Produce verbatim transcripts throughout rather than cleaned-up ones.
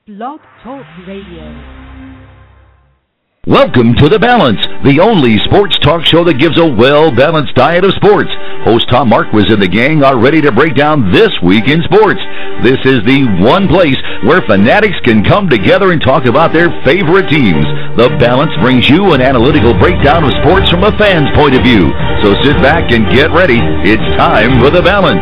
Blog Talk Radio. Welcome to The Balance, the only sports talk show that gives a well-balanced diet of sports. Host Tom Marquis and the gang are ready to break down this week in sports. This is the one place where fanatics can come together and talk about their favorite teams. The Balance brings you an analytical breakdown of sports from a fan's point of view. So sit back and get ready. It's time for The Balance.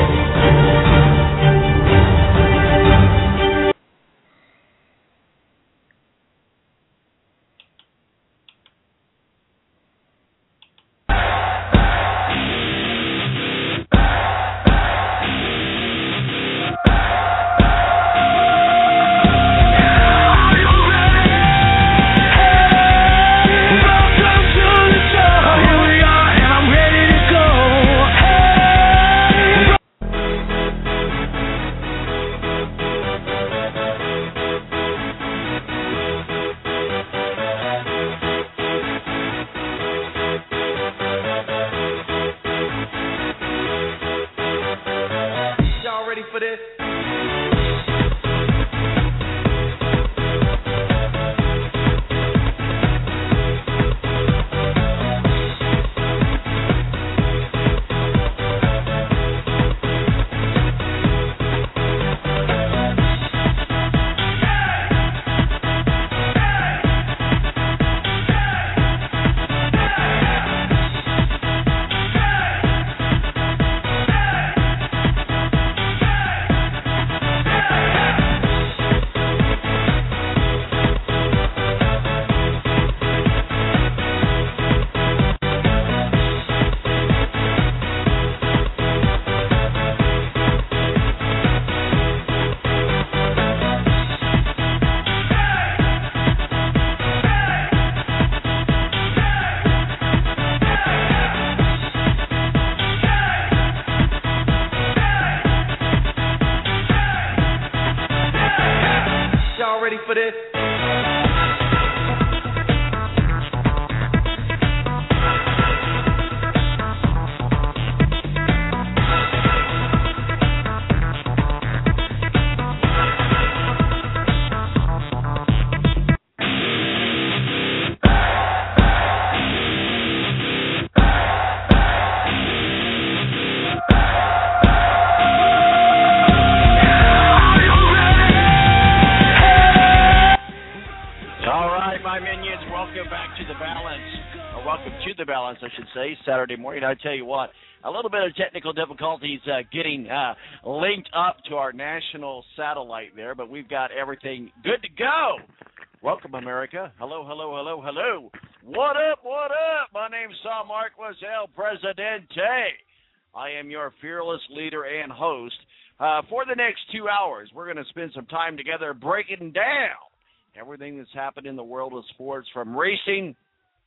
I should say, Saturday morning. I tell you what, a little bit of technical difficulties uh, getting uh, linked up to our national satellite there, but we've got everything good to go. Welcome, America. Hello, hello, hello, hello. What up, what up? My name's Tom Marquis, El Presidente. I am your fearless leader and host. Uh, for the next two hours, we're going to spend some time together breaking down everything that's happened in the world of sports, from racing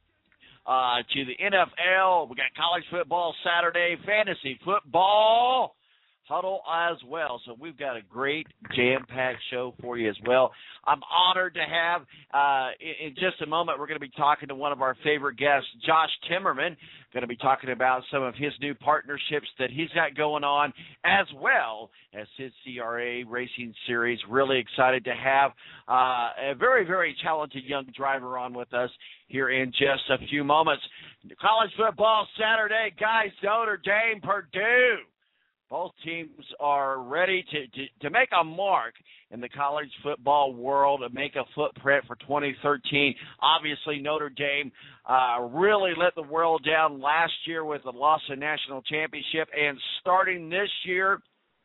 Uh, to the N F L. We got college football Saturday, fantasy football, huddle as well. So we've got a great jam-packed show for you as well. I'm honored to have, uh, in, in just a moment, we're going to be talking to one of our favorite guests, Josh Timmerman, going to be talking about some of his new partnerships that he's got going on, as well as his C R A Racing Series. Really excited to have uh, a very, very talented young driver on with us here in just a few moments. College football Saturday, guys, Notre Dame, Purdue. Both teams are ready to, to, to make a mark in the college football world and make a footprint for twenty thirteen. Obviously, Notre Dame uh, really let the world down last year with the loss of national championship, and starting this year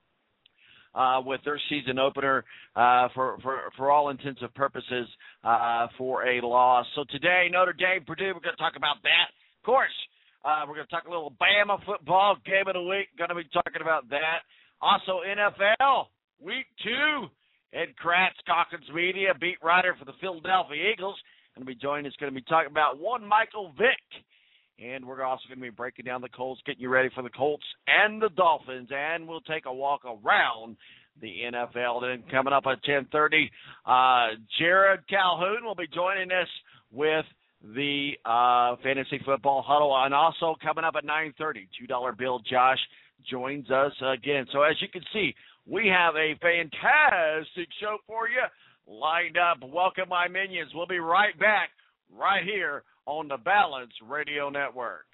uh, with their season opener uh, for, for, for all intents and purposes uh, for a loss. So today, Notre Dame, Purdue, we're going to talk about that. Of course, Uh, we're going to talk a little Bama football, game of the week. Going to be talking about that. Also, N F L, week two. Ed Kratz, Calkins Media, beat writer for the Philadelphia Eagles. Going to be joining us, going to be talking about one Michael Vick. And we're also going to be breaking down the Colts, getting you ready for the Colts and the Dolphins. And we'll take a walk around the N F L. Then coming up at ten thirty, uh, Jared Calhoun will be joining us with the uh, Fantasy Football Huddle. And also coming up at nine thirty, two dollar Bill Josh joins us again. So as you can see, we have a fantastic show for you. lined up. Welcome, my minions. We'll be right back right here on the Balance Radio Network.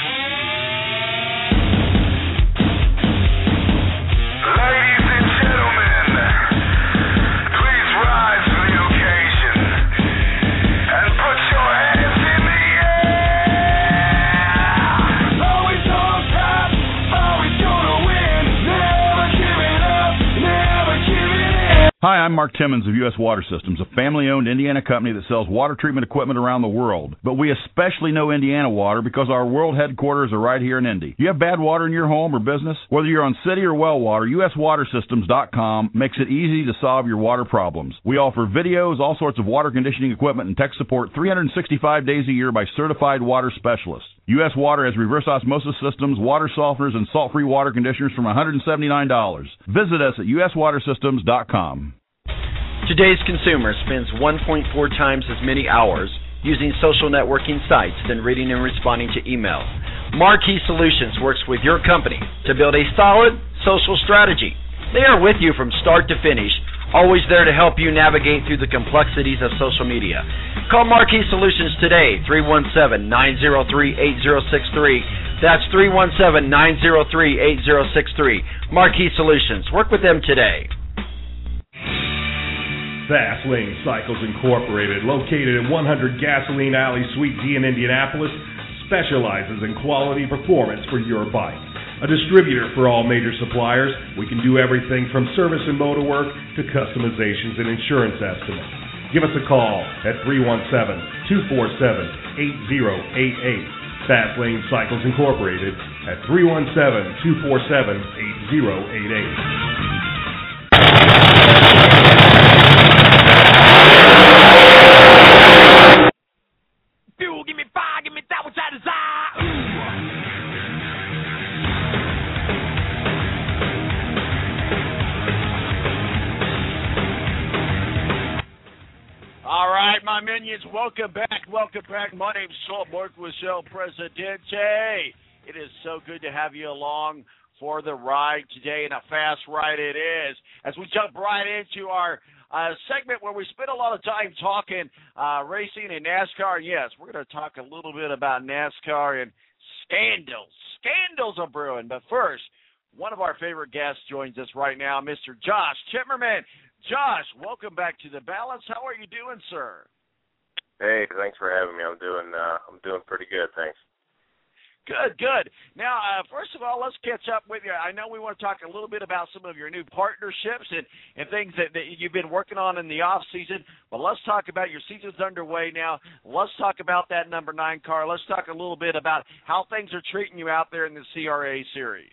Ladies and gentlemen, please rise to the occasion and put your hands in the air. Always on top, always gonna win, never giving up, never giving in. Hi, I'm Mark Timmons of U S Water Systems, a family-owned Indiana company that sells water treatment equipment around the world. But we especially know Indiana water because our world headquarters are right here in Indy. You have bad water in your home or business? Whether you're on city or well water, U S water systems dot com makes it easy to solve your water problems. We offer videos, all sorts of water conditioning equipment, and tech support three hundred sixty-five days a year by certified water specialists. U S Water has reverse osmosis systems, water softeners, and salt-free water conditioners from one hundred seventy-nine dollars. Visit us at U S water systems dot com. Today's consumer spends one point four times as many hours using social networking sites than reading and responding to email. Marquee Solutions works with your company to build a solid social strategy. They are with you from start to finish, always there to help you navigate through the complexities of social media. Call Marquee Solutions today, three one seven, nine zero three, eight zero six three. That's three one seven, nine zero three, eight zero six three. Marquee Solutions. Work with them today. Fast Lane Cycles Incorporated, located at one hundred Gasoline Alley, Suite D in Indianapolis, specializes in quality performance for your bike. A distributor for all major suppliers, we can do everything from service and motor work to customizations and insurance estimates. Give us a call at three one seven, two four seven, eight zero eight eight. Fast Lane Cycles Incorporated at three one seven, two four seven, eight zero eight eight. Fuel, give me fire, give me that which I desire. All right, my minions, welcome back, welcome back. My name's Saul Borquicel, Presidente. It is so good to have you along for the ride today, and a fast ride it is. As we jump right into our uh, segment where we spend a lot of time talking uh, racing and NASCAR. Yes, we're going to talk a little bit about NASCAR and scandals. Scandals are brewing. But first, one of our favorite guests joins us right now, Mister Josh Timmerman. Josh, welcome back to the Balance. How are you doing, sir? Hey, thanks for having me. I'm doing uh, I'm doing pretty good, thanks. Good, good. Now, uh, first of all, let's catch up with you. I know we want to talk a little bit about some of your new partnerships and, and things that, that you've been working on in the off season, but let's talk about your season's underway now. Let's talk about that number nine car. Let's talk a little bit about how things are treating you out there in the C R A series.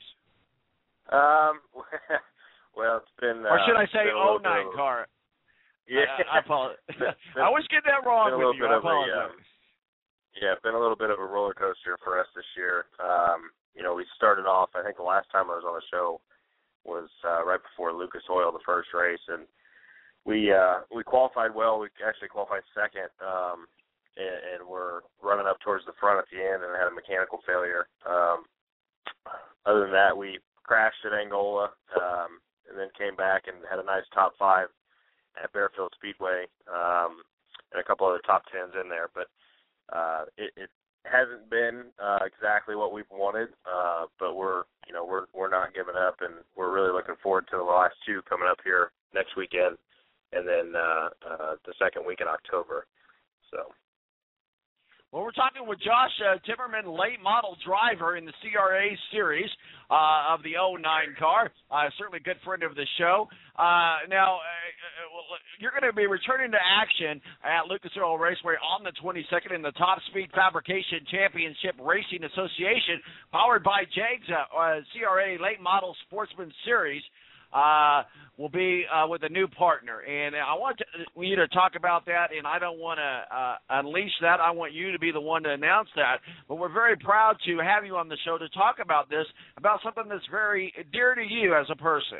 Um, well, it's been Or should uh, I say oh nine of, car? Yeah. I, I apologize. been, I always get that wrong with you. I apologize. A, um, Yeah, been a little bit of a roller coaster for us this year. Um, you know, we started off, I think the last time I was on the show was uh, right before Lucas Oil, the first race, and we uh, we qualified well. We actually qualified second, um, and, and we're running up towards the front at the end and had a mechanical failure. Um, other than that, we crashed at Angola um, and then came back and had a nice top five at Bearfield Speedway um, and a couple other top tens in there, but Uh, it, it hasn't been uh, exactly what we've wanted, uh, but we're, you know, we're we're not giving up, and we're really looking forward to the last two coming up here next weekend, and then uh, uh, the second week in October. So. Well, we're talking with Josh uh, Timmerman, late model driver in the C R A series uh, of the oh nine car. Uh, certainly a good friend of the show. Uh, now, uh, you're going to be returning to action at Lucas Oil Raceway on the twenty-second in the Top Speed Fabrication Championship Racing Association, powered by JAGS uh, C R A Late Model Sportsman Series. Uh, will be uh, with a new partner. And I want to, you to talk about that, and I don't want to uh, unleash that. I want you to be the one to announce that. But we're very proud to have you on the show to talk about this, about something that's very dear to you as a person.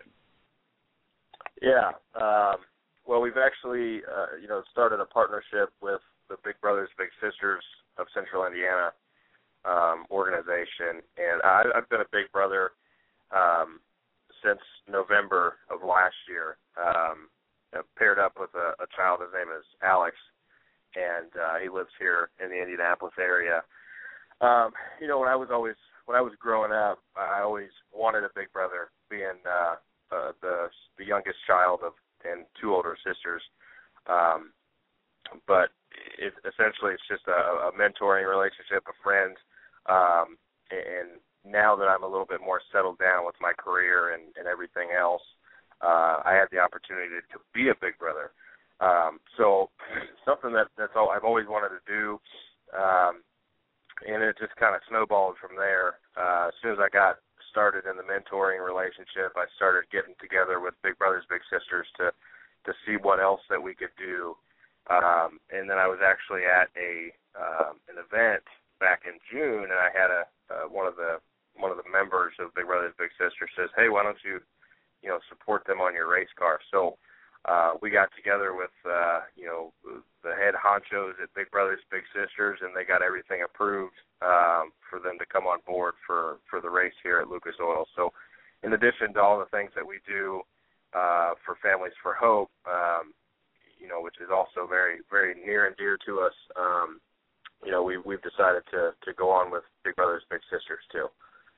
Yeah. Um, well, we've actually, uh, you know, started a partnership with the Big Brothers Big Sisters of Central Indiana um, organization. And I, I've been a Big Brother um since November of last year, um, paired up with a, a child. His name is Alex, and uh, he lives here in the Indianapolis area. Um, you know, when I was always when I was growing up, I always wanted a big brother, being uh, uh, the the youngest child of and two older sisters. Um, but it, essentially, it's just a, a mentoring relationship, a friend. Um, and now that I'm a little bit more settled down with my career and, and everything else, uh, I had the opportunity to, to be a big brother. Um, so something that that's all I've always wanted to do. Um, and it just kind of snowballed from there. Uh, as soon as I got started in the mentoring relationship, I started getting together with big brothers, big sisters to to see what else that we could do. Um, and then I was actually at a um, an event back in June, and I had a uh, one of the one of the members of Big Brothers Big Sisters says, "Hey, why don't you, you know, support them on your race car?" So uh, we got together with uh, you know the head honchos at Big Brothers Big Sisters, and they got everything approved um, for them to come on board for for the race here at Lucas Oil. So in addition to all the things that we do uh, for Families for Hope, um, you know, which is also very, very near and dear to us, um, you know, we, we've decided to, to go on with Big Brothers Big Sisters, too.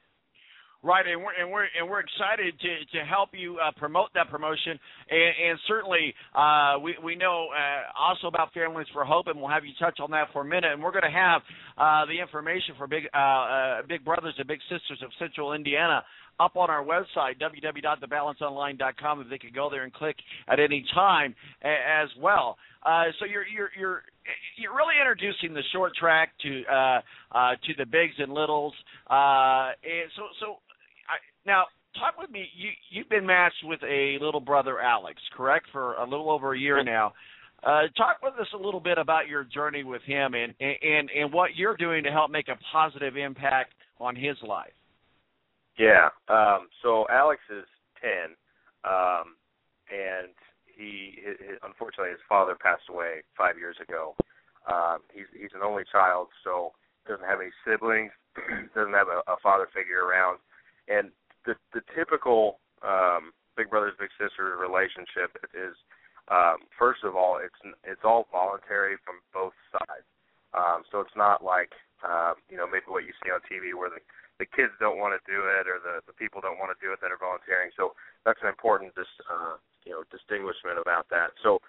Right, and we're and we're and we're excited to to help you uh, promote that promotion, and, and certainly uh, we we know uh, also about Families for Hope, and we'll have you touch on that for a minute. And we're going to have uh, the information for Big uh, uh, Big Brothers and Big Sisters of Central Indiana up on our website, w w w dot the balance online dot com, if they could go there and click at any time a, as well. Uh, so you're you're you're you're really introducing the short track to uh, uh, to the bigs and littles, uh, and so so. I, now, talk with me. You, you've been matched with a little brother, Alex, correct, for a little over a year now. Uh, talk with us a little bit about your journey with him and, and, and what you're doing to help make a positive impact on his life. Yeah. Um, so Alex is ten, um, and he, his, unfortunately, his father passed away five years ago. Um, he's, he's an only child, so doesn't have any siblings, doesn't have a, a father figure around. And the the typical um, Big Brothers Big Sisters relationship is, um, first of all, it's it's all voluntary from both sides. Um, so it's not like um, you know maybe what you see on T V where the, the kids don't want to do it or the, the people don't want to do it that are volunteering. So that's an important dis, uh, you know distinguishment about that. So,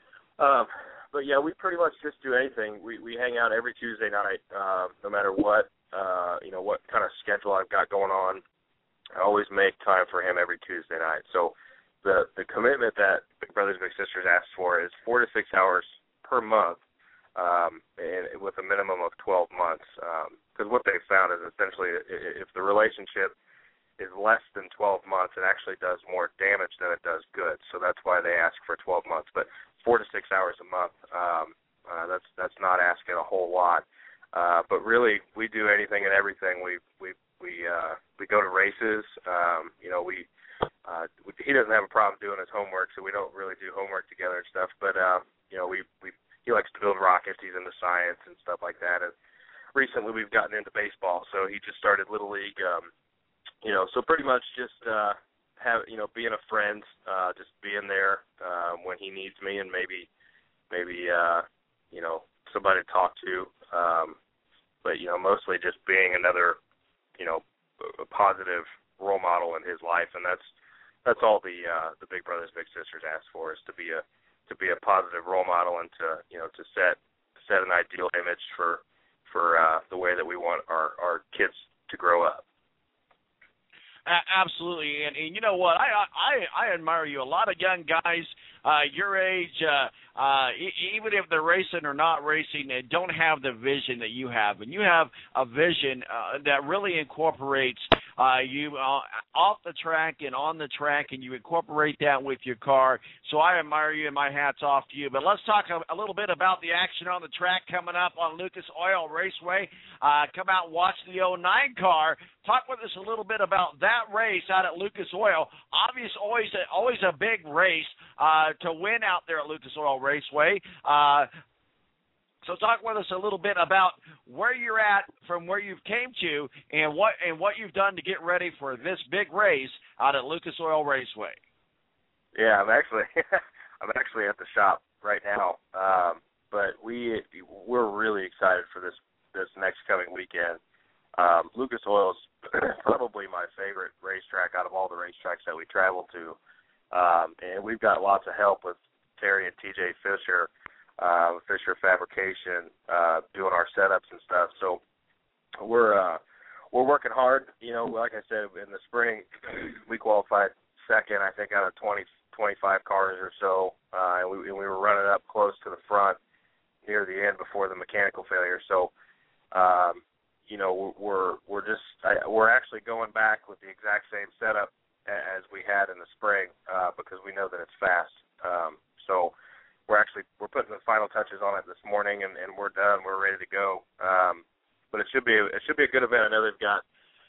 um, but yeah, we pretty much just do anything. We we hang out every Tuesday night, uh, no matter what uh, you know what kind of schedule I've got going on. I always make time for him every Tuesday night. So the the commitment that Big Brothers Big Sisters asks for is four to six hours per month, um, and with a minimum of twelve months. Because um, what they've found is essentially if the relationship is less than twelve months, it actually does more damage than it does good. So that's why they ask for twelve months. But four to six hours a month, um, uh, that's that's not asking a whole lot. Uh, but really, we do anything and everything. We we we uh, we go to races. Um, you know, we, uh, we he doesn't have a problem doing his homework, so we don't really do homework together and stuff. But uh, you know, we we he likes to build rockets. He's into science and stuff like that. And recently, we've gotten into baseball, so he just started Little League. Um, you know, so pretty much just uh, have you know being a friend, uh, just being there uh, when he needs me, and maybe maybe uh, you know somebody to talk to. Um, but, you know, mostly just being another, you know, a positive role model in his life. And that's that's all the uh, the Big Brothers Big Sisters ask for, is to be a to be a positive role model and to, you know, to set set an ideal image for for uh, the way that we want our, our kids to grow up. Absolutely, and, and you know what? I, I I admire you. A lot of young guys uh, your age, uh, uh, e- even if they're racing or not racing, they don't have the vision that you have, and you have a vision uh, that really incorporates uh, you uh, off the track and on the track, and you incorporate that with your car. So I admire you, and my hat's off to you. But let's talk a, a little bit about the action on the track coming up on Lucas Oil Raceway. Uh, come out and watch the oh nine car. Talk with us a little bit about that race out at Lucas Oil. Obviously, always a, always a big race uh, to win out there at Lucas Oil Raceway. Uh, so talk with us a little bit about where you're at from where you've came to and what and what you've done to get ready for this big race out at Lucas Oil Raceway. Yeah, I'm actually I'm actually at the shop right now, um, but we we're really excited for this this next coming weekend. Um, Lucas Oil is probably my favorite racetrack out of all the racetracks that we travel to, um, and we've got lots of help with Terry and T J Fisher, uh, Fisher Fabrication, uh, doing our setups and stuff. So we're uh, we're working hard. You know, like I said, in the spring we qualified second, I think, out of twenty, twenty-five cars or so, uh, and, we, and we were running up close to the front near the end before the mechanical failure. So, um, you know, we're we're just I, we're actually going back with the exact same setup as we had in the spring uh, because we know that it's fast. Um, so we're actually we're putting the final touches on it this morning, and, and we're done. We're ready to go. Um, but it should be it should be a good event. I know they've got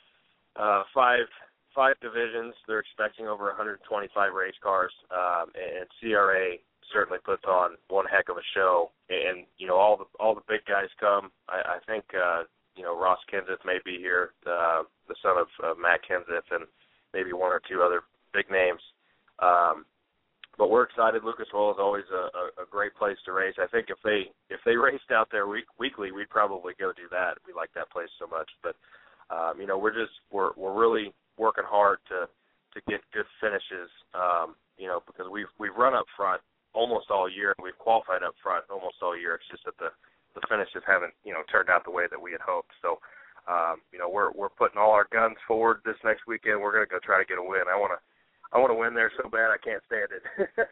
uh, five five divisions. They're expecting over one hundred twenty-five race cars, um, and C R A certainly puts on one heck of a show. And you know, all the all the big guys come. I, I think. Uh, You know, Ross Kenseth may be here, uh, the son of uh, Matt Kenseth, and maybe one or two other big names. Um, but we're excited. Lucas Oil is always a, a, a great place to race. I think if they if they raced out there week, weekly, we'd probably go do that. We like that place so much. But um, you know, we're just we're we're really working hard to to get good finishes. Um, you know, because we've we've run up front almost all year, and we've qualified up front almost all year. It's just that the the finishes haven't, you know, turned out the way that we had hoped. So, um, you know, we're we're putting all our guns forward this next weekend. We're going to go try to get a win. I want to I want to win there so bad I can't stand it.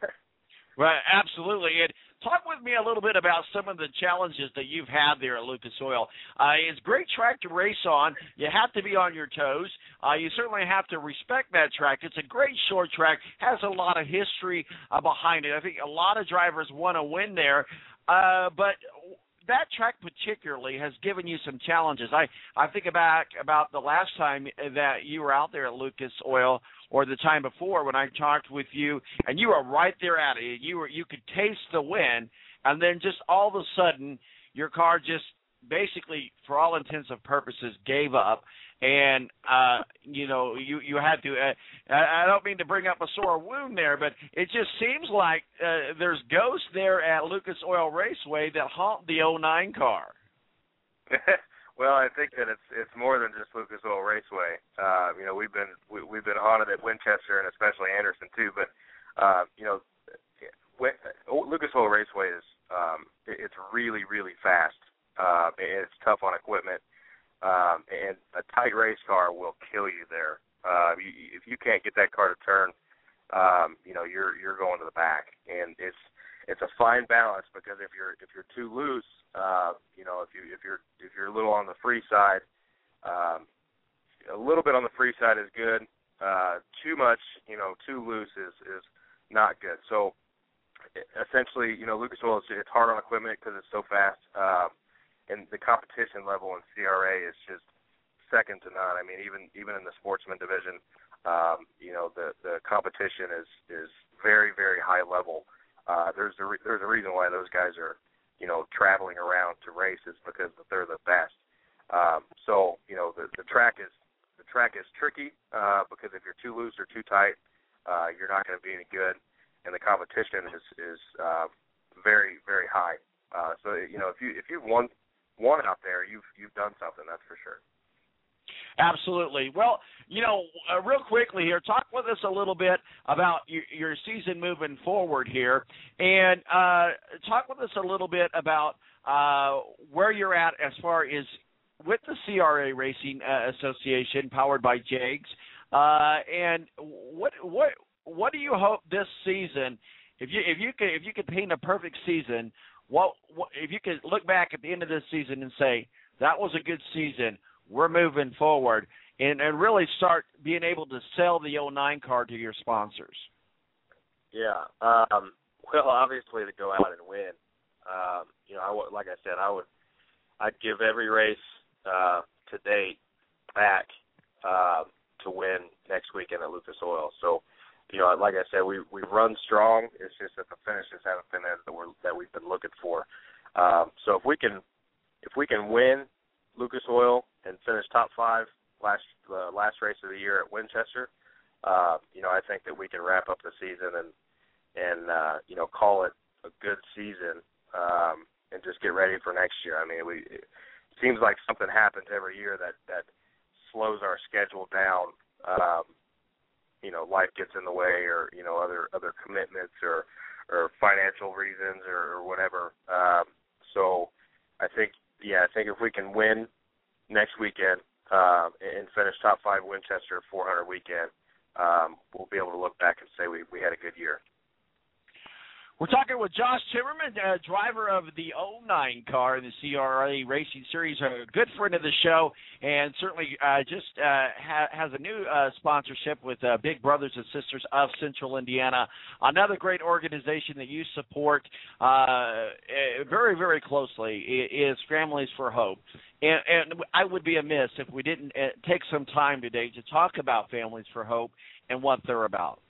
Right, absolutely. And talk with me a little bit about some of the challenges that you've had there at Lucas Oil. Uh, it's a great track to race on. You have to be on your toes. Uh, you certainly have to respect that track. It's a great short track, has a lot of history uh, behind it. I think a lot of drivers want to win there. Uh, but that track particularly has given you some challenges. I, I think back about the last time that you were out there at Lucas Oil, or the time before when I talked with you, and you were right there at it. You were you could taste the win, and then just all of a sudden your car just basically, for all intents and purposes, gave up. And, uh, you know, you, you had to, uh, I don't mean to bring up a sore wound there, but it just seems like uh, there's ghosts there at Lucas Oil Raceway that haunt the oh nine car. Well, I think that it's it's more than just Lucas Oil Raceway. Uh, you know, we've been we, we've been haunted at Winchester and especially Anderson too. But uh, you know, Lucas Oil Raceway is um, it's really really fast. Uh, and it's tough on equipment. Um, and a tight race car will kill you there. Uh, you, if you can't get that car to turn, um, you know you're you're going to the back, and it's it's a fine balance because if you're if you're too loose, uh, you know if you if you're if you're a little on the free side, um, a little bit on the free side is good. Uh, too much, you know, too loose is is not good. So essentially, you know, Lucas Oil is it's hard on equipment because it's so fast. Um, And the competition level in C R A is just second to none. I mean, even even in the sportsman division, um, you know, the, the competition is, is very, very high level. Uh, there's a re- there's a reason why those guys are, you know, traveling around to race is because they're the best. Um, so, you know, the, the track is the track is tricky uh, because if you're too loose or too tight, uh, you're not going to be any good. And the competition is is uh, very, very high. Uh, so, you know, if you if you've won one out there, you've you've done something, that's for sure. Absolutely. Well, you know, uh, real quickly here, talk with us a little bit about your, your season moving forward here, and uh, talk with us a little bit about uh, where you're at as far as with the C R A Racing uh, Association, powered by Jags, uh, and what what what do you hope this season, if you if you could if you could paint a perfect season. What, what if you could look back at the end of this season and say, that was a good season, we're moving forward, and, and really start being able to sell the oh nine car to your sponsors? Yeah. Um, well, obviously to go out and win. Um, you know, I w- like I said, I would, I'd give every race uh, to date back uh, to win next weekend at Lucas Oil. So, you know, like I said, we we run strong. It's just that the finishes haven't been there that we're that we've been looking for. Um, so if we can if we can win Lucas Oil and finish top five last uh, last race of the year at Winchester, uh, you know, I think that we can wrap up the season and and uh, you know, call it a good season um, and just get ready for next year. I mean, we it seems like something happens every year that that slows our schedule down. Um, you know, life gets in the way, or you know, other other commitments, or or financial reasons, or, or whatever. Um, so, I think, yeah, I think if we can win next weekend um, and finish top five Winchester four hundred weekend, um, we'll be able to look back and say we, we had a good year. We're talking with Josh Timmerman, uh, driver of the oh nine car in the C R A Racing Series, a good friend of the show, and certainly uh, just uh, ha- has a new uh, sponsorship with uh, Big Brothers and Sisters of Central Indiana, another great organization that you support uh, very, very closely is Families for Hope. And, and I would be amiss if we didn't uh, take some time today to talk about Families for Hope and what they're about.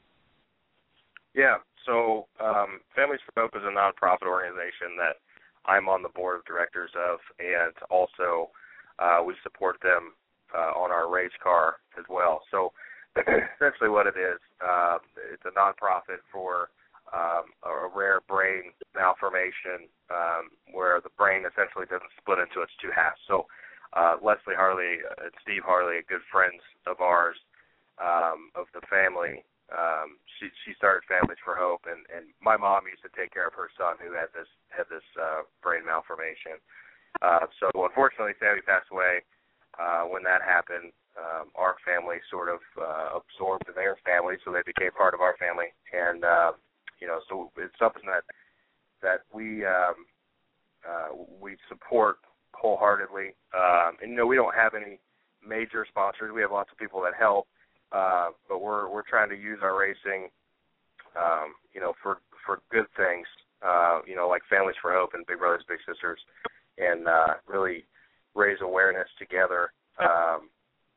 Yeah. So um, Families for Hope is a nonprofit organization that I'm on the board of directors of, and also uh, we support them uh, on our race car as well. So essentially what it is, uh, it's a nonprofit for um, a rare brain malformation um, where the brain essentially doesn't split into its two halves. So uh, Leslie Harley and Steve Harley, good friends of ours, um, of the family, Um, she she started Families for Hope, and, and my mom used to take care of her son who had this had this uh, brain malformation. Uh, so unfortunately, Sammy passed away. Uh, when that happened, um, our family sort of uh, absorbed their family, so they became part of our family. And uh, you know, so it's something that that we um, uh, we support wholeheartedly. Um, and you know, we don't have any major sponsors. We have lots of people that help. Uh, but we're we're trying to use our racing, um, you know, for for good things, uh, you know, like Families for Hope and Big Brothers Big Sisters, and uh, really raise awareness together um,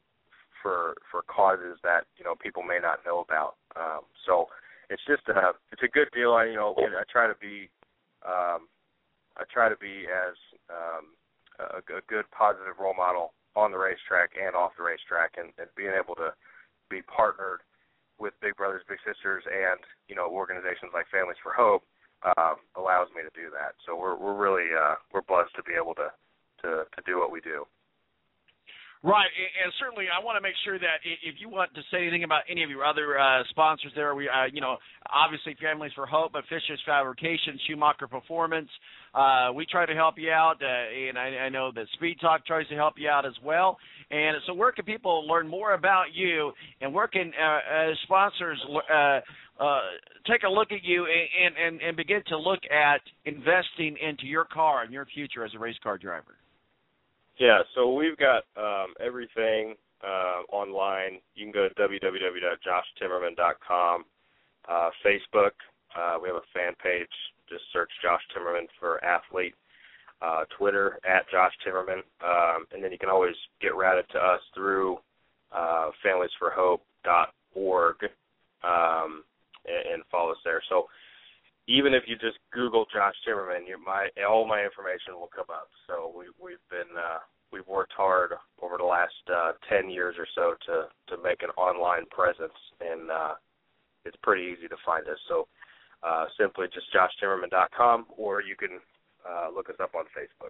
for for causes that you know people may not know about. Um, so it's just a it's a good deal. I you know I try to be um, I try to be as um, a, a good positive role model on the racetrack and off the racetrack, and, and being able to be partnered with Big Brothers Big Sisters and you know organizations like Families for Hope um, allows me to do that. So we're we're really uh, we're blessed to be able to, to to do what we do. Right, and certainly I want to make sure that if you want to say anything about any of your other uh, sponsors there, we, uh, you know, obviously Families for Hope, but Fisher's Fabrication, Schumacher Performance, uh, we try to help you out, uh, and I, I know that Speed Talk tries to help you out as well. And so where can people learn more about you, and where can uh, uh, sponsors uh, uh, take a look at you and, and, and begin to look at investing into your car and your future as a race car driver? Yeah, so we've got um, everything uh, online. You can go to w w w dot josh timmerman dot com. Uh, Facebook, uh, we have a fan page. Just search Josh Timmerman for athlete. Uh, Twitter, at Josh Timmerman. Um, and then you can always get routed to us through uh, families for hope dot org um, and, and follow us there. So even if you just Google Josh Timmerman, you, my all my information will come up. So we, we've been uh, we've worked hard over the last uh, ten years or so to, to make an online presence, and uh, it's pretty easy to find us. So uh, simply just josh timmerman dot com, or you can uh, look us up on Facebook.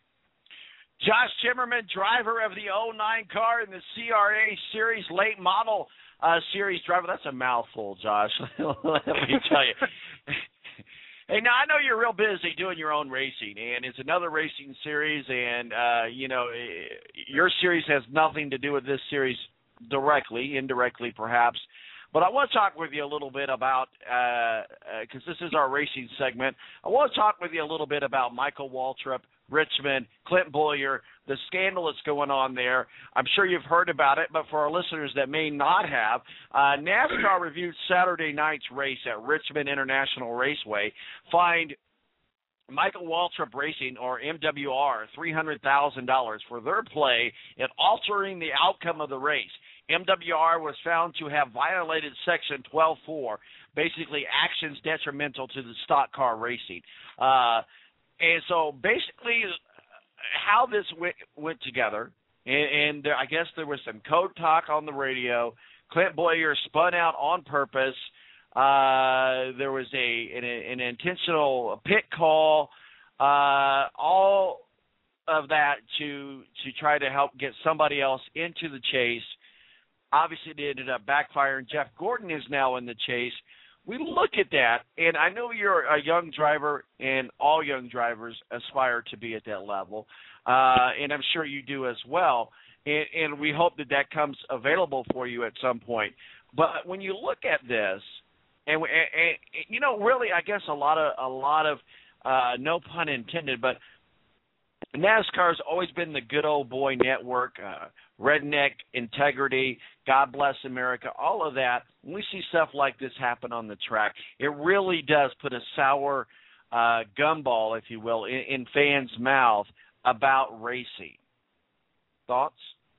Josh Timmerman, driver of the oh nine car in the C R A Series late model uh, series driver. That's a mouthful, Josh. Let me tell you. Hey, now I know you're real busy doing your own racing, and it's another racing series, and, uh, you know, your series has nothing to do with this series directly, indirectly perhaps. But I want to talk with you a little bit about, because uh, uh, this is our racing segment, I want to talk with you a little bit about Michael Waltrip, Richmond, Clint Boyer, the scandal that's going on there. I'm sure you've heard about it, but for our listeners that may not have, uh, NASCAR reviewed Saturday night's race at Richmond International Raceway, fined Michael Waltrip Racing, or M W R, three hundred thousand dollars for their play in altering the outcome of the race. M W R was found to have violated Section twelve four, basically actions detrimental to the stock car racing. Uh, and so basically how this went, went together, and, and I guess there was some code talk on the radio. Clint Boyer spun out on purpose. Uh, there was a an, an intentional pit call. Uh, all of that to to try to help get somebody else into the chase. Obviously, it ended up backfiring. Jeff Gordon is now in the chase. We look at that, and I know you're a young driver, and all young drivers aspire to be at that level, uh, and I'm sure you do as well, and, and we hope that that comes available for you at some point. But when you look at this, and, and, and you know, really, I guess a lot of, a lot of uh, no pun intended, but NASCAR's always been the good old boy network, uh, redneck integrity, God bless America, all of that. When we see stuff like this happen on the track, it really does put a sour uh, gumball, if you will, in, in fans' mouth about racing. Thoughts?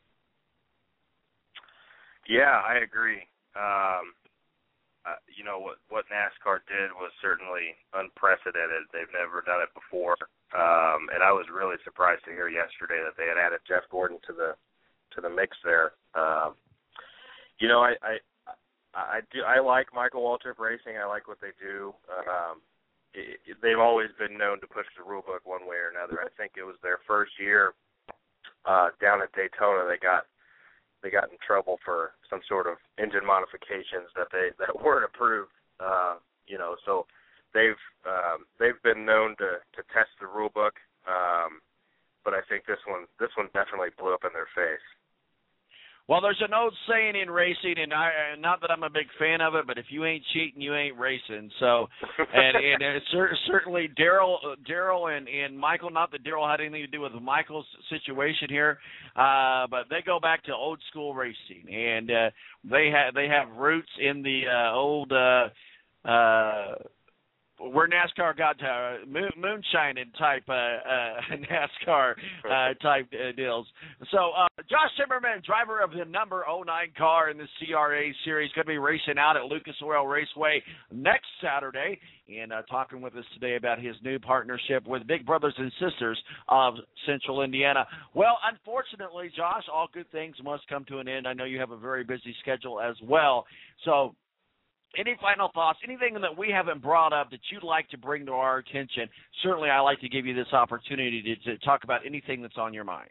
Yeah, I agree. Um, uh, you know, what, what NASCAR did was certainly unprecedented. They've never done it before. Um, and I was really surprised to hear yesterday that they had added Jeff Gordon to the to the mix there. Um, you know, I, I I do I like Michael Waltrip Racing. I like what they do. Um, it, it, they've always been known to push the rule book one way or another. I think it was their first year uh, down at Daytona. They got they got in trouble for some sort of engine modifications that they that weren't approved. Uh, you know, so. They've um, they've been known to, to test the rule book, um, but I think this one this one definitely blew up in their face. Well, there's an old saying in racing, and I not that I'm a big fan of it, but if you ain't cheating, you ain't racing. So, and and it's cer- certainly Daryl Daryl and, and Michael. Not that Daryl had anything to do with Michael's situation here, uh, but they go back to old school racing, and uh, they have they have roots in the uh, old. Uh, uh, Where NASCAR got to uh, moon, moonshining type uh, uh, NASCAR uh, type uh, deals. So uh, Josh Zimmerman, driver of the number oh nine car in the C R A series, going to be racing out at Lucas Oil Raceway next Saturday, and uh, talking with us today about his new partnership with Big Brothers and Sisters of Central Indiana. Well, unfortunately, Josh, all good things must come to an end. I know you have a very busy schedule as well. So any final thoughts, anything that we haven't brought up that you'd like to bring to our attention? Certainly, I'd like to give you this opportunity to, to talk about anything that's on your mind.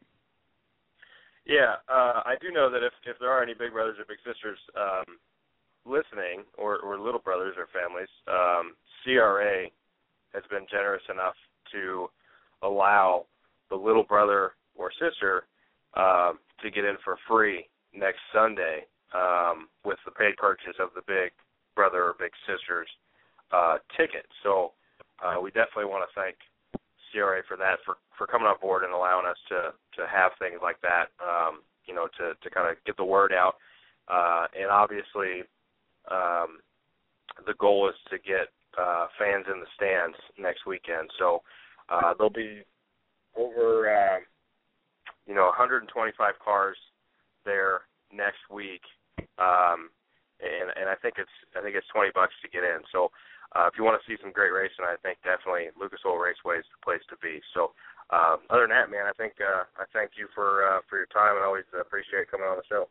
Yeah, uh, I do know that if, if there are any big brothers or big sisters um, listening, or, or little brothers or families, um, C R A has been generous enough to allow the little brother or sister um, to get in for free next Sunday um, with the paid purchase of the big brother or big sister's uh, ticket. So uh, we definitely want to thank C R A for that, for, for coming on board and allowing us to, to have things like that, um, you know, to, to kind of get the word out. Uh, and obviously um, the goal is to get uh, fans in the stands next weekend. So uh, there'll be over, uh, you know, one hundred twenty-five cars there next week. Um, And, and I think it's I think it's twenty bucks to get in. So uh, if you want to see some great racing, I think definitely Lucas Oil Raceway is the place to be. So uh, other than that, man, I think uh, I thank you for uh, for your time, and always appreciate coming on the show.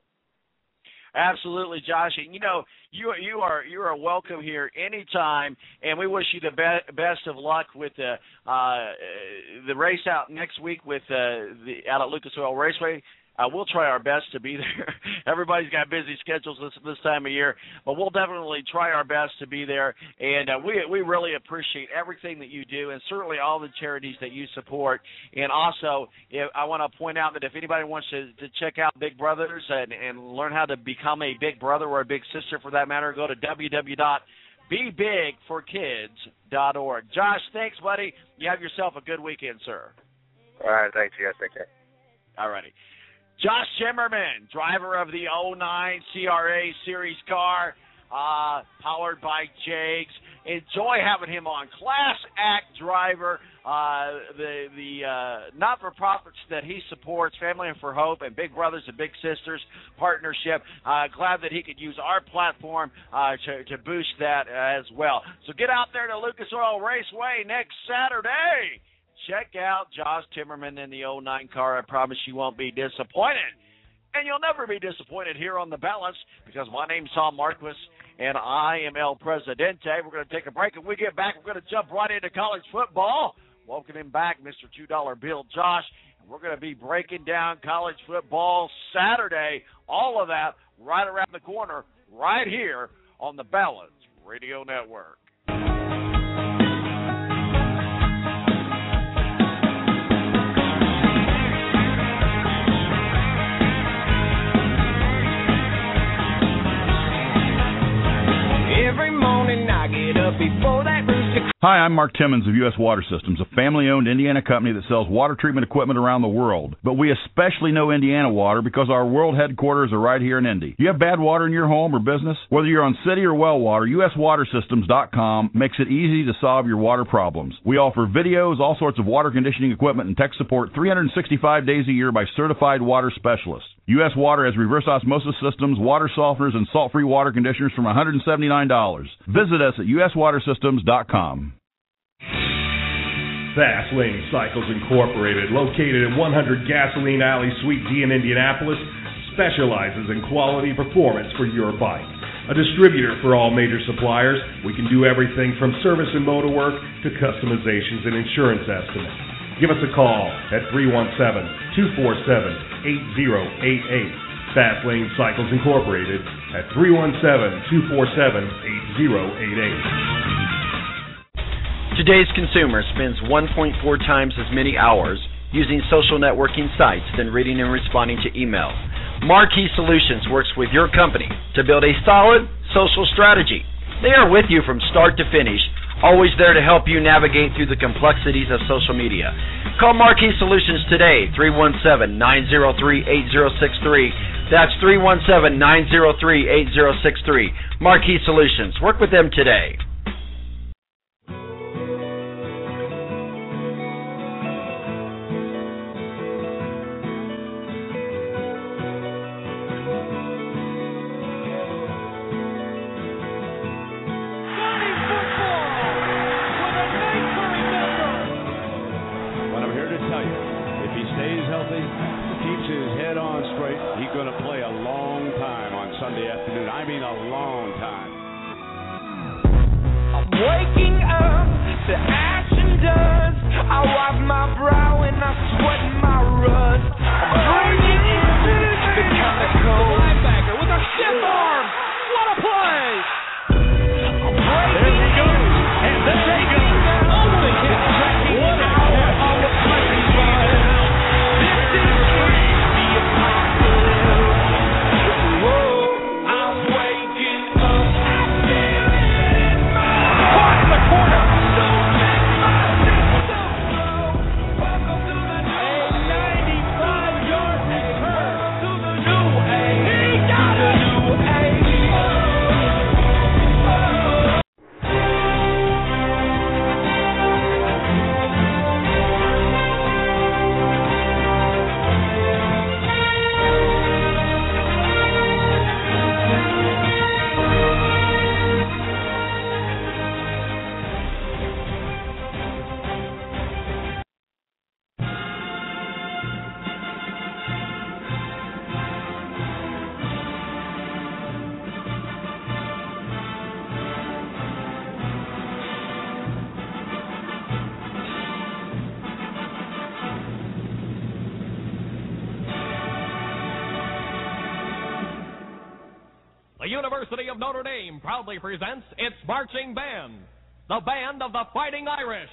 Absolutely, Josh. And you know, you you are you are welcome here anytime, and we wish you the be- best of luck with the uh, the race out next week with uh, the out at Lucas Oil Raceway. Uh, we'll try our best to be there. Everybody's got busy schedules this this time of year, but we'll definitely try our best to be there. And uh, we we really appreciate everything that you do, and certainly all the charities that you support. And also, if, I want to point out that if anybody wants to, to check out Big Brothers and, and learn how to become a big brother or a big sister for that matter, go to w w w dot be big for kids dot org. Josh, thanks, buddy. You have yourself a good weekend, sir. All right, thanks, you guys. Take care. All righty. Josh Zimmerman, driver of the oh nine C R A Series car, uh, powered by Jags. Enjoy having him on. Class act driver, uh, the the uh, not-for-profits that he supports, Family and for Hope and Big Brothers and Big Sisters partnership. Uh, glad that he could use our platform uh, to, to boost that as well. So get out there to Lucas Oil Raceway next Saturday. Check out Josh Zimmerman in the oh nine car. I promise you won't be disappointed. And you'll never be disappointed here on The Balance, because my name's Tom Marquis, and I am El Presidente. We're going to take a break. When we get back, we're going to jump right into college football. Welcoming back Mister two dollar Bill Josh. And we're going to be breaking down college football Saturday. All of that right around the corner, right here on the Balance Radio Network. Every morning I get up before that rooster. Hi, I'm Mark Timmons of U S Water Systems, a family-owned Indiana company that sells water treatment equipment around the world. But we especially know Indiana water because our world headquarters are right here in Indy. You have bad water in your home or business? Whether you're on city or well water, U S water systems dot com makes it easy to solve your water problems. We offer videos, all sorts of water conditioning equipment, and tech support three hundred sixty-five days a year by certified water specialists. U S Water has reverse osmosis systems, water softeners, and salt-free water conditioners from one hundred seventy-nine dollars. Visit us at U S water systems dot com. Fast Lane Cycles Incorporated, located at one hundred Gasoline Alley, Suite D in Indianapolis, specializes in quality performance for your bike. A distributor for all major suppliers, we can do everything from service and motor work to customizations and insurance estimates. Give us a call at three one seven, two four seven, eight zero eight eight. Fast Lane Cycles Incorporated at three one seven, two four seven, eight zero eight eight. Today's consumer spends one point four times as many hours using social networking sites than reading and responding to email. Marquee Solutions works with your company to build a solid social strategy. They are with you from start to finish, always there to help you navigate through the complexities of social media. Call Marquee Solutions today, three one seven, nine zero three, eight zero six three. That's three one seven, nine zero three, eight zero six three. Marquee Solutions. Work with them today. The University of Notre Dame proudly presents its marching band, the Band of the Fighting Irish.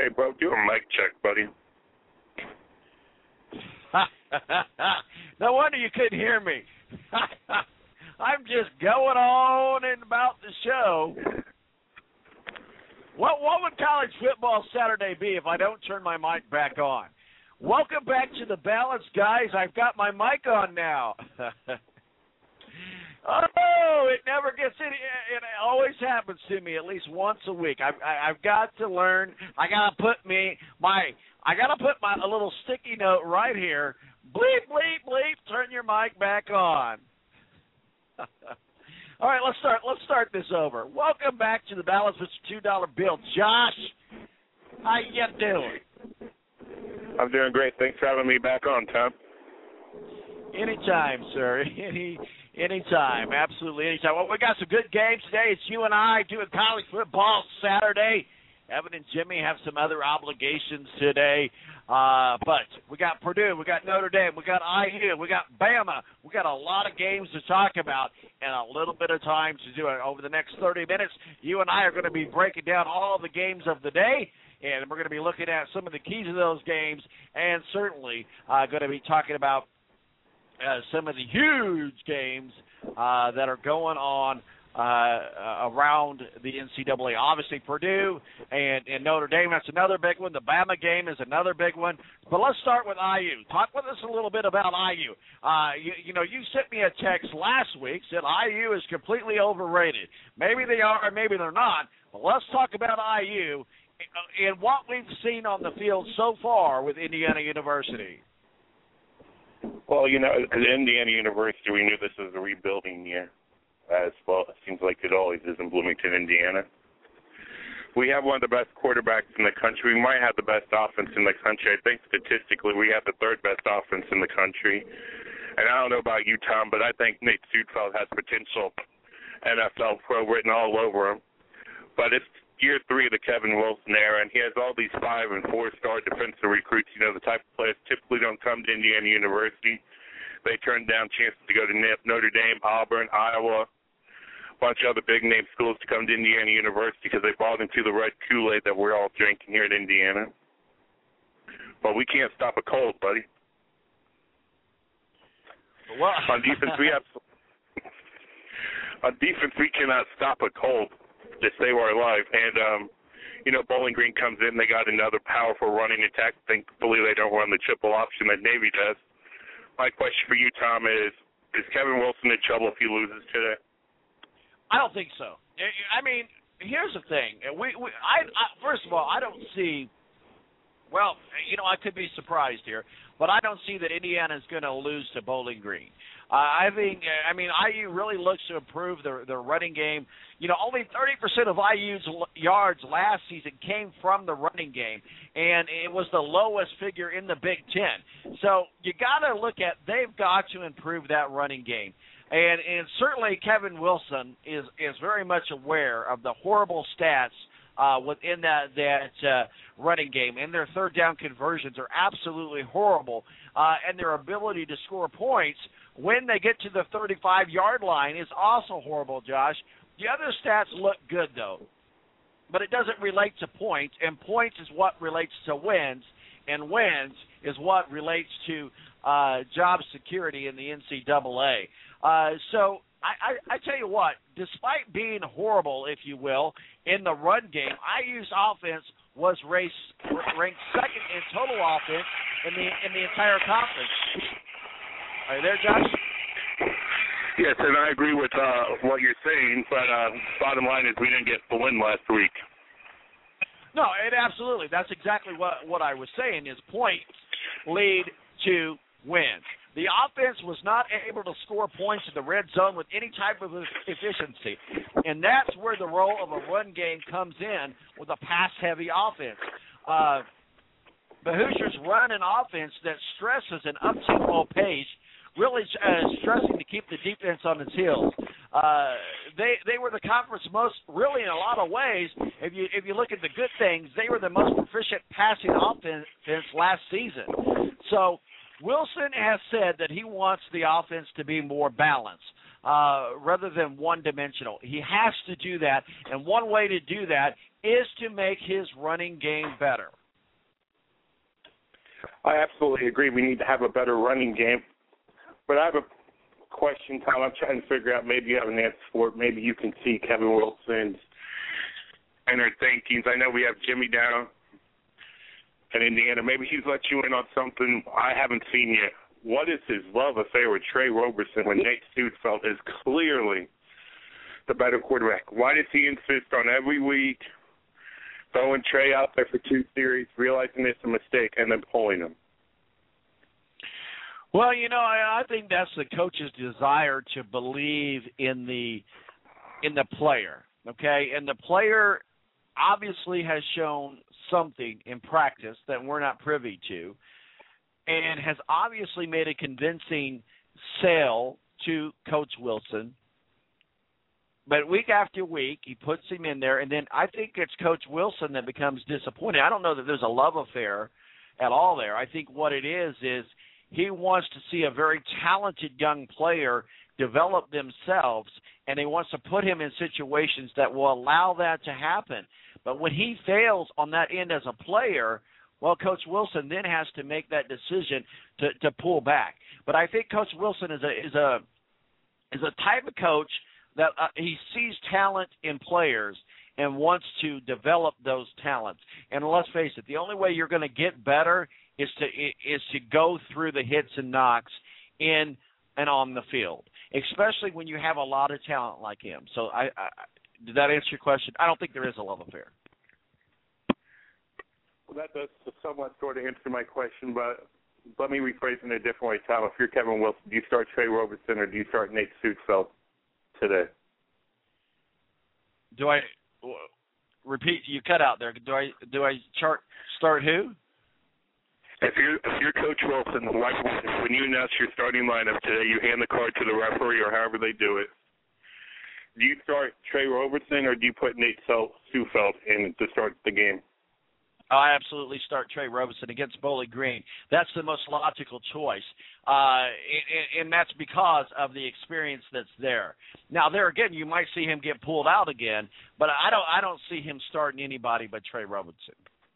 Hey, bro, do a mic check, buddy. No wonder you couldn't hear me. I'm just going on and about the show. What, what would college football Saturday be if I don't turn my mic back on? Welcome back to the balance, guys. I've got my mic on now. Oh, it never gets any. It always happens to me at least once a week. I've, I've got to learn. I gotta put me my. I gotta put my a little sticky note right here. Bleep, bleep, bleep. Turn your mic back on. All right, let's start. Let's start this over. Welcome back to the Balance with your two dollar bill, Josh. How you doing? I'm doing great. Thanks for having me back on, Tom. Anytime, sir. Any anytime. Absolutely anytime. Well, we got some good games today. It's you and I doing college football Saturday. Evan and Jimmy have some other obligations today. Uh, but we got Purdue, we got Notre Dame, we got I U, we got Bama. We got a lot of games to talk about and a little bit of time to do it. Over the next thirty minutes, you and I are going to be breaking down all the games of the day. And we're going to be looking at some of the keys of those games and certainly uh, going to be talking about uh, some of the huge games uh, that are going on uh, around the N C double A. Obviously, Purdue and, and Notre Dame, that's another big one. The Bama game is another big one. But let's start with I U. Talk with us a little bit about I U. Uh, you, you know, you sent me a text last week, said I U is completely overrated. Maybe they are, maybe they're not. But let's talk about I U and what we've seen on the field so far with Indiana University. Well, you know, at Indiana University, we knew this was a rebuilding year, as well. It seems like it always is in Bloomington, Indiana. We have one of the best quarterbacks in the country. We might have the best offense in the country. I think statistically we have the third best offense in the country. And I don't know about you, Tom, but I think Nate Sudfeld has potential N F L pro written all over him. But it's year three of the Kevin Wilson era, and he has all these five- and four-star defensive recruits. You know, the type of players typically don't come to Indiana University. They turn down chances to go to Notre Dame, Auburn, Iowa, a bunch of other big-name schools to come to Indiana University because they bought into the red Kool-Aid that we're all drinking here at Indiana. But we can't stop a cold, buddy. Well, on defense, we have on defense we cannot stop a cold to save our life. And, um, you know, Bowling Green comes in. They got another powerful running attack. Thankfully, they don't run the triple option that Navy does. My question for you, Tom, is, is Kevin Wilson in trouble if he loses today? I don't think so. I mean, here's the thing. We, we I, I first of all, I don't see – well, you know, I could be surprised here, but I don't see that Indiana is going to lose to Bowling Green. Uh, I think, I mean, I U really looks to improve their, their running game. You know, only thirty percent of I U's yards last season came from the running game, and it was the lowest figure in the Big Ten. So you got to look at, they've got to improve that running game. And, and certainly Kevin Wilson is, is very much aware of the horrible stats Uh, within that that uh, running game, and their third down conversions are absolutely horrible, uh, and their ability to score points when they get to the thirty-five-yard line is also horrible, Josh. The other stats look good, though, but it doesn't relate to points, and points is what relates to wins, and wins is what relates to uh, job security in the N C double A. Uh, so I, I, I tell you what, despite being horrible, if you will, in the run game, I U's offense was race, ranked second in total offense in the in the entire conference. Are you there, Josh? Yes, and I agree with uh, what you're saying, but uh, bottom line is we didn't get the win last week. No, it absolutely. That's exactly what, what I was saying is points lead to wins. The offense was not able to score points in the red zone with any type of efficiency, and that's where the role of a run game comes in with a pass-heavy offense. Uh, the Hoosiers run an offense that stresses an up-tempo pace, really uh, stressing to keep the defense on its heels. Uh, they they were the conference most, really in a lot of ways, if you if you look at the good things, they were the most proficient passing offense last season. So Wilson has said that he wants the offense to be more balanced uh, rather than one-dimensional. He has to do that, and one way to do that is to make his running game better. I absolutely agree. We need to have a better running game. But I have a question, Tom. I'm trying to figure out, maybe you have an answer for it. Maybe you can see Kevin Wilson's inner thinkings. I know we have Jimmy down in Indiana. Maybe he's let you in on something I haven't seen yet. What is his love affair with Trey Roberson when Nate Sudfeld is clearly the better quarterback? Why does he insist on every week throwing Trey out there for two series, realizing it's a mistake, and then pulling him? Well, you know, I, I think that's the coach's desire to believe in the in the player, okay? And the player obviously has shown something in practice that we're not privy to, and has obviously made a convincing sale to Coach Wilson. But week after week, he puts him in there, and then I think it's Coach Wilson that becomes disappointed. I don't know that there's a love affair at all there. I think what it is is he wants to see a very talented young player develop themselves, and he wants to put him in situations that will allow that to happen. But when he fails on that end as a player, well, Coach Wilson then has to make that decision to, to pull back. But I think Coach Wilson is a is a is a type of coach that uh, he sees talent in players and wants to develop those talents. And let's face it, the only way you're going to get better is to is to go through the hits and knocks in and on the field, especially when you have a lot of talent like him. So I, I did that answer your question? I don't think there is a love affair. Well, that does somewhat sort of answer my question, but let me rephrase it in a different way, Tom. If you're Kevin Wilson, do you start Trey Roberson or do you start Nate Sudfeld today? Do I repeat? You cut out there. Do I do I chart, start who? If you're if you're Coach Wilson, when you announce your starting lineup today, you hand the card to the referee or however they do it. Do you start Trey Roberson or do you put Nate Sudfeld in to start the game? I absolutely start Trey Roberson against Bowling Green. That's the most logical choice, uh, and, and that's because of the experience that's there. Now, there again, you might see him get pulled out again, but I don't. I don't see him starting anybody but Trey Roberson.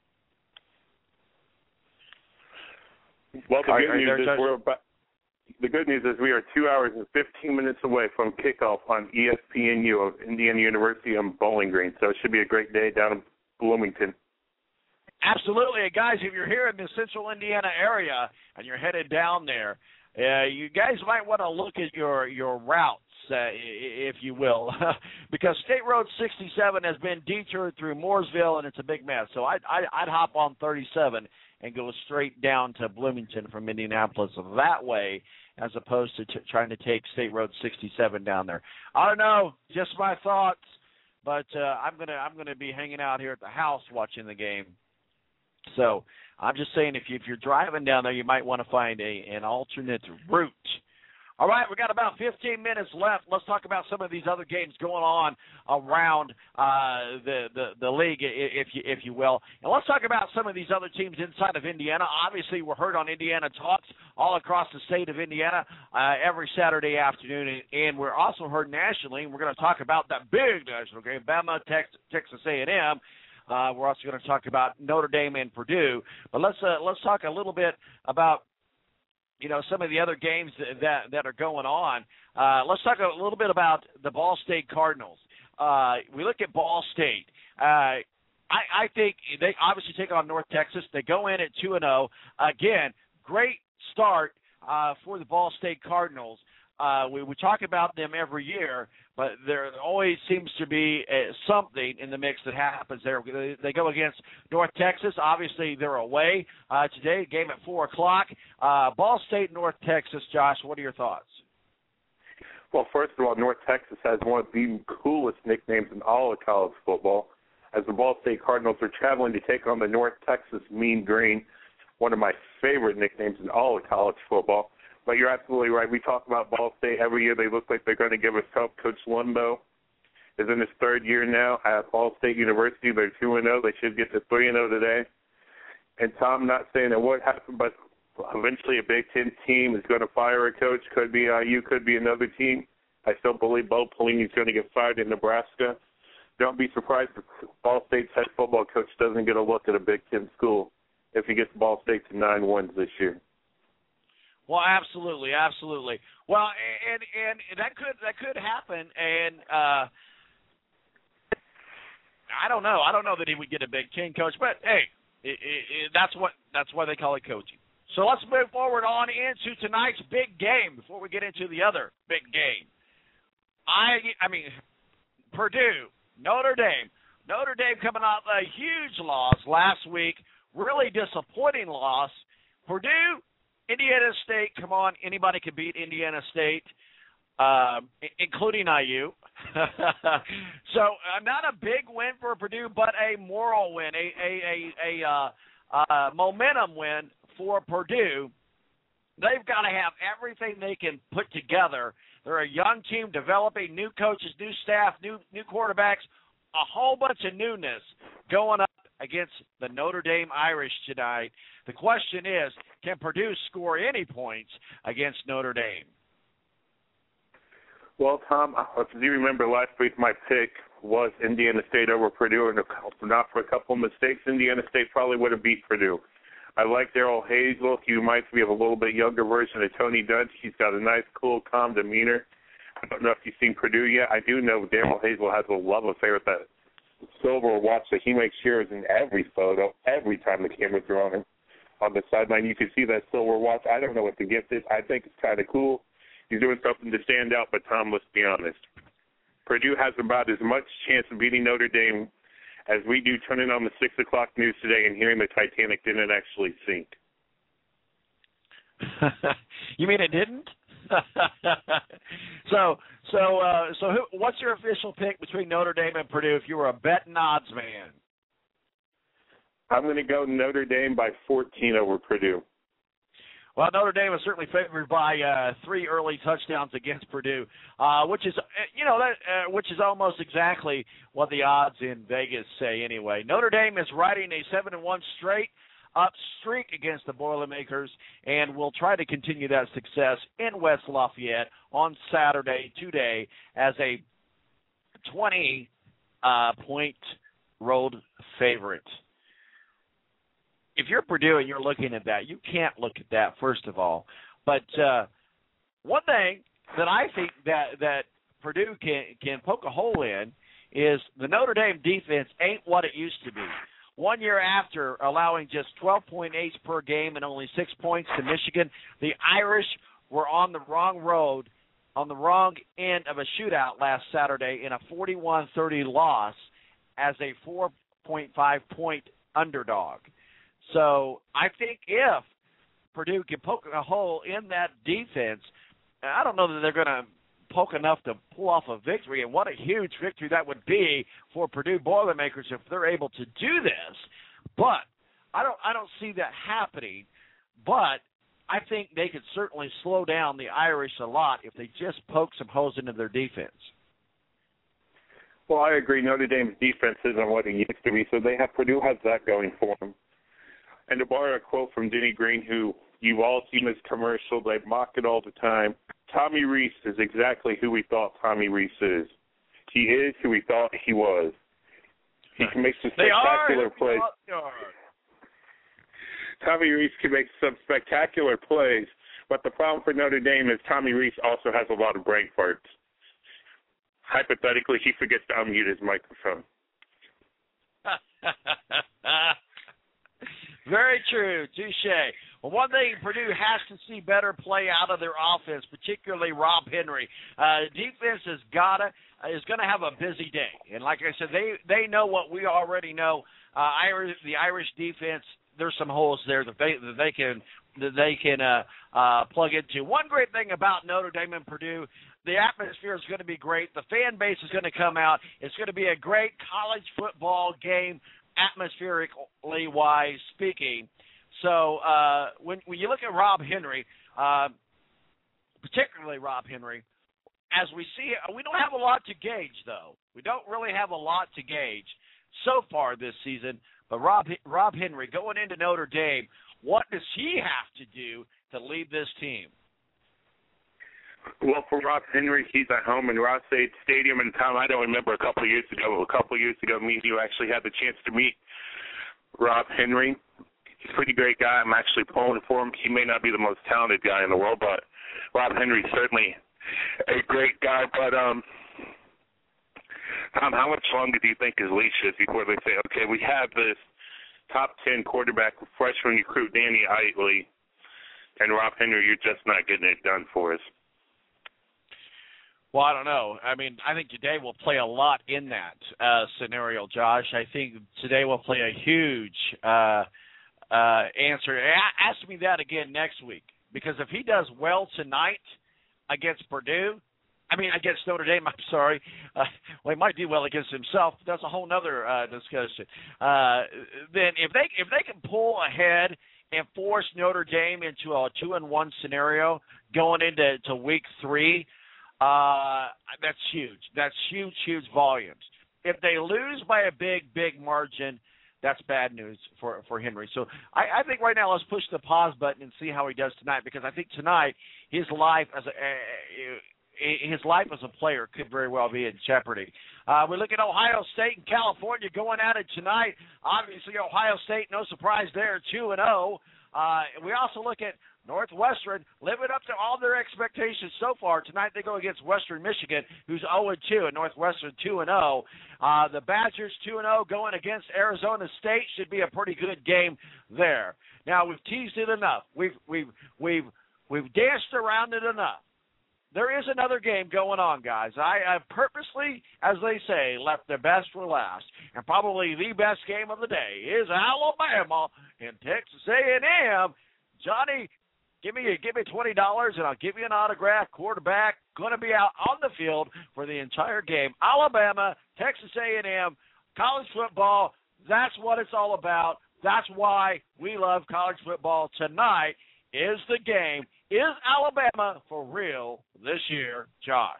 Well, the good are, news are is we're about, the good news is we are two hours and fifteen minutes away from kickoff on E S P N U of Indiana University on Bowling Green. So it should be a great day down in Bloomington. Absolutely. And guys, if you're here in the central Indiana area and you're headed down there, uh, you guys might want to look at your, your routes, uh, if you will, because State Road sixty-seven has been detoured through Mooresville, and it's a big mess. So I'd, I'd, I'd hop on thirty-seven and go straight down to Bloomington from Indianapolis that way, as opposed to t- trying to take State Road sixty-seven down there. I don't know, just my thoughts, but uh, I'm gonna I'm gonna be hanging out here at the house watching the game. So I'm just saying, if, you, if you're driving down there, you might want to find a an alternate route. All right, we got about fifteen minutes left. Let's talk about some of these other games going on around uh, the, the the league, if you if you will. And let's talk about some of these other teams inside of Indiana. Obviously, we're heard on Indiana Talks all across the state of Indiana uh, every Saturday afternoon, and, and we're also heard nationally. And we're going to talk about that big national game, Bama, Tex- Texas A and M. Uh, we're also going to talk about Notre Dame and Purdue. But let's uh, let's talk a little bit about, you know, some of the other games that that are going on. Uh, let's talk a little bit about the Ball State Cardinals. Uh, we look at Ball State. Uh, I, I think they obviously take on North Texas. They go in at two and zero. Again, great start uh, for the Ball State Cardinals. Uh, we, we talk about them every year, but there always seems to be uh, something in the mix that happens there. They, they go against North Texas. Obviously, they're away uh, today, game at four o'clock. Uh, Ball State, North Texas. Josh, what are your thoughts? Well, first of all, North Texas has one of the coolest nicknames in all of college football, as the Ball State Cardinals are traveling to take on the North Texas Mean Green, one of my favorite nicknames in all of college football. But you're absolutely right. We talk about Ball State every year. They look like they're going to give us help. Coach Lumbo is in his third year now at Ball State University. They're two and oh. They should get to three and oh today. And Tom, not saying that what happened, but eventually a Big Ten team is going to fire a coach. Could be I U, could be another team. I still believe Bo Pelini is going to get fired in Nebraska. Don't be surprised if Ball State's head football coach doesn't get a look at a Big Ten school if he gets Ball State to nine wins this year. Well, absolutely, absolutely. Well, and and that could that could happen, and uh, I don't know. I don't know that he would get a Big Ten coach, but hey, it, it, it, that's what that's why they call it coaching. So let's move forward on into tonight's big game before we get into the other big game. I I mean, Purdue, Notre Dame. Notre Dame coming off a huge loss last week, really disappointing loss. Purdue, Indiana State, come on, anybody can beat Indiana State, uh, including I U. So uh, not a big win for Purdue, but a moral win, a a a, a uh, uh, momentum win for Purdue. They've got to have everything they can put together. They're a young team developing, new coaches, new staff, new new quarterbacks, a whole bunch of newness going up against the Notre Dame Irish tonight. The question is, can Purdue score any points against Notre Dame? Well, Tom, if you remember last week, my pick was Indiana State over Purdue, and not for a couple of mistakes, Indiana State probably would have beat Purdue. I like Daryl Hazel. He reminds me of a little bit younger version of Tony Dungy. He's got a nice, cool, calm demeanor. I don't know if you've seen Purdue yet. I do know Daryl Hazel has a love affair with that silver watch that he makes sure is in every photo, every time the cameras are on him. On the sideline, you can see that silver watch. I don't know what the gift is. I think it's kind of cool. He's doing something to stand out, but Tom, let's be honest. Purdue has about as much chance of beating Notre Dame as we do turning on the six o'clock news today and hearing the Titanic didn't actually sink. You mean it didn't? so, so, uh, so, who, what's your official pick between Notre Dame and Purdue if you were a betting odds man? I'm going to go Notre Dame by fourteen over Purdue. Well, Notre Dame is certainly favored by uh, three early touchdowns against Purdue, uh, which is, you know, that uh, which is almost exactly what the odds in Vegas say. Anyway, Notre Dame is riding a seven and one straight up streak against the Boilermakers, and will try to continue that success in West Lafayette on Saturday today as a twenty uh, point road favorite. If you're Purdue and you're looking at that, you can't look at that, first of all. But uh, one thing that I think that, that Purdue can, can poke a hole in is the Notre Dame defense ain't what it used to be. One year after allowing just twelve point eight per game and only six points to Michigan, the Irish were on the wrong road, on the wrong end of a shootout last Saturday in a forty-one thirty loss as a four point five point underdog. So I think if Purdue can poke a hole in that defense, I don't know that they're going to poke enough to pull off a victory, and what a huge victory that would be for Purdue Boilermakers if they're able to do this. But I don't I don't see that happening, but I think they could certainly slow down the Irish a lot if they just poke some holes into their defense. Well, I agree. Notre Dame's defense isn't what it used to be, so they have Purdue has that going for them. And to borrow a quote from Denny Green, who you've all seen his commercial, they mock it all the time. Tommy Rees is exactly who we thought Tommy Rees is. He is who we thought he was. He can make some spectacular plays. Tommy Rees can make some spectacular plays, but the problem for Notre Dame is Tommy Rees also has a lot of brain farts. Hypothetically, he forgets to unmute his microphone. Very true. Touche. Well, one thing Purdue has to see better play out of their offense, particularly Rob Henry. Uh, defense has gotta is going to have a busy day, and like I said, they they know what we already know. Uh, Irish, the Irish defense, there's some holes there that they that they can that they can uh, uh, plug into. One great thing about Notre Dame and Purdue, the atmosphere is going to be great. The fan base is going to come out. It's going to be a great college football game, atmospherically wise speaking. So uh, when when you look at Rob Henry, uh, particularly Rob Henry, as we see, we don't have a lot to gauge, though. We don't really have a lot to gauge so far this season. But Rob Rob Henry going into Notre Dame, what does he have to do to lead this team? Well, for Rob Henry, he's at home in Ross-Ade Stadium. And, Tom, I don't remember a couple of years ago, a couple of years ago, me and you actually had the chance to meet Rob Henry. He's a pretty great guy. I'm actually pulling for him. He may not be the most talented guy in the world, but Rob Henry's certainly a great guy. But um, Tom, how much longer do you think his leash is before they say, okay, we have this top ten quarterback freshman recruit, Danny Itley, and Rob Henry, you're just not getting it done for us? Well, I don't know. I mean, I think today will play a lot in that uh, scenario, Josh. I think today will play a huge uh, uh, answer. A- ask me that again next week, because if he does well tonight against Purdue, I mean, against Notre Dame, I'm sorry. Uh, well, he might do well against himself. That's a whole other uh, discussion. Uh, then if they if they can pull ahead and force Notre Dame into a two and one scenario going into to week three, uh, that's huge. That's huge, huge volumes. If they lose by a big, big margin, that's bad news for, for Henry. So I, I think right now let's push the pause button and see how he does tonight, because I think tonight his life as a uh, his life as a player could very well be in jeopardy. Uh, we look at Ohio State and California going at it tonight. Obviously, Ohio State, no surprise there, two and oh. Uh, we also look at Northwestern living up to all their expectations so far. Tonight they go against Western Michigan, who's oh and two, and Northwestern two and oh. Uh, the Badgers two and oh going against Arizona State. Should be a pretty good game there. Now, we've teased it enough. We've we've we've we've danced around it enough. There is another game going on, guys. I have purposely, as they say, left the best for last. And probably the best game of the day is Alabama and Texas A and M. Johnny, give me give me twenty dollars and I'll give you an autograph. Quarterback going to be out on the field for the entire game. Alabama, Texas A and M, college football, that's what it's all about. That's why we love college football. Tonight is the game. Is Alabama for real this year, Josh?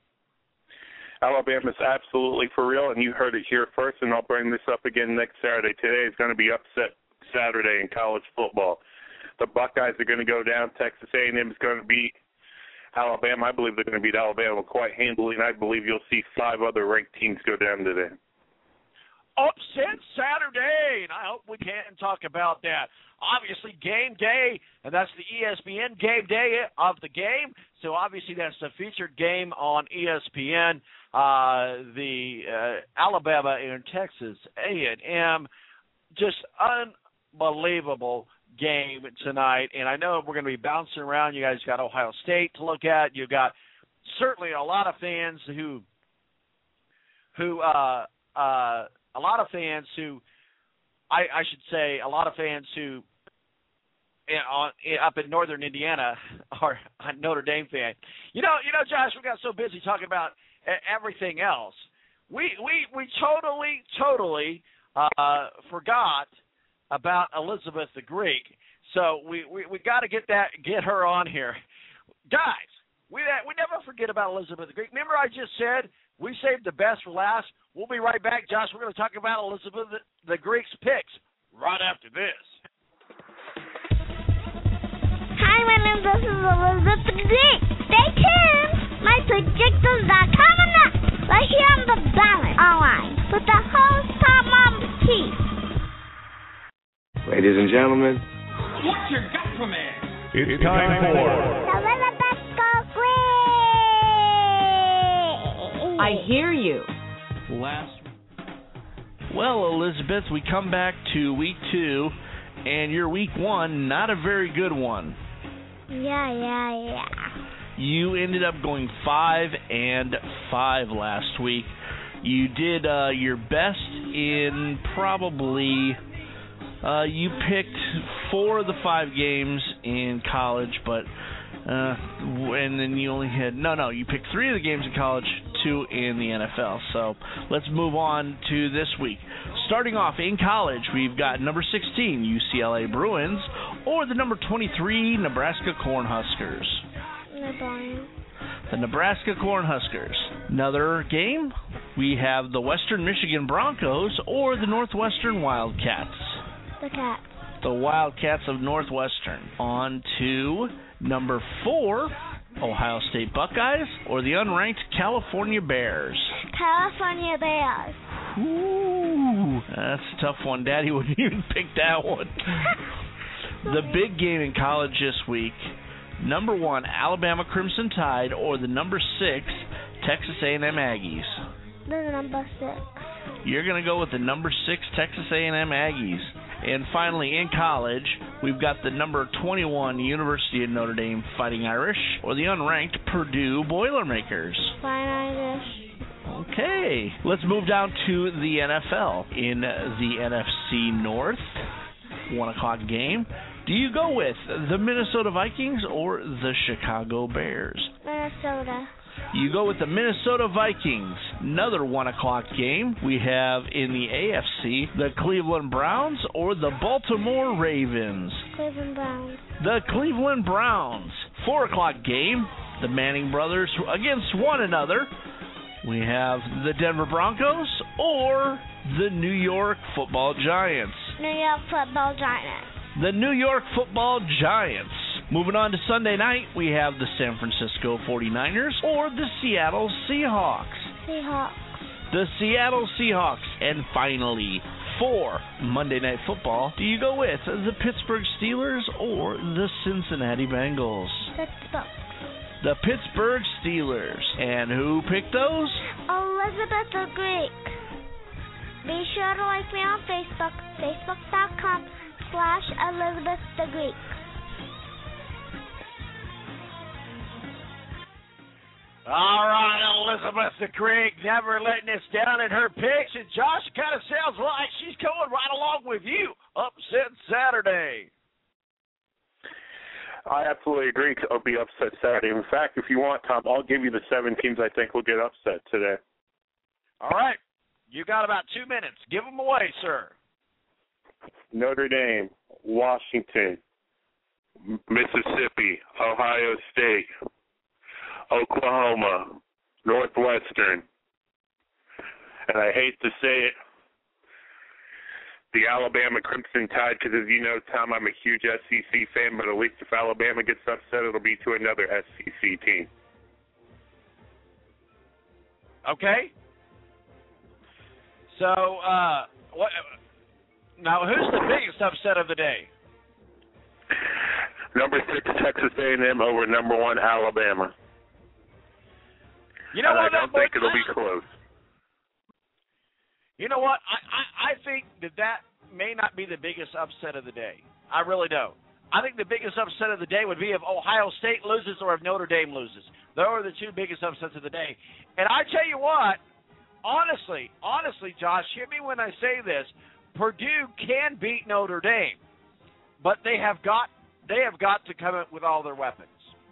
Alabama's absolutely for real, and you heard it here first, and I'll bring this up again next Saturday. Today is going to be upset Saturday in college football. The Buckeyes are going to go down. Texas A and M is going to beat Alabama. I believe they're going to beat Alabama quite handily, and I believe you'll see five other ranked teams go down today. Upset Saturday, and I hope we can talk about that. Obviously, game day, and that's the E S P N game day of the game. So, obviously, that's the featured game on E S P N. Uh, the uh, Alabama and Texas A and M, just unbelievable game tonight. And I know we're going to be bouncing around. You guys got Ohio State to look at. You've got certainly a lot of fans who, who uh, uh, a lot of fans who, I, I should say, a lot of fans who, on up in northern Indiana, are a Notre Dame fan. You know, you know, Josh, we got so busy talking about everything else. We we we totally, totally uh, forgot about Elizabeth the Greek. So we we, we got to get that get her on here, guys. We we never forget about Elizabeth the Greek. Remember, I just said we saved the best for last. We'll be right back, Josh. We're going to talk about Elizabeth the Greek's picks right after this. Hi, my name is Elizabeth the Greek. Stay tuned. My predictions are coming up right here on the Balance Online with the host, Tom Monty. Ladies and gentlemen, what you got for me? It's time for the Elizabeth the Greek. I hear you. Last well, Elizabeth, we come back to week two, and your week one, not a very good one. Yeah, yeah, yeah. You ended up going five and five last week. You did uh, your best in probably. Uh, you picked four of the five games in college, but uh, and then you only had no, no. You picked three of the games in college, two in the N F L. So let's move on to this week. Starting off in college, we've got number sixteen U C L A Bruins or the number twenty-three Nebraska Cornhuskers. The Nebraska Cornhuskers. Another game, we have the Western Michigan Broncos or the Northwestern Wildcats. The Cats. The Wildcats of Northwestern. On to number four, Ohio State Buckeyes or the unranked California Bears. California Bears. Ooh, that's a tough one. Daddy wouldn't even pick that one. The big game in college this week, number one, Alabama Crimson Tide, or the number six, Texas A and M Aggies. The number six. You're going to go with the number six Texas A and M Aggies. And finally, in college, we've got the number twenty-one University of Notre Dame Fighting Irish, or the unranked Purdue Boilermakers. Fighting Irish. Okay, let's move down to the N F L. In the N F C North, one o'clock game, do you go with the Minnesota Vikings or the Chicago Bears? Minnesota. You go with the Minnesota Vikings. Another one o'clock game we have in the A F C, the Cleveland Browns or the Baltimore Ravens? Cleveland Browns. The Cleveland Browns. Four o'clock game, the Manning brothers against one another. We have the Denver Broncos or the New York Football Giants? New York Football Giants. The New York Football Giants. Moving on to Sunday night, we have the San Francisco forty-niners or the Seattle Seahawks. Seahawks. The Seattle Seahawks. And finally, for Monday Night Football, do you go with the Pittsburgh Steelers or the Cincinnati Bengals? Pittsburgh. The Pittsburgh Steelers. And who picked those? Elizabeth the Greek. Be sure to like me on Facebook, facebook.com slash Elizabeth the Greek. All right, Elizabeth the Greek, never letting us down in her picks. And Josh, kind of sounds like she's going right along with you. Upset Saturday. I absolutely agree. It'll be upset Saturday. In fact, if you want, Tom, I'll give you the seven teams I think will get upset today. All right. You got about two minutes. Give them away, sir. Notre Dame, Washington, Mississippi, Ohio State, Oklahoma, Northwestern, and I hate to say it, the Alabama Crimson Tide, because as you know, Tom, I'm a huge S E C fan, but at least if Alabama gets upset, it'll be to another S E C team. Okay. So, uh, what? Now, who's the biggest upset of the day? Number six, Texas A and M over number one, Alabama. You know and what? I don't think it'll be close. You know what? I, I, I think that that may not be the biggest upset of the day. I really don't. I think the biggest upset of the day would be if Ohio State loses or if Notre Dame loses. Those are the two biggest upsets of the day. And I tell you what, honestly, honestly, Josh, hear me when I say this. Purdue can beat Notre Dame, but they have got they have got to come up with all their weapons.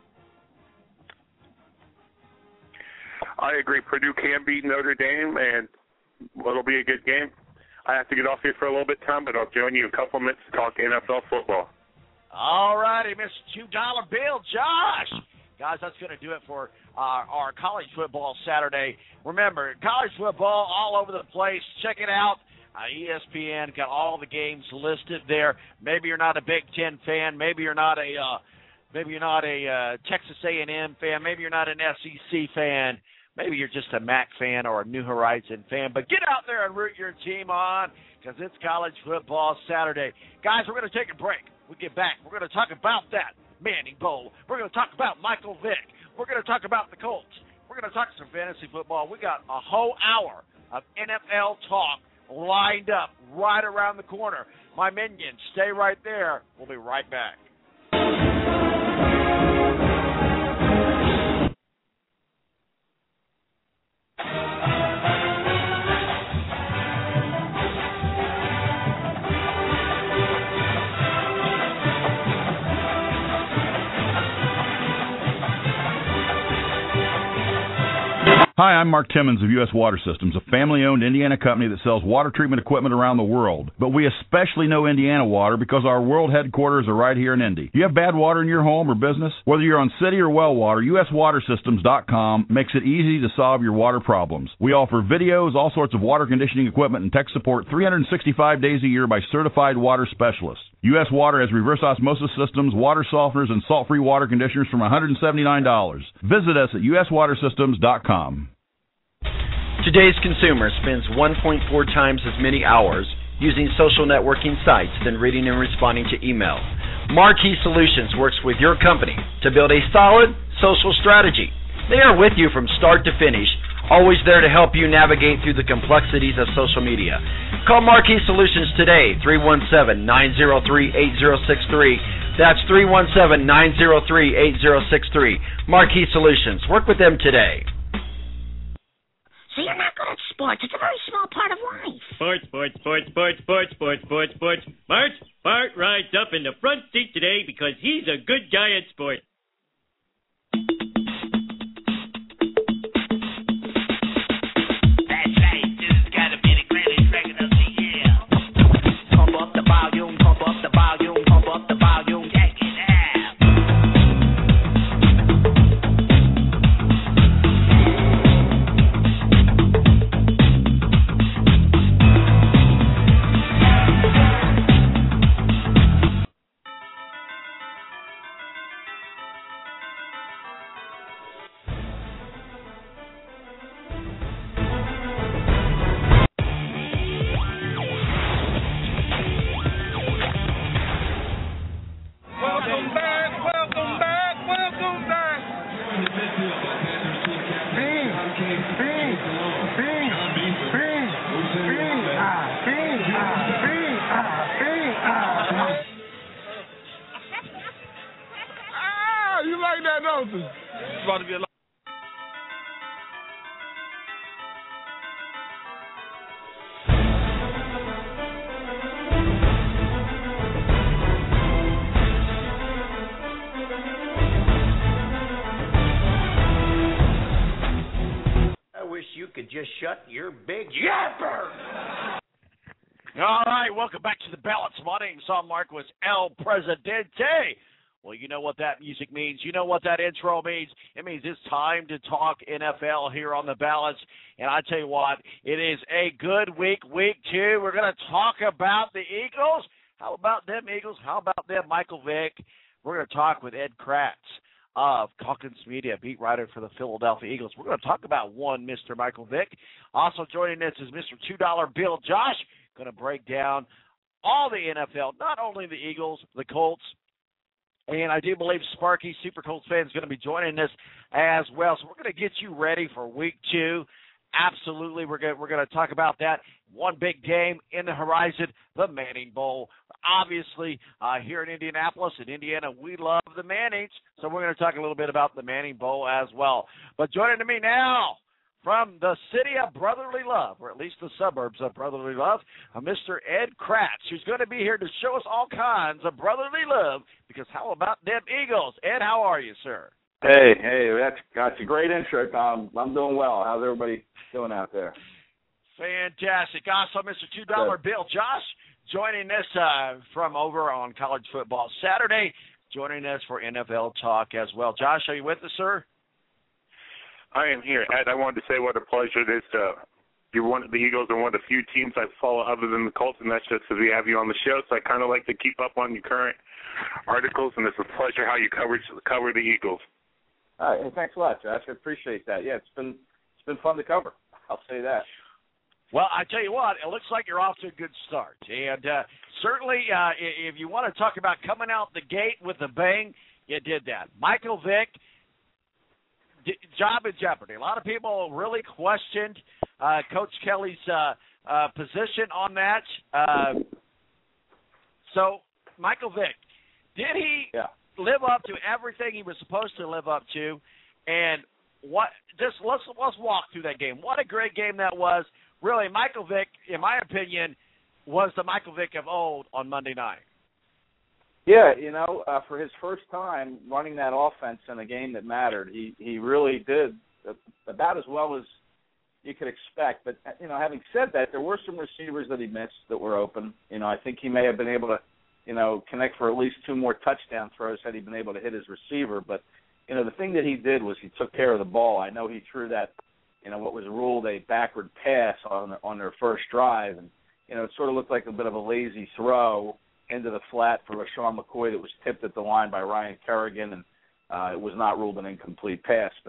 I agree. Purdue can beat Notre Dame, and it'll be a good game. I have to get off here for a little bit, Tom, but I'll join you in a couple minutes to talk N F L football. All righty, Mister two dollar Bill, Josh. Guys, that's going to do it for uh, our college football Saturday. Remember, college football all over the place. Check it out. Uh, E S P N got all the games listed there. Maybe you're not a Big Ten fan. Maybe you're not a uh, maybe you're not a uh, Texas A and M fan. Maybe you're not an S E C fan. Maybe you're just a M A C fan or a New Horizon fan. But get out there and root your team on because it's college football Saturday. Guys, we're going to take a break. We get back. We're going to talk about that Manning Bowl. We're going to talk about Michael Vick. We're going to talk about the Colts. We're going to talk some fantasy football. We got a whole hour of N F L talk lined up right around the corner. My minions, stay right there. We'll be right back. Hi, I'm Mark Timmons of U S Water Systems, a family-owned Indiana company that sells water treatment equipment around the world. But we especially know Indiana water because our world headquarters are right here in Indy. You have bad water in your home or business? Whether you're on city or well water, U S water systems dot com makes it easy to solve your water problems. We offer videos, all sorts of water conditioning equipment, and tech support three hundred sixty-five days a year by certified water specialists. U S Water has reverse osmosis systems, water softeners, and salt-free water conditioners from one hundred seventy-nine dollars. Visit us at U S water systems dot com. Today's consumer spends one point four times as many hours using social networking sites than reading and responding to email. Marquee Solutions works with your company to build a solid social strategy. They are with you from start to finish, always there to help you navigate through the complexities of social media. Call Marquee Solutions today, three one seven, nine zero three, eight zero six three. That's three one seven, nine zero three, eight zero six three. Marquee Solutions. Work with them today. So you're not good at sports. It's a very small part of life. Sports, sports, sports, sports, sports, sports, sports, sports. Bart, Bart rides up in the front seat today because he's a good guy at sports. That's right. This has got to be the greatest record of the year. Pump up the volume, pump up the volume, pump up the volume. Check it out. Welcome back, welcome back, welcome back. Bing, bing, bing, bing, bing, ah, bing, ah, bing, ah, bing, ah. Ah, you like that, don't you? It's about to be a lot. You could just shut your big yapper. All right, welcome back to the balance. My name's Tom Marquis, El Presidente. Well, you know what that music means. You know what that intro means. It means it's time to talk N F L here on the balance. And I tell you what, it is a good week, week two. We're going to talk about the Eagles. How about them Eagles? How about them Michael Vick? We're going to talk with Ed Kracz of Calkins Media, beat writer for the Philadelphia Eagles. We're going to talk about one Mister Michael Vick. Also joining us is Mister two dollar Bill Josh, going to break down all the N F L, not only the Eagles, the Colts, and I do believe Sparky, Super Colts fan, is going to be joining us as well. So we're going to get you ready for week two. Absolutely, we're going we're going to talk about that. One big game in the horizon, the Manning Bowl. Obviously, uh, here in Indianapolis, in Indiana, we love the Mannings, so we're going to talk a little bit about the Manning Bowl as well. But joining me now from the city of brotherly love, or at least the suburbs of brotherly love, uh, Mister Ed Kracz, who's going to be here to show us all kinds of brotherly love, because how about them Eagles? Ed, how are you, sir? Hey, hey, that's, that's a great intro, Tom. I'm doing well. How's everybody doing out there? Fantastic. Also, Mister two dollar Bill Josh, joining us uh, from over on College Football Saturday, joining us for N F L talk as well. Josh, are you with us, sir? I am here. Ed, I wanted to say what a pleasure it is to be one of the Eagles are one of the few teams I follow other than the Colts, and that's just because we have you on the show. So I kind of like to keep up on your current articles, and it's a pleasure how you cover cover the Eagles. All right, hey, thanks a lot, Josh. I appreciate that. Yeah, it's been it's been fun to cover. I'll say that. Well, I tell you what, it looks like you're off to a good start. And uh, certainly, uh, if you want to talk about coming out the gate with a bang, you did that. Michael Vick, d- job in jeopardy. A lot of people really questioned uh, Coach Kelly's uh, uh, position on that. Uh, so, Michael Vick, did he yeah. live up to everything he was supposed to live up to? And what? Just let's let's walk through that game. What a great game that was. Really, Michael Vick, in my opinion, was the Michael Vick of old on Monday night. Yeah, you know, uh, for his first time running that offense in a game that mattered, he, he really did about as well as you could expect. But, you know, having said that, there were some receivers that he missed that were open. You know, I think he may have been able to, you know, connect for at least two more touchdown throws had he been able to hit his receiver. But, you know, the thing that he did was he took care of the ball. I know he threw that, you know, what was ruled a backward pass on on their first drive. And, you know, it sort of looked like a bit of a lazy throw into the flat for LaShawn McCoy that was tipped at the line by Ryan Kerrigan, and uh, it was not ruled an incomplete pass. But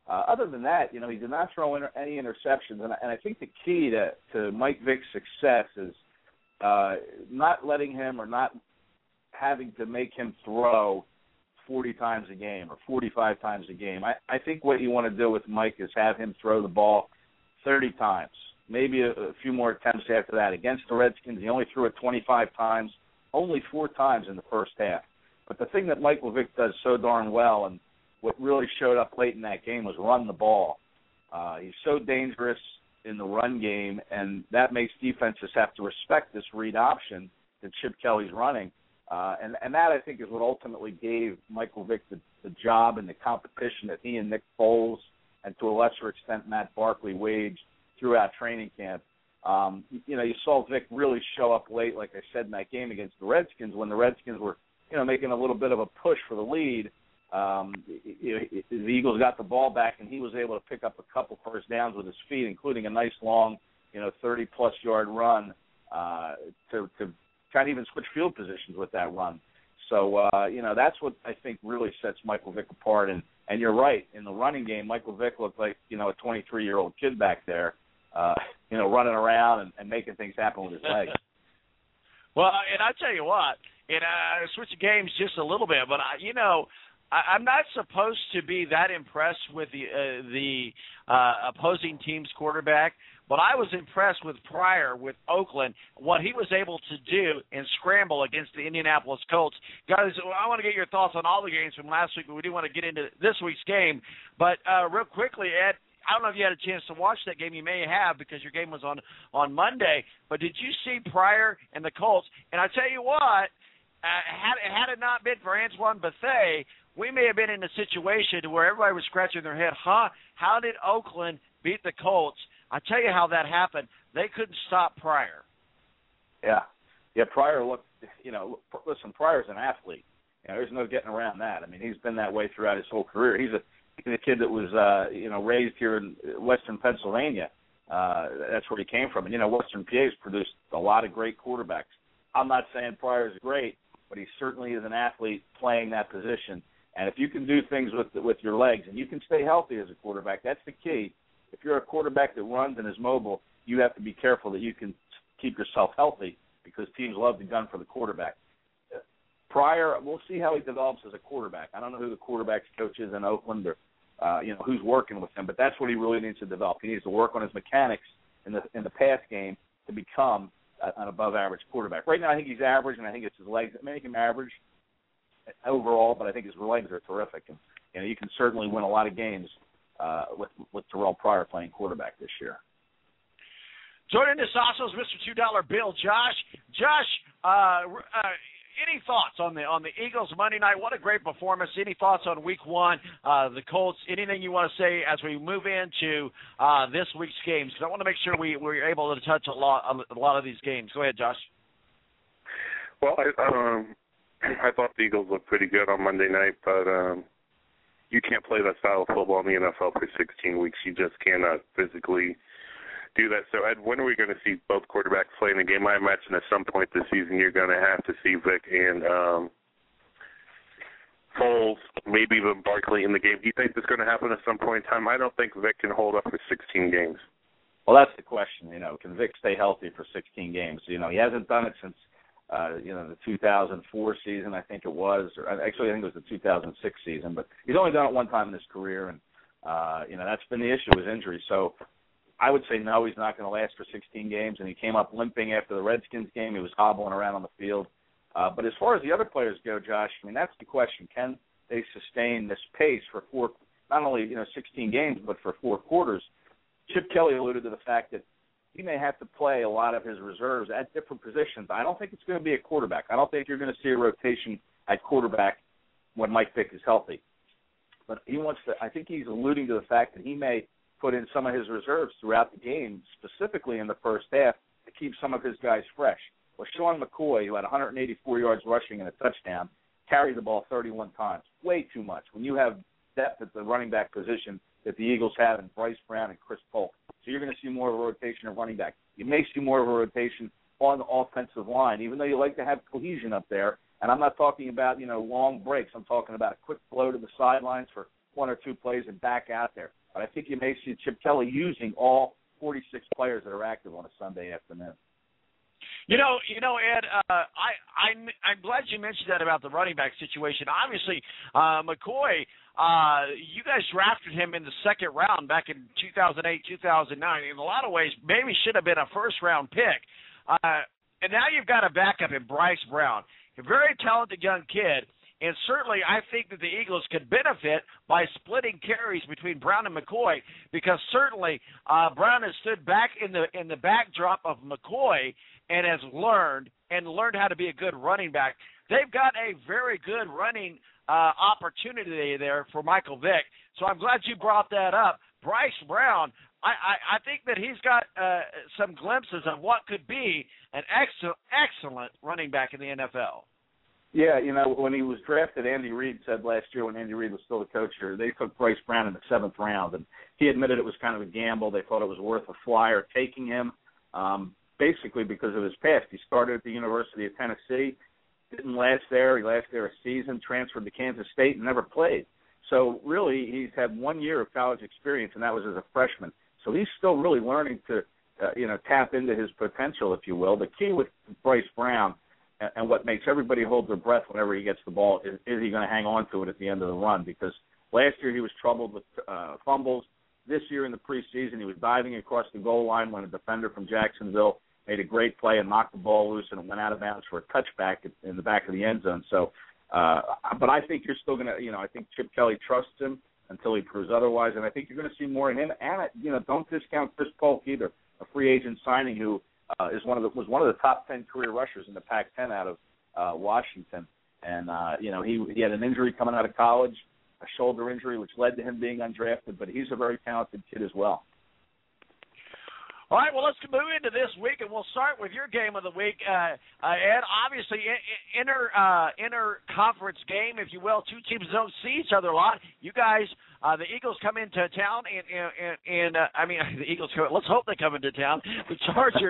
Uh, other than that, you know, he did not throw in any interceptions, and, and I think the key to, to Mike Vick's success is uh, not letting him or not having to make him throw forty times a game or forty-five times a game. I, I think what you want to do with Mike is have him throw the ball thirty times, maybe a, a few more attempts after that. Against the Redskins, he only threw it twenty-five times, only four times in the first half. But the thing that Michael Vick does so darn well, and what really showed up late in that game, was run the ball. Uh, he's so dangerous in the run game, and that makes defenses have to respect this read option that Chip Kelly's running. Uh, and, and that, I think, is what ultimately gave Michael Vick the, the job and the competition that he and Nick Foles, and to a lesser extent Matt Barkley, waged throughout training camp. Um, you know, you saw Vick really show up late, like I said, in that game against the Redskins, when the Redskins were, you know, making a little bit of a push for the lead. Um, you know, the Eagles got the ball back, and he was able to pick up a couple first downs with his feet, including a nice long, you know, thirty-plus yard run uh, to, to try to even switch field positions with that run. So, uh, you know, that's what I think really sets Michael Vick apart. And, and you're right, in the running game, Michael Vick looked like, you know, a twenty-three-year-old kid back there, uh, you know, running around and, and making things happen with his legs. Well, and I tell you what, and I switch games just a little bit, but, I, you know, I, I'm not supposed to be that impressed with the uh, the uh, opposing team's quarterback, but I was impressed with Pryor with Oakland, what he was able to do and scramble against the Indianapolis Colts. Guys, I want to get your thoughts on all the games from last week, but we do want to get into this week's game. But uh, real quickly, Ed, I don't know if you had a chance to watch that game. You may have, because your game was on, on Monday. But did you see Pryor and the Colts? And I tell you what, uh, had, had it not been for Antoine Bethea, we may have been in a situation where everybody was scratching their head, huh, how did Oakland beat the Colts? I tell you how that happened. They couldn't stop Pryor. Yeah. Yeah, Pryor looked, you know, listen, Pryor's an athlete. You know, there's no getting around that. I mean, he's been that way throughout his whole career. He's a, he's a kid that was, uh, you know, raised here in western Pennsylvania. Uh, that's where he came from. And, you know, Western P A has produced a lot of great quarterbacks. I'm not saying Pryor's great, but he certainly is an athlete playing that position. And if you can do things with with your legs and you can stay healthy as a quarterback, that's the key. If you're a quarterback that runs and is mobile, you have to be careful that you can keep yourself healthy, because teams love to gun for the quarterback. Pryor, we'll see how he develops as a quarterback. I don't know who the quarterback's coach is in Oakland, or uh, you know, who's working with him, but that's what he really needs to develop. He needs to work on his mechanics in the in the pass game to become a, an above-average quarterback. Right now, I think he's average, and I think it's his legs that make him average overall, but I think his legs are terrific. And, you know, you can certainly win a lot of games uh, with with Terrell Pryor playing quarterback this year. Joining us also is Mister two dollar Bill, Josh. Josh, uh, uh, any thoughts on the on the Eagles Monday night? What a great performance. Any thoughts on week one, uh, the Colts? Anything you want to say as we move into uh, this week's games? Because I want to make sure we, we're able to touch a lot, a lot of these games. Go ahead, Josh. Well, I, um, I thought the Eagles looked pretty good on Monday night, but um, you can't play that style of football in the N F L for sixteen weeks. You just cannot physically do that. So, Ed, when are we going to see both quarterbacks play in the game? I imagine at some point this season you're going to have to see Vick and um, Foles, maybe even Barkley in the game. Do you think that's going to happen at some point in time? I don't think Vick can hold up for sixteen games. Well, that's the question. You know, can Vick stay healthy for sixteen games? You know, he hasn't done it since Uh, you know, the two thousand four season, I think it was, or actually I think it was the two thousand six season, but he's only done it one time in his career, and, uh, you know, that's been the issue, his injury. So I would say no, he's not going to last for sixteen games, and he came up limping after the Redskins game. He was hobbling around on the field. Uh, but as far as the other players go, Josh, I mean, that's the question. Can they sustain this pace for four, not only, you know, sixteen games, but for four quarters? Chip Kelly alluded to the fact that he may have to play a lot of his reserves at different positions. I don't think it's going to be a quarterback. I don't think you're going to see a rotation at quarterback when Mike Vick is healthy. But he wants to. I think he's alluding to the fact that he may put in some of his reserves throughout the game, specifically in the first half, to keep some of his guys fresh. Well, Sean McCoy, who had one hundred eighty-four yards rushing and a touchdown, carried the ball thirty-one times. Way too much. When you have depth at the running back position that the Eagles have in Bryce Brown and Chris Polk. So you're going to see more of a rotation of running back. You may see more of a rotation on the offensive line, even though you like to have cohesion up there. And I'm not talking about, you know, long breaks. I'm talking about a quick flow to the sidelines for one or two plays and back out there. But I think you may see Chip Kelly using all forty-six players that are active on a Sunday afternoon. You know, you know, Ed. Uh, I, I'm, I'm glad you mentioned that about the running back situation. Obviously, uh, McCoy. Uh, you guys drafted him in the second round back in two thousand eight, two thousand nine. In a lot of ways, maybe should have been a first-round pick. Uh, and now you've got a backup in Bryce Brown, a very talented young kid. And certainly, I think that the Eagles could benefit by splitting carries between Brown and McCoy, because certainly uh, Brown has stood back in the in the backdrop of McCoy and has learned and learned how to be a good running back. They've got a very good running uh, opportunity there for Michael Vick. So I'm glad you brought that up. Bryce Brown, I, I, I think that he's got uh, some glimpses of what could be an excellent, excellent running back in the N F L. Yeah, you know, when he was drafted, Andy Reid said last year when Andy Reid was still the coach here, they took Bryce Brown in the seventh round, and he admitted it was kind of a gamble. They thought it was worth a flyer taking him, um, basically because of his past. He started at the University of Tennessee, didn't last there. He lasted there a season, transferred to Kansas State, and never played. So really, he's had one year of college experience, and that was as a freshman. So he's still really learning to, uh, you know, tap into his potential, if you will. The key with Bryce Brown, and what makes everybody hold their breath whenever he gets the ball, is, is he going to hang on to it at the end of the run? Because last year he was troubled with uh, fumbles. This year in the preseason, he was diving across the goal line when a defender from Jacksonville made a great play and knocked the ball loose, and it went out of bounds for a touchback in the back of the end zone. So, uh, but I think you're still going to, you know, I think Chip Kelly trusts him until he proves otherwise, and I think you're going to see more in him. And, you know, don't discount Chris Polk either, a free agent signing who Uh, is one of the was one of the top ten career rushers in the Pac ten out of uh, Washington, and uh, you know he he had an injury coming out of college, a shoulder injury, which led to him being undrafted. But he's a very talented kid as well. All right, well, let's move into this week, and we'll start with your game of the week, uh, uh, Ed. Obviously, inter uh, inter conference game, if you will. Two teams don't see each other a lot. You guys. Uh, the Eagles come into town, and, and, and uh, I mean, the Eagles come, let's hope they come into town. The Chargers,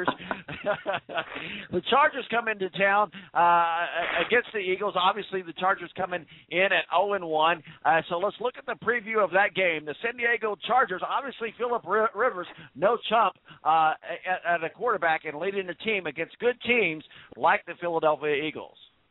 the Chargers come into town uh, against the Eagles. Obviously, the Chargers coming in at oh and one. Uh, so let's look at the preview of that game. The San Diego Chargers, obviously, Phillip Rivers, no chump uh, at, at a quarterback and leading the team against good teams like the Philadelphia Eagles.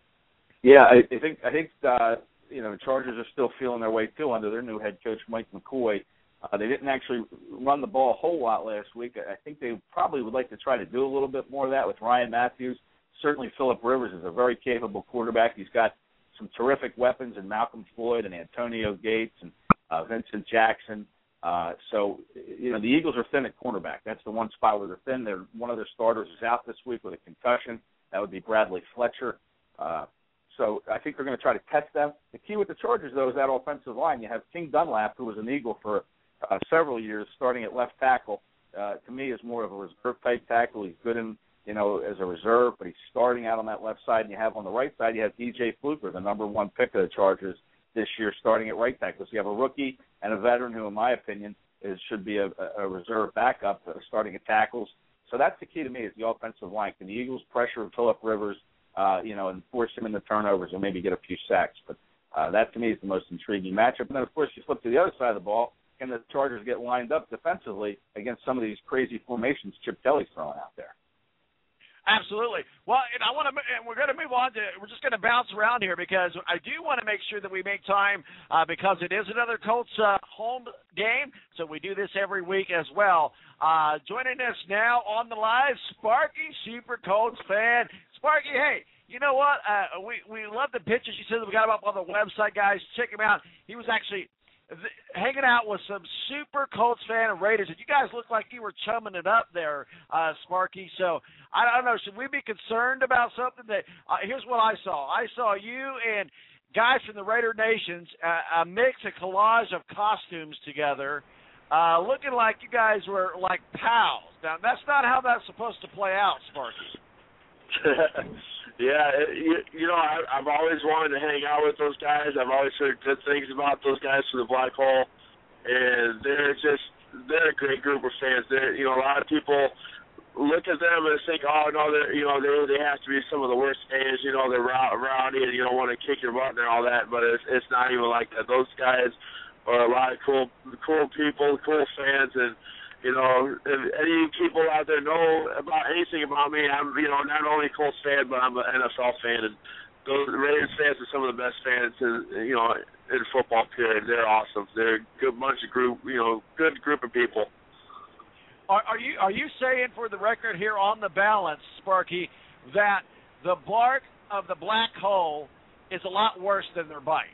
Yeah, I, I think I think. Uh, You know, the Chargers are still feeling their way, too, under their new head coach, Mike McCoy. Uh, they didn't actually run the ball a whole lot last week. I think they probably would like to try to do a little bit more of that with Ryan Matthews. Certainly Phillip Rivers is a very capable quarterback. He's got some terrific weapons in Malcolm Floyd and Antonio Gates and uh, Vincent Jackson. Uh, so, you know, the Eagles are thin at cornerback. That's the one spot where they're thin. They're, one of their starters is out this week with a concussion. That would be Bradley Fletcher. Uh So I think they're going to try to test them. The key with the Chargers, though, is that offensive line. You have King Dunlap, who was an Eagle for uh, several years, starting at left tackle. Uh, to me, is more of a reserve-type tackle. He's good in, you know, as a reserve, but he's starting out on that left side. And you have on the right side, you have D J Fluker, the number one pick of the Chargers this year, starting at right tackle. So you have a rookie and a veteran who, in my opinion, is should be a, a reserve backup uh, starting at tackles. So that's the key to me is the offensive line. Can the Eagles pressure Phillip Rivers, Uh, you know, and force him into turnovers and maybe get a few sacks. But uh, that, to me, is the most intriguing matchup. And then, of course, you flip to the other side of the ball, can the Chargers get lined up defensively against some of these crazy formations Chip Kelly's throwing out there? Absolutely. Well, and I want to, and we're going to move on to, we're just going to bounce around here because I do want to make sure that we make time uh, because it is another Colts uh, home game, so we do this every week as well. Uh, joining us now on the live, Sparky, super Colts fan. Sparky, hey, you know what? Uh, we, we love the pictures you said that we got him up on the website, guys. Check him out. He was actually th- hanging out with some super Colts fan and Raiders, and you guys look like you were chumming it up there, uh, Sparky. So, I don't know, should we be concerned about something that uh, – here's what I saw. I saw you and guys from the Raider Nations, uh, a mix, a collage of costumes together, uh, looking like you guys were like pals. Now, that's not how that's supposed to play out, Sparky. Yeah, you, you know, I, I've always wanted to hang out with those guys. I've always heard good things about those guys from the Black Hole, and they're just, they're a great group of fans. They're, you know, a lot of people look at them and think, oh, no, they're, you know, they they have to be some of the worst fans, you know, they're rowdy and, you know, want to kick your butt and all that, but it's, it's not even like that. Those guys are a lot of cool, cool people, cool fans, and you know, if any people out there know about anything about me, I'm, you know, not only a Colts fan, but I'm an N F L fan, and those Raiders fans are some of the best fans, in, you know, in football. Period. They're awesome. They're a good bunch of group, you know, good group of people. Are, are you are you saying, for the record here on the balance, Sparky, that the bark of the black hole is a lot worse than their bite?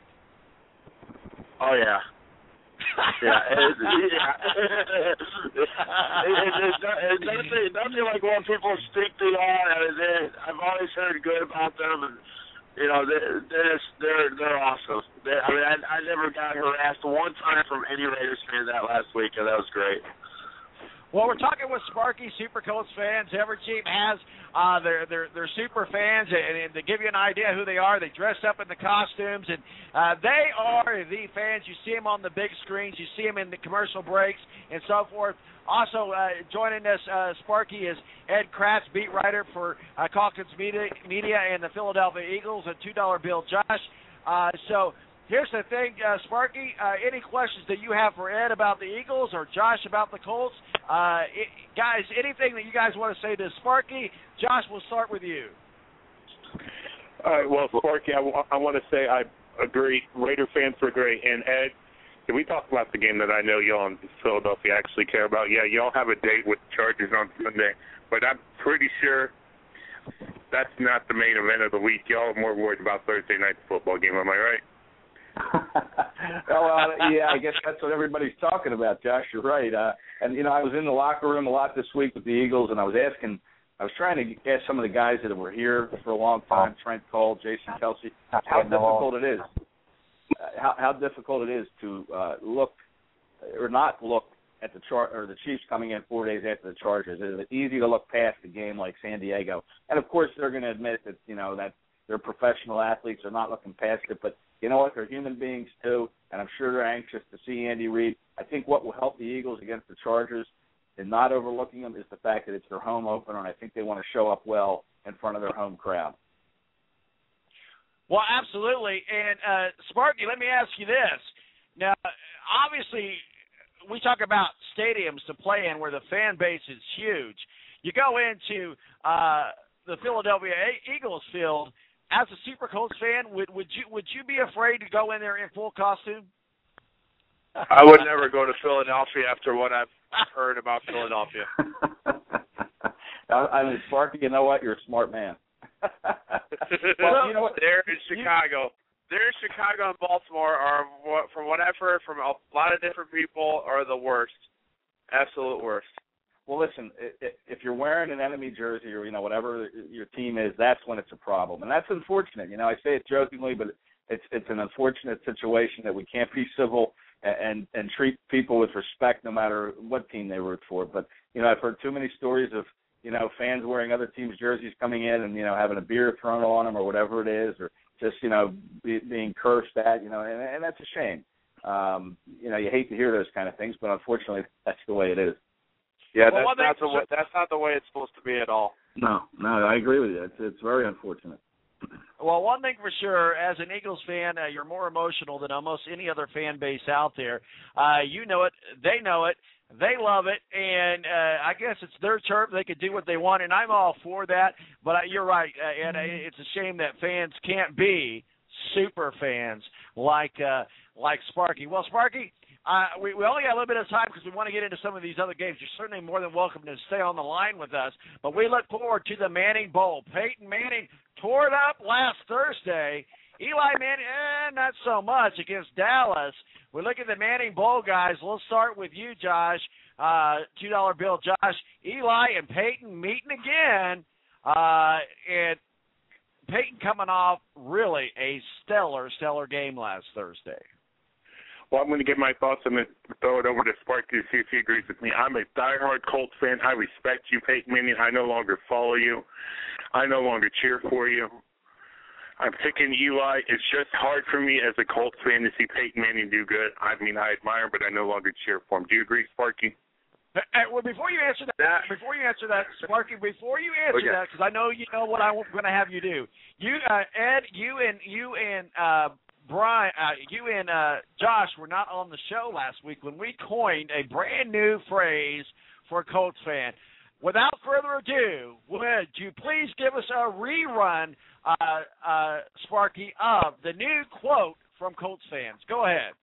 Oh yeah. yeah, it's, yeah. it, it, it's, it's nothing, nothing like when people speak to you on. I mean, they, I've always heard good about them, and you know, they're they're they're, they're awesome. They, I mean, I, I never got harassed one time from any Raiders fan that last week, and that was great. Well, we're talking with Sparky, Super Colts fans. Every team has uh, their, their their super fans, and, and to give you an idea who they are, they dress up in the costumes, and uh, they are the fans. You see them on the big screens, you see them in the commercial breaks, and so forth. Also uh, joining us, uh, Sparky, is Ed Kratz, beat writer for uh, Calkins Media, Media and the Philadelphia Eagles, and two dollar Bill Josh. Uh, so. Here's the thing, uh, Sparky, uh, any questions that you have for Ed about the Eagles or Josh about the Colts? Uh, it, guys, anything that you guys want to say to Sparky? Josh, we'll start with you. All right, well, Sparky, I, w- I want to say I agree. Raider fans were great. And, Ed, can we talk about the game that I know y'all in Philadelphia actually care about? Yeah, y'all have a date with the Chargers on Sunday, but I'm pretty sure that's not the main event of the week. Y'all are more worried about Thursday night's football game. Am I right? well, uh, yeah, I guess that's what everybody's talking about, Josh. You're right. Uh, and, you know, I was in the locker room a lot this week with the Eagles, and I was asking, I was trying to ask some of the guys that were here for a long time, Trent Cole, Jason Kelsey, how difficult it is, uh, how, how difficult it is to uh, look or not look at the char- or the Chiefs coming in four days after the Chargers. Is it easy to look past a game like San Diego? And, of course, they're going to admit that, you know, that they're professional athletes. They're not looking past it, but you know what? They're human beings, too, and I'm sure they're anxious to see Andy Reid. I think what will help the Eagles against the Chargers and not overlooking them is the fact that it's their home opener, and I think they want to show up well in front of their home crowd. Well, absolutely. And, uh, Sparky, let me ask you this. Now, obviously, we talk about stadiums to play in where the fan base is huge. You go into uh, the Philadelphia Eagles field. As a Super Colts fan, would would you would you be afraid to go in there in full costume? I would never go to Philadelphia after what I've heard about Philadelphia. I mean, Sparky, you know what? You're a smart man. well, you know what? They're in Chicago. They're in Chicago and Baltimore are, from what I've heard from a lot of different people, are the worst. Absolute worst. Well, listen, if you're wearing an enemy jersey or, you know, whatever your team is, that's when it's a problem. And that's unfortunate. You know, I say it jokingly, but it's it's an unfortunate situation that we can't be civil and, and treat people with respect no matter what team they root for. But, you know, I've heard too many stories of, you know, fans wearing other teams' jerseys coming in and, you know, having a beer thrown on them or whatever it is, or just, you know, be, being cursed at, you know, and, and that's a shame. Um, you know, you hate to hear those kind of things, but unfortunately that's the way it is. Yeah, well, that's not the way, that's not the way it's supposed to be at all. No, no, I agree with you. It's it's very unfortunate. Well, one thing for sure, as an Eagles fan, uh, you're more emotional than almost any other fan base out there. Uh, you know it, they know it, they love it, and uh, I guess it's their turf. They can do what they want, and I'm all for that. But uh, you're right, uh, and uh, it's a shame that fans can't be super fans like uh, like Sparky. Well, Sparky, Uh, we, we only got a little bit of time because we want to get into some of these other games. You're certainly more than welcome to stay on the line with us. But we look forward to the Manning Bowl. Peyton Manning tore it up last Thursday. Eli Manning, eh, not so much against Dallas. We look at the Manning Bowl, guys. We'll start with you, Josh. Uh, two dollar Bill, Josh. Eli and Peyton meeting again. Uh, and Peyton coming off really a stellar, stellar game last Thursday. Well, I'm going to get my thoughts and then throw it over to Sparky to see if he agrees with me. I'm a diehard Colts fan. I respect you, Peyton Manning. I no longer follow you. I no longer cheer for you. I'm picking Eli. It's just hard for me as a Colts fan to see Peyton Manning do good. I mean, I admire him, but I no longer cheer for him. Do you agree, Sparky? Uh, well, before you answer that, before you answer that, Sparky, before you answer okay. that, because I know you know what I'm going to have you do. You, uh, Ed, you and you and uh, Brian, uh, you and uh, Josh were not on the show last week when we coined a brand new phrase for a Colts fan. Without further ado, would you please give us a rerun, uh, uh, Sparky, of the new quote from Colts fans? Go ahead.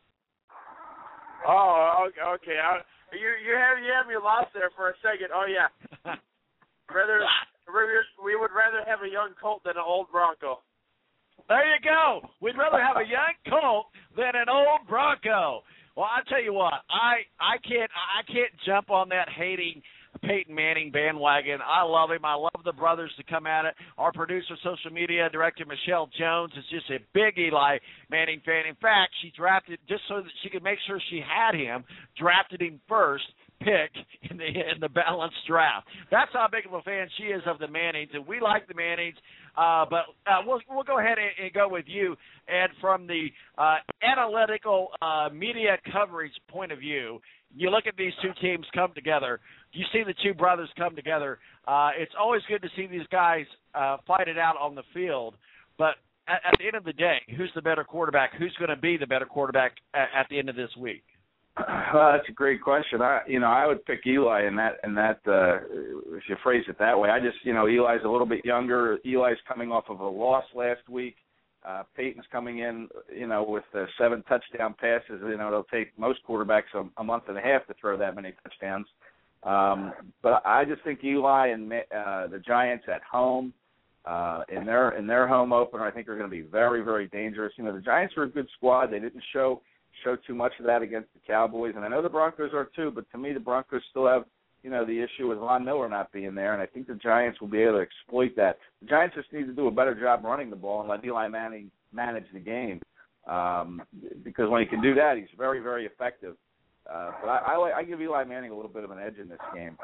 Oh, okay. I, you you have you have me lost there for a second. Oh yeah. rather, we would rather have a young Colt than an old Bronco. There you go. We'd rather have a young Colt than an old Bronco. Well, I tell you what, I I can't I can't jump on that hating Peyton Manning bandwagon. I love him. I love the brothers to come at it. Our producer, social media director, Michelle Jones, is just a big Eli Manning fan. In fact, she drafted, just so that she could make sure she had him, drafted him first pick in the in the balanced draft. That's how big of a fan she is of the Mannings, and we like the Mannings. Uh, but uh, we'll we'll go ahead and, and go with you, Ed, from the uh, analytical uh, media coverage point of view. You look at these two teams come together. You see the two brothers come together. Uh, it's always good to see these guys uh, fight it out on the field. But at, at the end of the day, who's the better quarterback? Who's going to be the better quarterback at, at the end of this week? Well, that's a great question. I, you know, I would pick Eli in that, in that, uh, if you phrase it that way. I just, you know, Eli's a little bit younger. Eli's coming off of a loss last week. Uh, Peyton's coming in, you know, with uh, seven touchdown passes. You know, it'll take most quarterbacks a, a month and a half to throw that many touchdowns. Um, but I just think Eli and uh, the Giants at home, uh, in their in their home opener, I think are going to be very, very dangerous. You know, the Giants are a good squad. They didn't show show too much of that against the Cowboys, and I know the Broncos are too. But to me, the Broncos still have, you know, the issue with Von Miller not being there, and I think the Giants will be able to exploit that. The Giants just need to do a better job running the ball and let Eli Manning manage the game, um, because when he can do that, he's very, very effective. Uh, but I, I, I give Eli Manning a little bit of an edge in this game.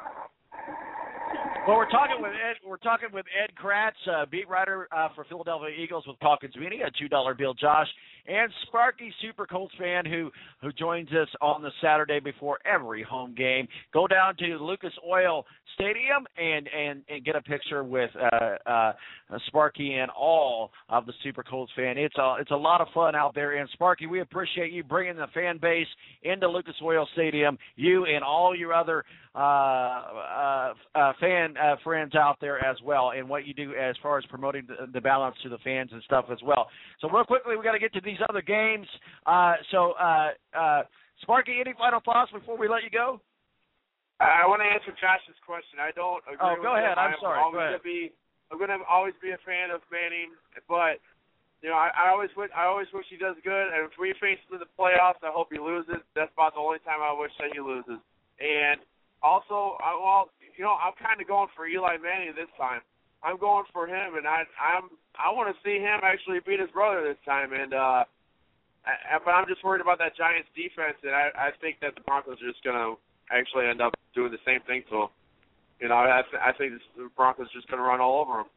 Well, we're talking with Ed. We're talking with Ed Kracz, uh, beat writer uh, for Philadelphia Eagles with Calkins Media, a two dollar bill, Josh, and Sparky, super Colts fan who who joins us on the Saturday before every home game. Go down to Lucas Oil Stadium and and, and get a picture with uh, uh, Sparky and all of the super Colts fan. It's a it's a lot of fun out there. And Sparky, we appreciate you bringing the fan base into Lucas Oil Stadium. You and all your other uh, uh, uh, fan uh, friends out there as well, and what you do as far as promoting the, the balance to the fans and stuff as well. So real quickly, we got to get to these other games. Uh, so, uh, uh, Sparky, any final thoughts before we let you go? I want to answer Josh's question. I don't agree oh, with go ahead. him. I'm sorry. always Go ahead. Gonna be, I'm going to always be a fan of Manning, but you know, I, I always wish, I always wish he does good. And if we face him in the playoffs, I hope he loses. That's about the only time I wish that he loses. And also, I, well, you know, I'm kind of going for Eli Manning this time. I'm going for him, and I, I'm, I want to see him actually beat his brother this time. And uh, I, but I'm just worried about that Giants defense, and I, I think that the Broncos are just going to actually end up doing the same thing to him. You know, I, th- I think this, the Broncos are just going to run all over him.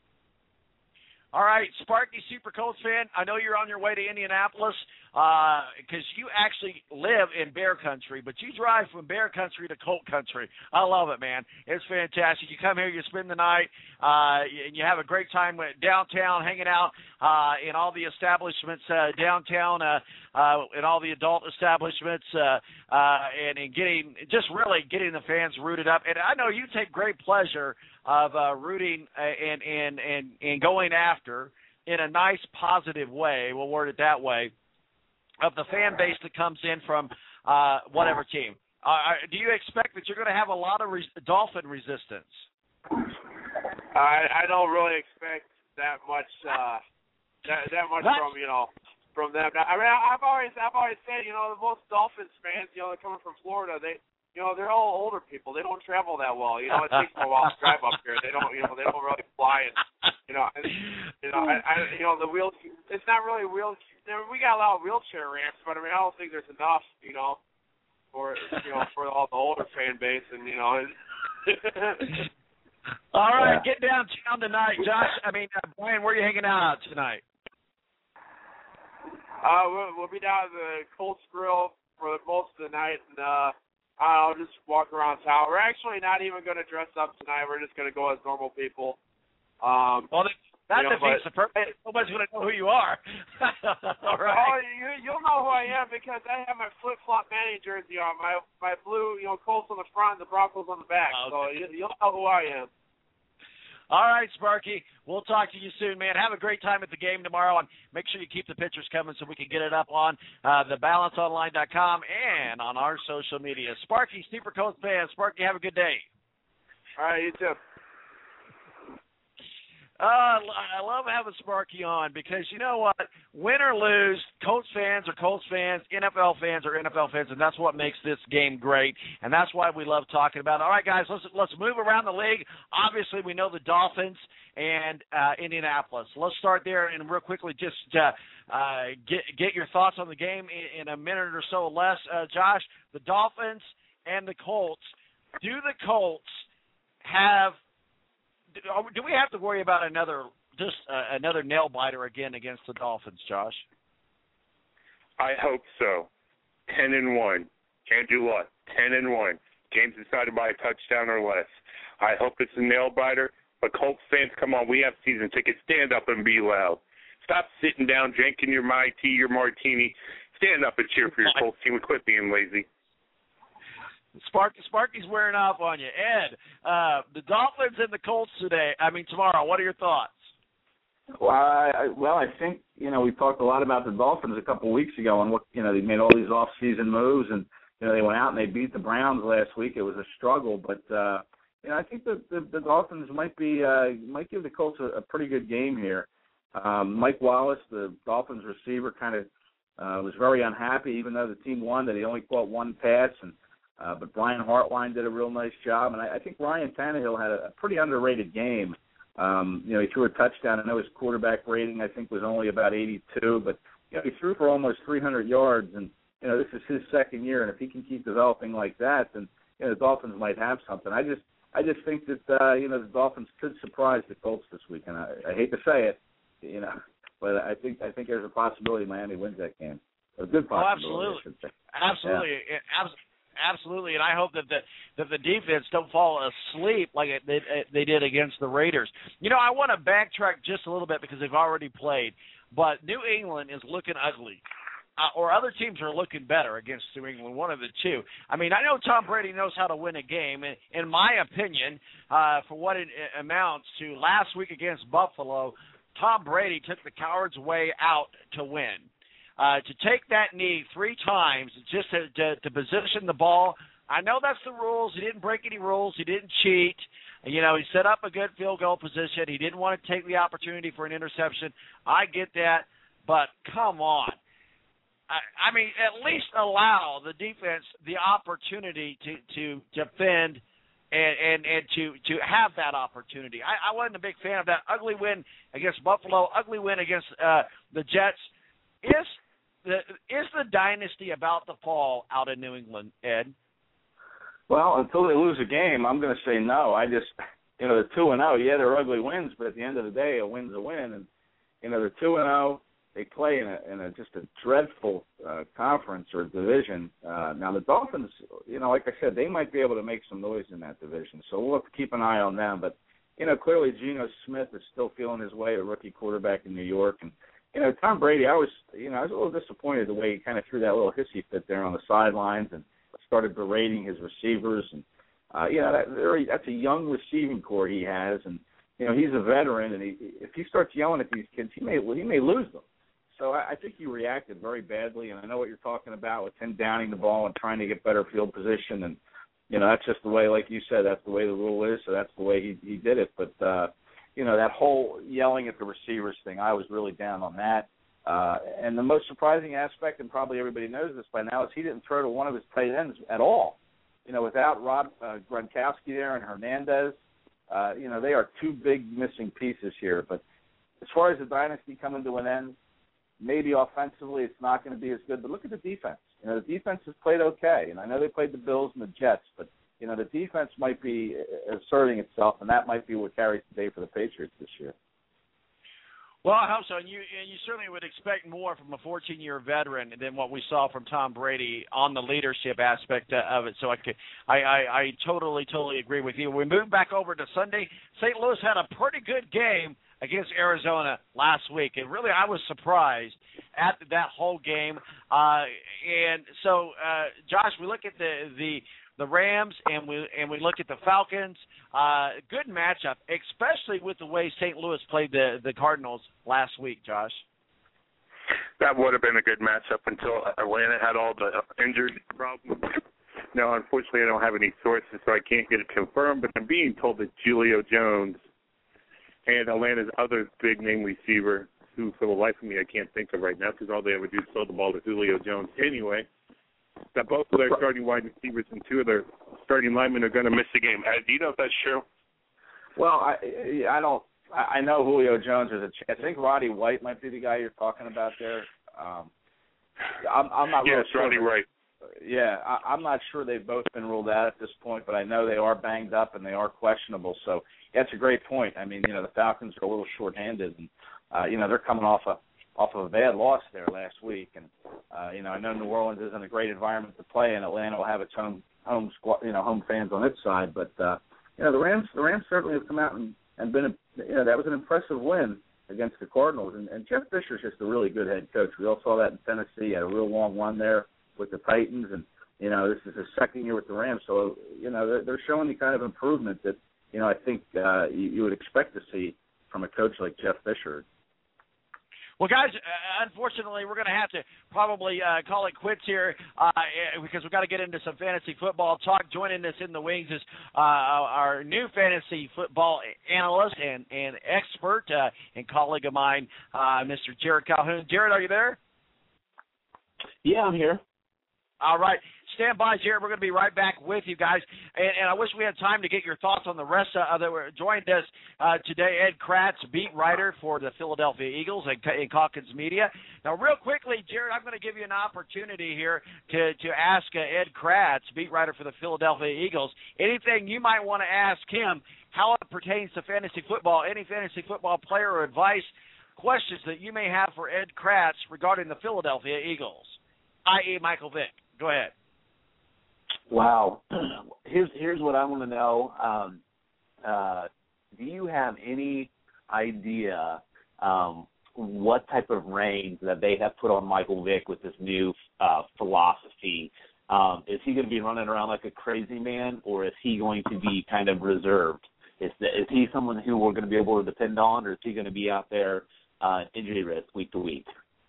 All right, Sparky, super Colts fan, I know you're on your way to Indianapolis because uh, you actually live in Bear Country, but you drive from Bear Country to Colt Country. I love it, man. It's fantastic. You come here, you spend the night, uh, and you have a great time downtown, hanging out uh, in all the establishments uh, downtown, uh, uh, in all the adult establishments, uh, uh, and, and getting just really getting the fans rooted up. And I know you take great pleasure of uh, rooting and, and, and, and going after in a nice, positive way, we'll word it that way, of the fan base that comes in from uh, whatever team. Uh, do you expect that you're going to have a lot of res- Dolphin resistance? I, I don't really expect that much uh, that, that much That's... from, you know, from them. I mean, I've always I've always said, you know, the most Dolphins fans, you know, they're coming from Florida, they You know, they're all older people. They don't travel that well. You know, it takes them a while to drive up here. They don't, you know, they don't really fly. And you know, and, you know, I, I, you know, the wheel. It's not really wheel. We got a lot of wheelchair ramps, but I mean, I don't think there's enough. You know, for you know, for all the older fan base, and you know. All right, get downtown tonight, Josh. I mean, uh, Brian, where are you hanging out tonight? Uh, we'll, we'll be down at the Colts Grill for most of the night, and uh. I'll just walk around town. We're actually not even going to dress up tonight. We're just going to go as normal people. Um, well, That you know, defeats but, the purpose. Nobody's going to know who you are. All right. Oh, you, you'll know who I am because I have my flip-flop Manning jersey on, my my blue, you know, Colts on the front and the Broncos on the back. Okay. So you, you'll know who I am. All right, Sparky. We'll talk to you soon, man. Have a great time at the game tomorrow, and make sure you keep the pictures coming so we can get it up on uh, the balance online dot com and on our social media. Sparky, Super Colts fan. Sparky, have a good day. All right, you too. Uh, I love having Sparky on because you know what? Win or lose, Colts fans are Colts fans, N F L fans are N F L fans, and that's what makes this game great, and that's why we love talking about it. All right, guys, let's let's move around the league. Obviously, we know the Dolphins and uh, Indianapolis. Let's start there and real quickly just uh, uh, get get your thoughts on the game in, in a minute or so less. Uh, Josh, the Dolphins and the Colts. Do the Colts have Do we have to worry about another just uh, another nail biter again against the Dolphins, Josh? I hope so. Ten and one. Can't do what? Ten and one. Games decided by a touchdown or less. I hope it's a nail biter. But Colts fans, come on, we have season tickets. Stand up and be loud. Stop sitting down, drinking your Mai Tea, your martini. Stand up and cheer for your Colts team and quit being lazy. Sparky, Sparky's wearing off on you. Ed, uh, the Dolphins and the Colts today, I mean tomorrow, what are your thoughts? Well, I, well, I think, you know, we talked a lot about the Dolphins a couple of weeks ago and what, you know, they made all these off-season moves and, you know, they went out and they beat the Browns last week. It was a struggle, but, uh, you know, I think the, the, the Dolphins might be, uh, might give the Colts a, a pretty good game here. Um, Mike Wallace, the Dolphins receiver, kind of uh, was very unhappy, even though the team won, that he only caught one pass, and Uh, but Brian Hartline did a real nice job, and I, I think Ryan Tannehill had a, a pretty underrated game. Um, you know, he threw a touchdown. I know his quarterback rating, I think, was only about eighty-two, but you know, he threw for almost three hundred yards, and you know, this is his second year, and if he can keep developing like that, then you know, the Dolphins might have something. I just, I just think that uh, you know, the Dolphins could surprise the Colts this week, and I, I hate to say it, you know, but I think, I think there's a possibility Miami wins that game. A good possibility. Oh, absolutely, I should say. absolutely, Yeah. it, abs- absolutely, and I hope that the that the defense don't fall asleep like it, they they did against the Raiders. You know, I want to backtrack just a little bit because they've already played, but New England is looking ugly. Uh, or other teams are looking better against New England, one of the two. I mean, I know Tom Brady knows how to win a game. And in my opinion, uh, for what it amounts to, last week against Buffalo, Tom Brady took the coward's way out to win. Uh, to take that knee three times just to, to, to position the ball, I know that's the rules. He didn't break any rules. He didn't cheat. You know, he set up a good field goal position. He didn't want to take the opportunity for an interception. I get that, but come on. I mean, at least allow the defense the opportunity to, to defend and, and, and to, to have that opportunity. I, I wasn't a big fan of that ugly win against Buffalo, ugly win against uh, the Jets. Is the is the dynasty about to fall out in New England, Ed? Well, until they lose a game, I'm going to say no. I just, you know, they're two and zero. Yeah, they're ugly wins, but at the end of the day, a win's a win, and you know, they're two and zero. They play in a, in a just a dreadful uh, conference or division. Uh, now the Dolphins, you know, like I said, they might be able to make some noise in that division. So we'll have to keep an eye on them. But you know, clearly Geno Smith is still feeling his way, a rookie quarterback in New York, and you know, Tom Brady. I was, you know, I was a little disappointed the way he kind of threw that little hissy fit there on the sidelines and started berating his receivers. And uh, you know, that, very, that's a young receiving core he has, and you know, he's a veteran, and he, if he starts yelling at these kids, he may he may lose them. So I think he reacted very badly, and I know what you're talking about with him downing the ball and trying to get better field position. And, you know, that's just the way, like you said, that's the way the rule is, so that's the way he, he did it. But, uh, you know, that whole yelling at the receivers thing, I was really down on that. Uh, and the most surprising aspect, and probably everybody knows this by now, is he didn't throw to one of his tight ends at all. You know, without Rob uh, Gronkowski there and Hernandez, uh, you know, they are two big missing pieces here. But as far as the dynasty coming to an end, maybe offensively it's not going to be as good, but look at the defense. You know, the defense has played okay, and I know they played the Bills and the Jets, but, you know, the defense might be asserting itself, and that might be what carries the day for the Patriots this year. Well, I hope so, and you and you certainly would expect more from a fourteen-year veteran than what we saw from Tom Brady on the leadership aspect of it. So I, could, I, I, I totally, totally agree with you. We move back over to Sunday. Saint Louis had a pretty good game against Arizona last week, and really I was surprised at that whole game. Uh, and so, uh, Josh, we look at the the the Rams and we and we look at the Falcons. Uh, good matchup, especially with the way Saint Louis played the the Cardinals last week, Josh. That would have been a good matchup until Atlanta had all the injured problems. Now, unfortunately, I don't have any sources, so I can't get it confirmed, but I'm being told that Julio Jones and Atlanta's other big-name receiver, who for the life of me I can't think of right now because all they ever do is throw the ball to Julio Jones anyway, that both of their starting wide receivers and two of their starting linemen are going to miss the game. Uh, do you know if that's true? Well, I I don't I know Julio Jones is a ch- I think Roddy White might be the guy you're talking about there. Um, I'm, I'm not yes, really sure. Roddy White. Yeah, I, I'm not sure they've both been ruled out at this point, but I know they are banged up and they are questionable. So that's a great point. I mean, you know, the Falcons are a little shorthanded, and uh, you know they're coming off a off of a bad loss there last week, and uh, you know I know New Orleans isn't a great environment to play in. Atlanta will have its home home squad, you know, home fans on its side, but uh, you know the Rams the Rams certainly have come out and, and been a, you know that was an impressive win against the Cardinals, and, and Jeff Fisher's just a really good head coach. We all saw that in Tennessee. He had a real long run there with the Titans, and you know this is his second year with the Rams, so you know they're, they're showing the kind of improvement that you know I think uh, you, you would expect to see from a coach like Jeff Fisher. Well, guys, uh, unfortunately, we're going to have to probably uh, call it quits here uh, because we've got to get into some fantasy football talk. Joining us in the wings is uh, our new fantasy football analyst and, and expert uh, and colleague of mine, uh, Mister Jared Calhoun. Jared, are you there? Yeah, I'm here. All right. Stand by, Jared. We're going to be right back with you guys. And, and I wish we had time to get your thoughts on the rest of that. Were joined us uh, today, Ed Kratz, beat writer for the Philadelphia Eagles and, and Calkins Media. Now, real quickly, Jared, I'm going to give you an opportunity here to, to ask uh, Ed Kratz, beat writer for the Philadelphia Eagles, anything you might want to ask him, how it pertains to fantasy football, any fantasy football player or advice, questions that you may have for Ed Kratz regarding the Philadelphia Eagles, that is. Michael Vick. Go ahead. Wow. Here's here's what I want to know. Um, uh, do you have any idea um, what type of reins that they have put on Michael Vick with this new uh, philosophy? Um, is he going to be running around like a crazy man, or is he going to be kind of reserved? Is, the, is he someone who we're going to be able to depend on, or is he going to be out there uh, injury risk week to week?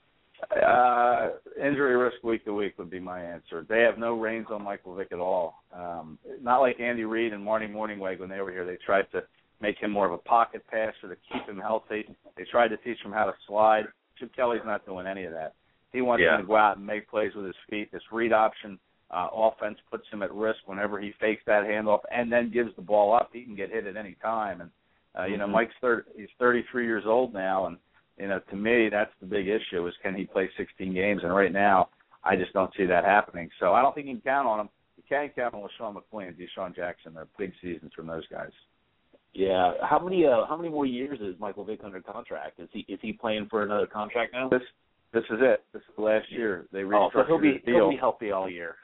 Uh, injury risk week to week would be my answer. They have no reins on Michael Vick at all. Um, not like Andy Reid and Marty Morningweg when they were here. They tried to make him more of a pocket passer to keep him healthy. They tried to teach him how to slide. Chip Kelly's not doing any of that. He wants yeah. him to go out and make plays with his feet. This read option uh, offense puts him at risk whenever he fakes that handoff and then gives the ball up. He can get hit at any time. And uh, you mm-hmm. know, Mike's thirty, he's thirty-three years old now, and you know, to me, that's the big issue is can he play sixteen games? And right now, I just don't see that happening. So I don't think you can count on him. You can't count on LaShawn McQueen and Deshaun Jackson. They're big seasons from those guys. Yeah. How many uh, how many more years is Michael Vick under contract? Is he is he playing for another contract now? This this is it. This is the last year. They restructured oh, so he'll be his deal. he'll be healthy all year.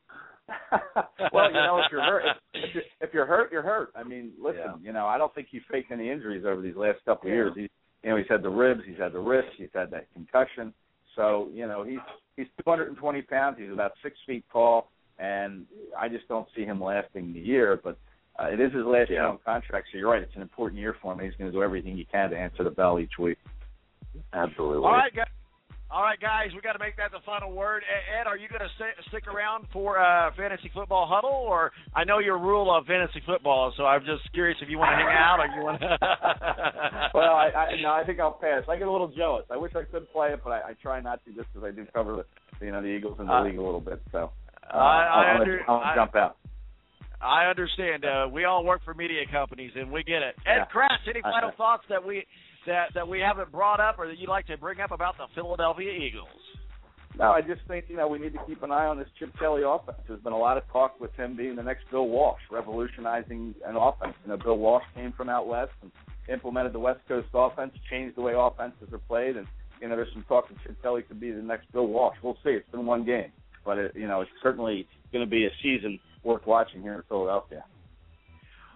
Well, you know, if you're hurt, if, if, you're, if you're hurt, you're hurt. I mean, listen, yeah. you know, I don't think he faked any injuries over these last couple yeah. of years. He's You know, he's had the ribs, he's had the wrist, he's had that concussion. So, you know, he's he's two hundred twenty pounds, he's about six feet tall, and I just don't see him lasting the year. But uh, it is his last yeah. year on contract, so you're right, it's an important year for him. He's going to do everything he can to answer the bell each week. Absolutely. All right, guys. All right, guys, we got to make that the final word. Ed, are you going to st- stick around for uh, Fantasy Football Huddle? Or I know your rule of fantasy football, so I'm just curious if you want to hang out or you want to. Well, I, I, no, I think I'll pass. I get a little jealous. I wish I could play it, but I, I try not to just because I do cover the, you know, the Eagles in the uh, league a little bit. So uh, I, I I'll, under, I'll, I'll I, jump out. I understand. Uh, we all work for media companies, and we get it. Ed Yeah. Kratz, any final I, thoughts that we that, that we haven't brought up or that you'd like to bring up about the Philadelphia Eagles? No, I just think, you know, we need to keep an eye on this Chip Kelly offense. There's been a lot of talk with him being the next Bill Walsh, revolutionizing an offense. You know, Bill Walsh came from out west and implemented the West Coast offense, changed the way offenses are played, and, you know, there's some talk that Chip Kelly could be the next Bill Walsh. We'll see. It's been one game. But, it, you know, it's certainly going to be a season worth watching here in Philadelphia.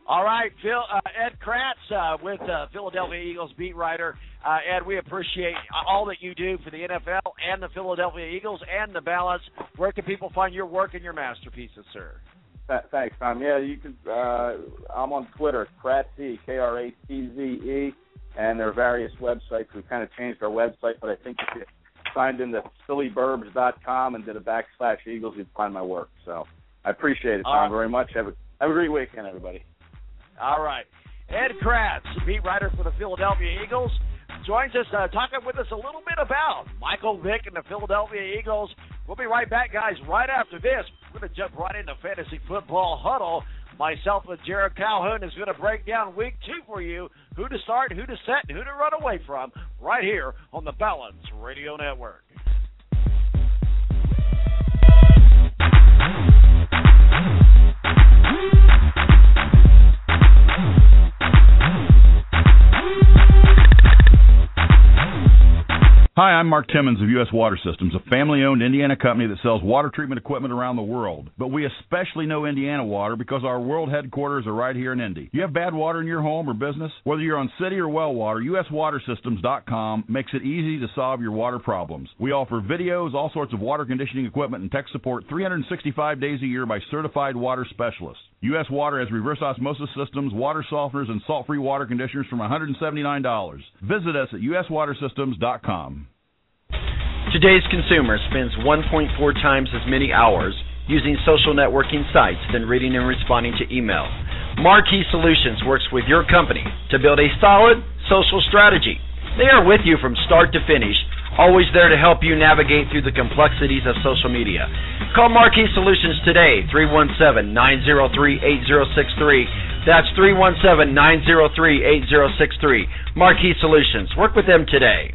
All right, Phil, uh, Ed Kratz uh, with uh, Philadelphia Eagles beat writer. Uh, Ed, we appreciate all that you do for the N F L and the Philadelphia Eagles and the Balance. Where can people find your work and your masterpieces, sir? Th- thanks, Tom. Yeah, you can. Uh, I'm on Twitter, Kratzy, K R A T Z E, and there are various websites. We've kind of changed our website, but I think if you signed into Philly Burbs dot com and did a backslash Eagles, you'd find my work. So I appreciate it, Tom, right. very much. Have a, have a great weekend, everybody. All right. Ed Kratz, beat writer for the Philadelphia Eagles, joins us, uh, talking with us a little bit about Michael Vick and the Philadelphia Eagles. We'll be right back, guys, right after this. We're going to jump right into Fantasy Football Huddle. Myself and Jared Calhoun is going to break down week two for you, who to start, who to set, and who to run away from, right here on the Balance Radio Network. Hi, I'm Mark Timmons of U S Water Systems, a family-owned Indiana company that sells water treatment equipment around the world. But we especially know Indiana water because our world headquarters are right here in Indy. You have bad water in your home or business? Whether you're on city or well water, U S water systems dot com makes it easy to solve your water problems. We offer videos, all sorts of water conditioning equipment, and tech support three hundred sixty-five days a year by certified water specialists. U S Water has reverse osmosis systems, water softeners, and salt-free water conditioners from one hundred seventy-nine dollars. Visit us at U S water systems dot com. Today's consumer spends one point four times as many hours using social networking sites than reading and responding to email. Marquee Solutions works with your company to build a solid social strategy. They are with you from start to finish, always there to help you navigate through the complexities of social media. Call Marquee Solutions today, three one seven, nine zero three, eight zero six three. That's three one seven, nine zero three, eight zero six three. Marquee Solutions. Work with them today.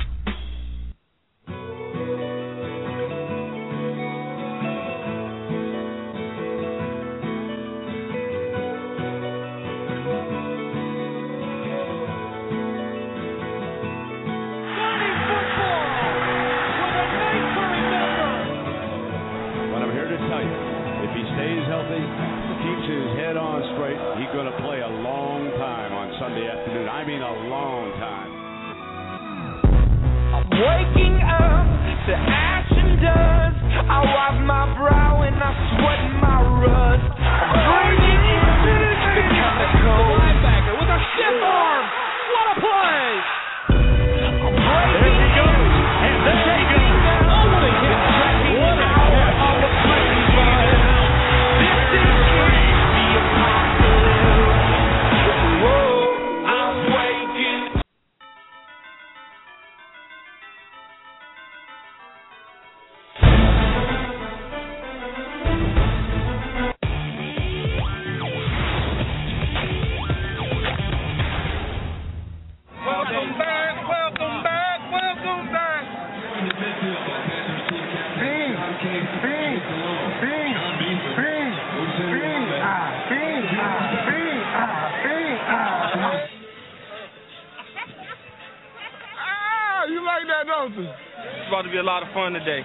It's about to be a lot of fun today.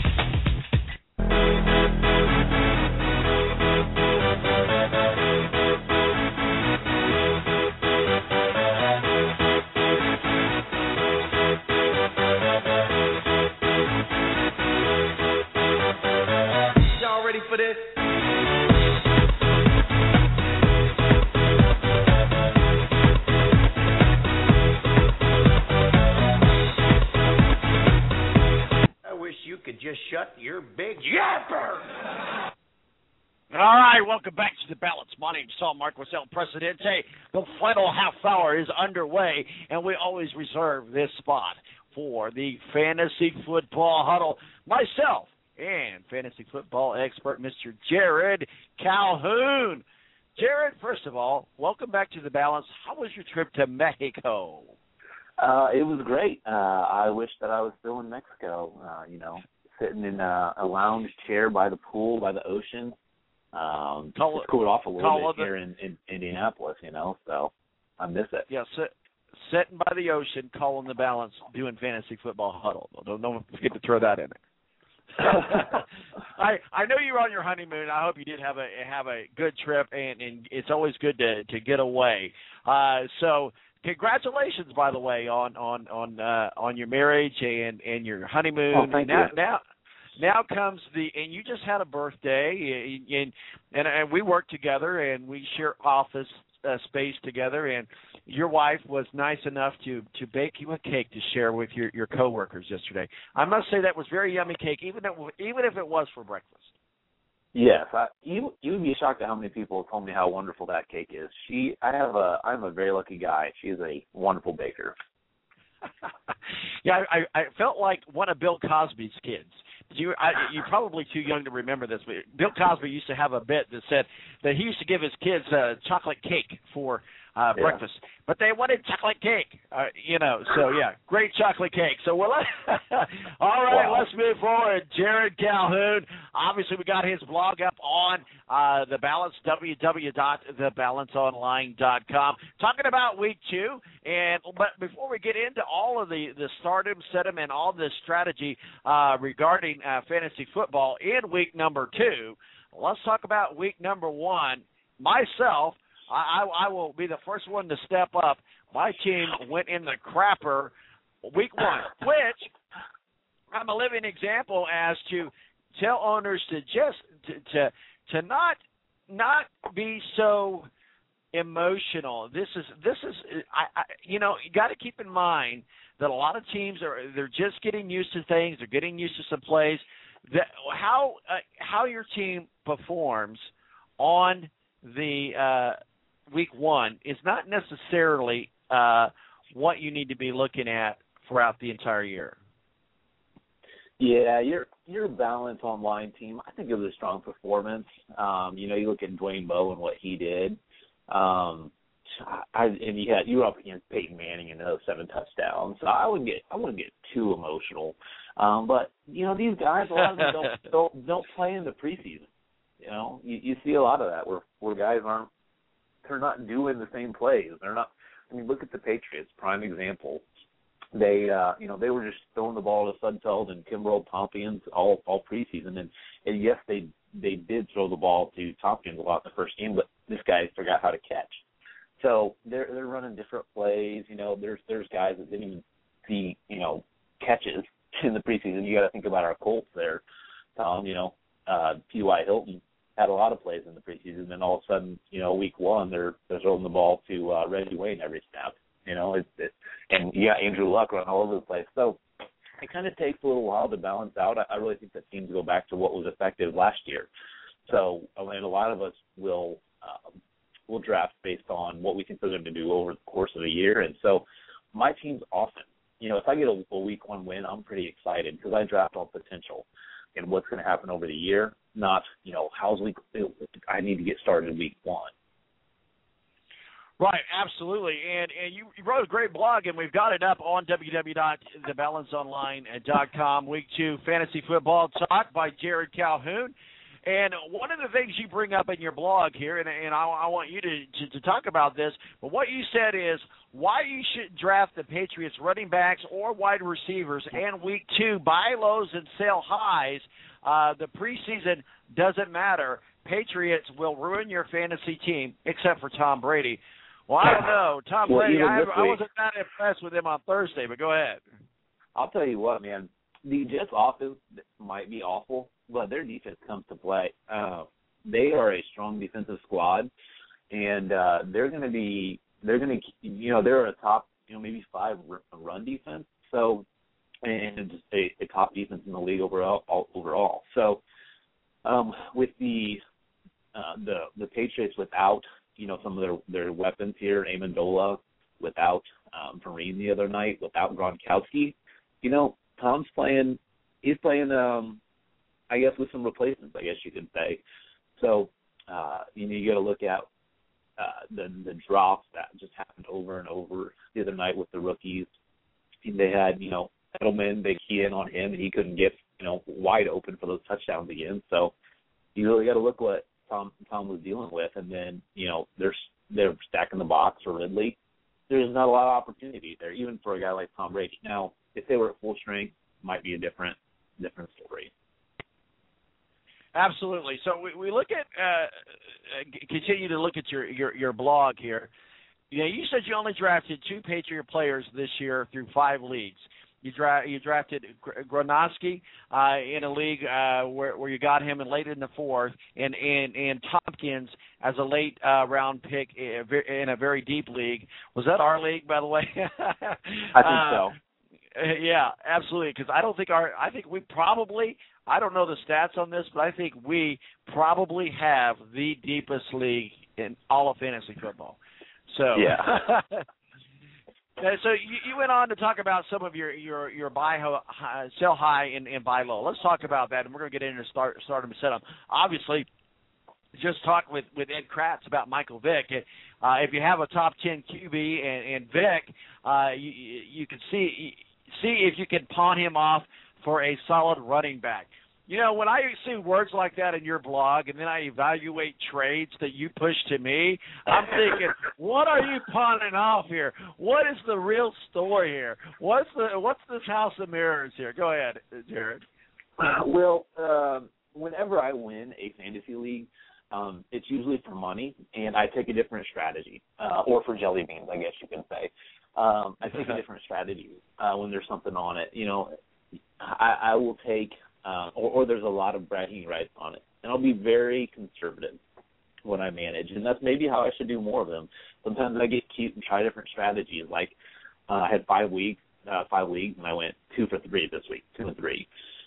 Y'all ready for this? You could just shut your big yapper. All right, welcome back to the Balance. My name's Tom Marquis El Presidente. The final half hour is underway, and we always reserve this spot for the Fantasy Football Huddle. Myself and fantasy football expert, Mister Jared Calhoun. Jared, first of all, welcome back to the Balance. How was your trip to Mexico? Uh, it was great. Uh, I wish that I was still in Mexico, uh, you know, sitting in a, a lounge chair by the pool, by the ocean. Um, Call just cooled off a little bit it, here in, in Indianapolis, you know, so I miss it. Yeah, sit, sitting by the ocean, calling the Balance, doing fantasy football huddle. Don't, don't forget to throw that in there. I I know you were on your honeymoon. I hope you did have a have a good trip, and, and it's always good to to get away. Uh, so congratulations, by the way, on on on uh, on your marriage and, and your honeymoon. Oh, thank now, you. now now comes the and you just had a birthday, and and, and we work together and we share office uh, space together, and your wife was nice enough to, to bake you a cake to share with your, your coworkers yesterday. I must say that was very yummy cake, even if, even if it was for breakfast. Yes, I, you you would be shocked at how many people have told me how wonderful that cake is. She, I have a, I'm a very lucky guy. She is a wonderful baker. Yeah, I, I felt like one of Bill Cosby's kids. You, I, you're probably too young to remember this, but Bill Cosby used to have a bit that said that he used to give his kids uh, chocolate cake for uh, Yeah. breakfast, but they wanted chocolate cake, uh, you know. So yeah, great chocolate cake. So well, all right, Wow. let's move forward. Jared Calhoun. Obviously, we got his blog up on uh, the Balance, w w w dot the balance online dot com. Talking about week two, and but before we get into all of the the stardom, set'em, and all this strategy uh, regarding uh, fantasy football in week number two, let's talk about week number one. Myself. I, I will be the first one to step up. My team went in the crapper week one, which I'm a living example as to tell owners to just to to, to not not be so emotional. This is this is I, I you know you got to keep in mind that a lot of teams are they're just getting used to things. They're getting used to some plays. That how uh, how your team performs on the uh, week one is not necessarily uh, what you need to be looking at throughout the entire year. Yeah, your your Balance Online team, I think it was a strong performance. Um, you know, you look at Dwayne Bowe and what he did. Um, I, and you had you were up against Peyton Manning and those seven touchdowns. So I wouldn't get I wouldn't get too emotional. Um, but you know, these guys a lot of them don't don't, don't play in the preseason. You know, you, you see a lot of that where where guys aren't. They're not doing the same plays. They're not. I mean, look at the Patriots. Prime example. They, uh, you know, they were just throwing the ball to Sudfeld and Kimbrel Tompkins all all preseason, and, and yes, they they did throw the ball to Tompkins a lot in the first game, but this guy forgot how to catch. So they're they're running different plays. You know, there's there's guys that didn't even see you know catches in the preseason. You got to think about our Colts there, Tom. You know, uh, T Y. Hilton had a lot of plays in the preseason, and then all of a sudden, you know, week one, they're they're throwing the ball to uh, Reggie Wayne every snap. You know, it, it, and you got Andrew Luck running all over the place. So it kind of takes a little while to balance out. I, I really think that teams go back to what was effective last year. So I mean, a lot of us will um, will draft based on what we consider them to do over the course of a year. And so my team's often, you know, if I get a, a week one win, I'm pretty excited because I draft on potential and what's going to happen over the year. Not, you know, how's week, I need to get started week one. Right, absolutely. And and you, you wrote a great blog, and we've got it up on w w w dot the balance online dot com. Week two Fantasy Football Talk by Jared Calhoun. And one of the things you bring up in your blog here, and, and I, I want you to, to, to talk about this, but what you said is why you should draft the Patriots running backs or wide receivers, and week two, buy lows and sell highs. Uh, the preseason doesn't matter. Patriots will ruin your fantasy team, except for Tom Brady. Well, I don't know. Tom well, Brady, I, week, I wasn't that impressed with him on Thursday, but go ahead. I'll tell you what, man. The Jets' offense might be awful, but their defense comes to play. Uh, they are a strong defensive squad, and uh, they're going to be, they're going to, you know, they're a top, you know, maybe five run defense. So, and just a, a top defense in the league overall. All, overall. So, um, with the uh, the the Patriots without, you know, some of their, their weapons here, Amendola, without um, Vereen the other night, without Gronkowski, you know, Tom's playing, he's playing, um, I guess, with some replacements, I guess you could say. So, uh, you know, you got to look at uh, the the drops that just happened over and over the other night with the rookies. They had, you know, Edelman, they key in on him, and he couldn't get, you know, wide open for those touchdowns again. So you really got to look what Tom Tom was dealing with, and then, you know, they're they're stacking the box for Ridley. There's not a lot of opportunity there, even for a guy like Tom Brady. Now, if they were at full strength, might be a different different story. Absolutely. So we, we look at uh, continue to look at your, your, your blog here. You know, you said you only drafted two Patriot players this year through five leagues. You, dra- you drafted Gronoski uh, in a league uh, where, where you got him in late in the fourth, and and, and Tompkins as a late uh, round pick in a very deep league. Was that our league, by the way? I think uh, so. Yeah, absolutely. Because I don't think our I think we probably I don't know the stats on this, but I think we probably have the deepest league in all of fantasy football. So yeah. So you, you went on to talk about some of your your your buy high, sell high and, and buy low. Let's talk about that, and we're going to get into start start and set up. Obviously, just talk with, with Ed Kratz about Michael Vick. Uh, if you have a top ten Q B and, and Vick, uh, you you can see see if you can pawn him off for a solid running back. You know, when I see words like that in your blog, and then I evaluate trades that you push to me, I'm thinking, what are you pawning off here? What is the real story here? What's the what's this house of mirrors here? Go ahead, Jared. Well, uh, whenever I win a fantasy league, um, it's usually for money, and I take a different strategy, uh, or for jelly beans, I guess you can say. Um, I take a different strategy uh, when there's something on it. You know, I, I will take. Uh, or, or there's a lot of bragging rights on it. And I'll be very conservative when I manage, and that's maybe how I should do more of them. Sometimes I get cute and try different strategies. Like uh, I had five weeks, uh, five leagues, and I went two for three this week, two and three.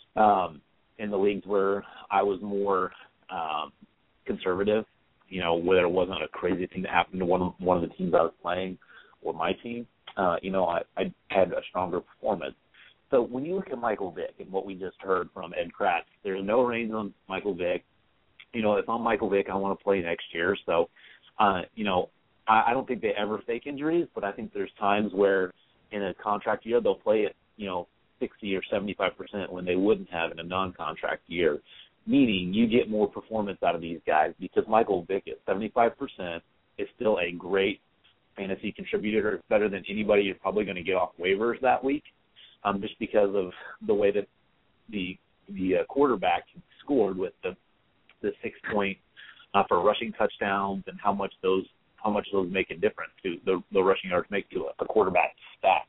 Um, in the leagues where I was more um, conservative, you know, where there wasn't a crazy thing that happened to one of, one of the teams I was playing or my team, uh, you know, I, I had a stronger performance. So when you look at Michael Vick and what we just heard from Ed Kratz, there's no reins on Michael Vick. You know, if I'm Michael Vick, I want to play next year. So, uh, you know, I, I don't think they ever fake injuries, but I think there's times where in a contract year they'll play it, you know, sixty or seventy-five percent when they wouldn't have in a non-contract year, meaning you get more performance out of these guys because Michael Vick at seventy-five percent is still a great fantasy contributor, better than anybody you're probably going to get off waivers that week. Um, just because of the way that the the uh, quarterback scored with the the six point uh, for rushing touchdowns and how much those how much those make a difference to the, the rushing yards make to a, a quarterback stat.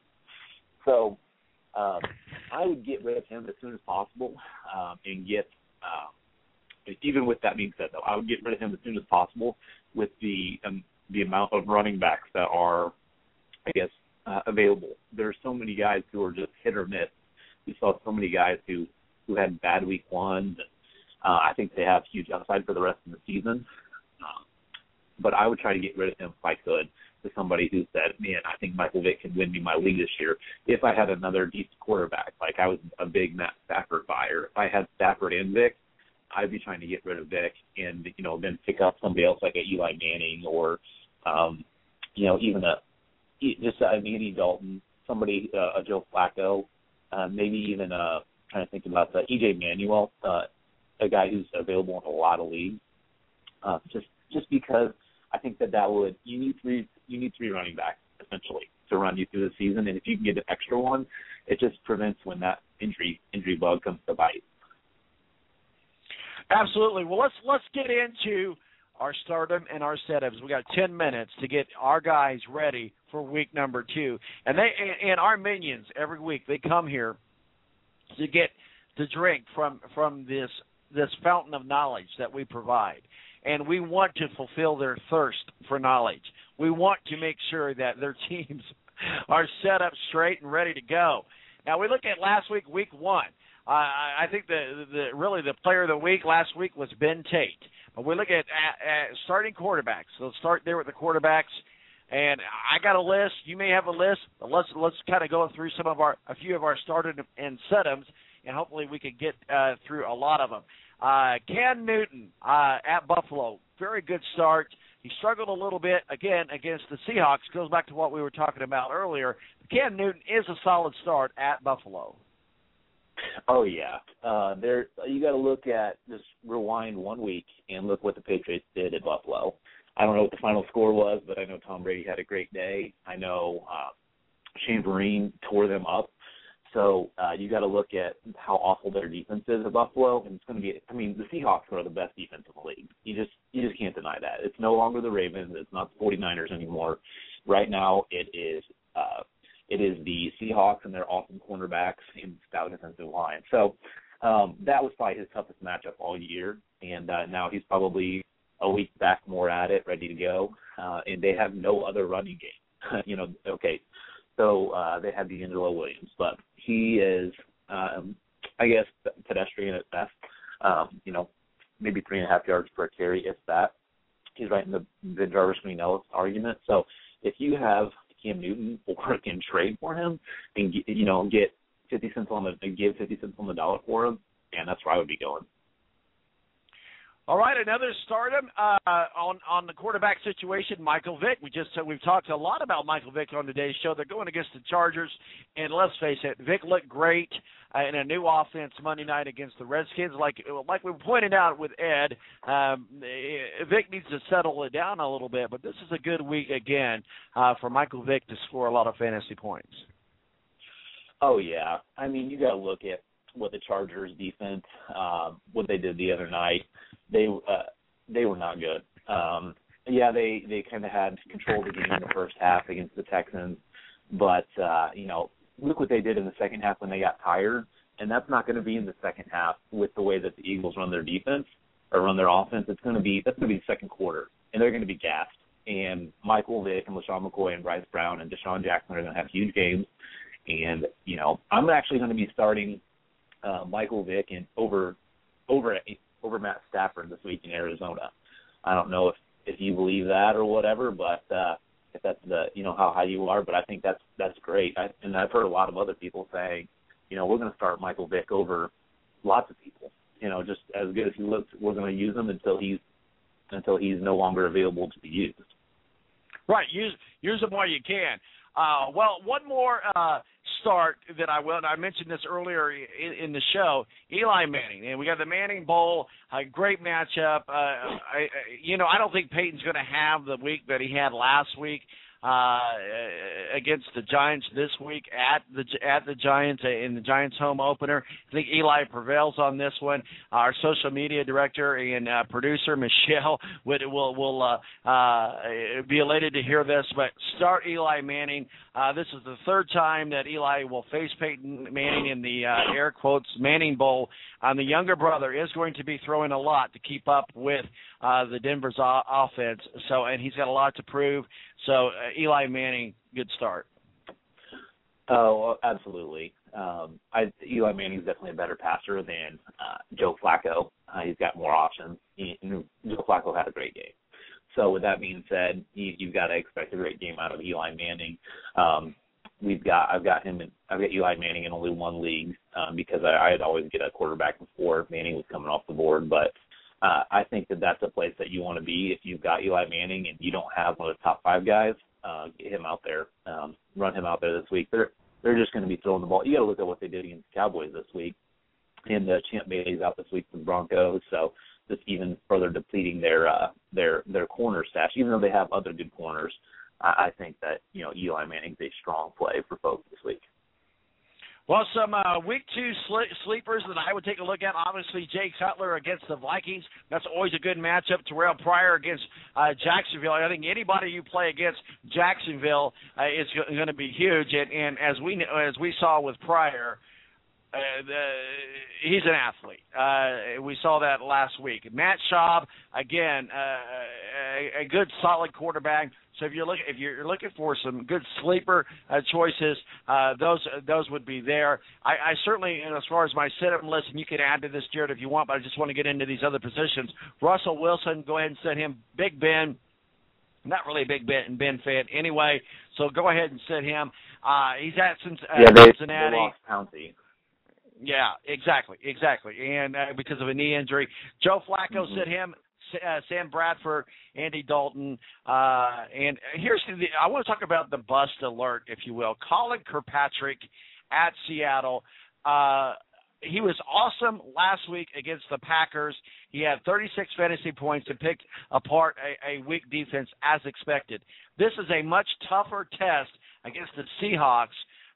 So um, I would get rid of him as soon as possible um, and get uh, even with that being said though I would get rid of him as soon as possible with the um, the amount of running backs that are I guess. Uh, available. There's so many guys who are just hit or miss. We saw so many guys who, who had bad week ones. Uh, I think they have huge upside for the rest of the season. Uh, but I would try to get rid of him if I could to somebody who said, man, I think Michael Vick can win me my league this year. If I had another decent quarterback, like I was a big Matt Stafford buyer. If I had Stafford and Vick, I'd be trying to get rid of Vick and, you know, then pick up somebody else like a Eli Manning or, um, you know, even a just a Andy Dalton, somebody, uh, a Joe Flacco, uh, maybe even uh, trying to think about the E J Manuel, uh, a guy who's available in a lot of leagues. Uh, just just because I think that that would you need three you need three running backs essentially to run you through the season, and if you can get an extra one, it just prevents when that injury injury bug comes to bite. Absolutely. Well, let's let's get into our stardom and our setups. We got ten minutes to get our guys ready for week number two, and they and, and our minions every week they come here to get to drink from from this this fountain of knowledge that we provide, and we want to fulfill their thirst for knowledge. We want to make sure that their teams are set up straight and ready to go. Now we look at last week, week one. Uh, I think the, the really the player of the week last week was Ben Tate. But we look at, at, at starting quarterbacks. So let's start there with the quarterbacks. And I got a list. You may have a list. But let's let's kind of go through some of our a few of our started and setums, and hopefully we can get uh, through a lot of them. Uh, Cam Newton uh, at Buffalo, very good start. He struggled a little bit again against the Seahawks. Goes back to what we were talking about earlier. Cam Newton is a solid start at Buffalo. Oh yeah, uh, there you got to look at just rewind one week and look what the Patriots did at Buffalo. I don't know what the final score was, but I know Tom Brady had a great day. I know uh, Shane Vereen tore them up. So uh, you got to look at how awful their defense is at Buffalo, and it's going to be. I mean, the Seahawks are the best defense in the league. You just you just can't deny that. It's no longer the Ravens. It's not the forty-niners anymore. Right now, it is uh, it is the Seahawks and their awesome cornerbacks and stout defensive line. So um, that was probably his toughest matchup all year, and uh, now he's probably a week back more at it, ready to go. Uh, and they have no other running game. you know, okay. So uh, they have D'Angelo Williams, but he is, um, I guess, pedestrian at best. Um, you know, maybe three and a half yards per carry, if that. He's right in the, the Jarvis Green Ellis argument. So if you have Cam Newton or can trade for him and you know get fifty cents on the give fifty cents on the dollar for him, and that's where I would be going. All right, another stardom uh, on on the quarterback situation. Michael Vick. We just uh, we've talked a lot about Michael Vick on today's show. They're going against the Chargers, and let's face it, Vick looked great uh, in a new offense Monday night against the Redskins. Like like we pointed out with Ed, um, Vick needs to settle it down a little bit. But this is a good week again uh, for Michael Vick to score a lot of fantasy points. Oh yeah, I mean you got to look at what the Chargers defense, uh, what they did the other night. They uh, they were not good. Um, yeah, they, they kind of had control of the game in the first half against the Texans, but uh, you know, look what they did in the second half when they got tired, and that's not going to be in the second half with the way that the Eagles run their defense or run their offense. It's going to be that's going to be the second quarter, and they're going to be gassed. And Michael Vick and LaShawn McCoy and Bryce Brown and Deshaun Jackson are going to have huge games. And you know, I'm actually going to be starting uh, Michael Vick and over over. over Matt Stafford this week in Arizona. I don't know if, if you believe that or whatever, but uh, if that's the you know how high you are, but I think that's that's great. I, and I've heard a lot of other people saying, you know, we're going to start Michael Vick over lots of people. You know, just as good as he looks, we're going to use him until he's until he's no longer available to be used. Right, use use him while you can. Uh, well, one more uh, start that I will, and I mentioned this earlier in, in the show, Eli Manning. And we got the Manning Bowl, a great matchup. Uh, I, you know, I don't think Peyton's going to have the week that he had last week uh, against the Giants this week at the at the Giants in the Giants home opener. I think Eli prevails on this one. Our social media director and uh, producer Michelle would, will will uh, uh, be elated to hear this. But start Eli Manning. Uh, this is the third time that Eli will face Peyton Manning in the uh, air quotes Manning Bowl. Um, the younger brother is going to be throwing a lot to keep up with uh, the Denver's o- offense. So, and he's got a lot to prove. So, uh, Eli Manning, good start. Oh, absolutely. Um, I, Eli Manning's definitely a better passer than uh, Joe Flacco. Uh, he's got more options. He, Joe Flacco had a great game. So with that being said, you, you've got to expect a great game out of Eli Manning. Um, we've got I've got him in, I've got Eli Manning in only one league um, because I, I'd always get a quarterback before Manning was coming off the board. But uh, I think that that's a place that you want to be if you've got Eli Manning and you don't have one of the top five guys. Uh, get him out there, um, run him out there this week. They're they're just going to be throwing the ball. You got to look at what they did against the Cowboys this week, and uh, Champ Bailey's out this week for the Broncos. So just even further depleting their uh, their their corner stash, even though they have other good corners. I, I think that you know Eli Manning's a strong play for folks this week. Well, some uh, week two sl- sleepers that I would take a look at. Obviously, Jay Cutler against the Vikings. That's always a good matchup. Terrell Pryor against uh, Jacksonville. I think anybody you play against Jacksonville uh, is g- going to be huge. And, and as we as we saw with Pryor, uh, the, he's an athlete. Uh, we saw that last week. Matt Schaub, again, uh, a, a good solid quarterback. So if you're looking if you're looking for some good sleeper uh, choices, uh, those those would be there. I, I certainly, and as far as my sit-up list, and you can add to this, Jared, if you want, but I just want to get into these other positions. Russell Wilson, go ahead and sit him. Big Ben, not really a Big Ben, Ben fan anyway, so go ahead and sit him. Uh, he's at uh, yeah, they, Cincinnati. They lost Pouncey. Yeah, exactly, exactly, and uh, because of a knee injury. Joe Flacco, Mm-hmm. sit him. Uh, Sam Bradford, Andy Dalton, uh, and here's the, I want to talk about the bust alert, if you will. Colin Kirkpatrick at Seattle. Uh, he was awesome last week against the Packers. He had thirty-six fantasy points and picked apart a, a weak defense as expected. This is a much tougher test against the Seahawks.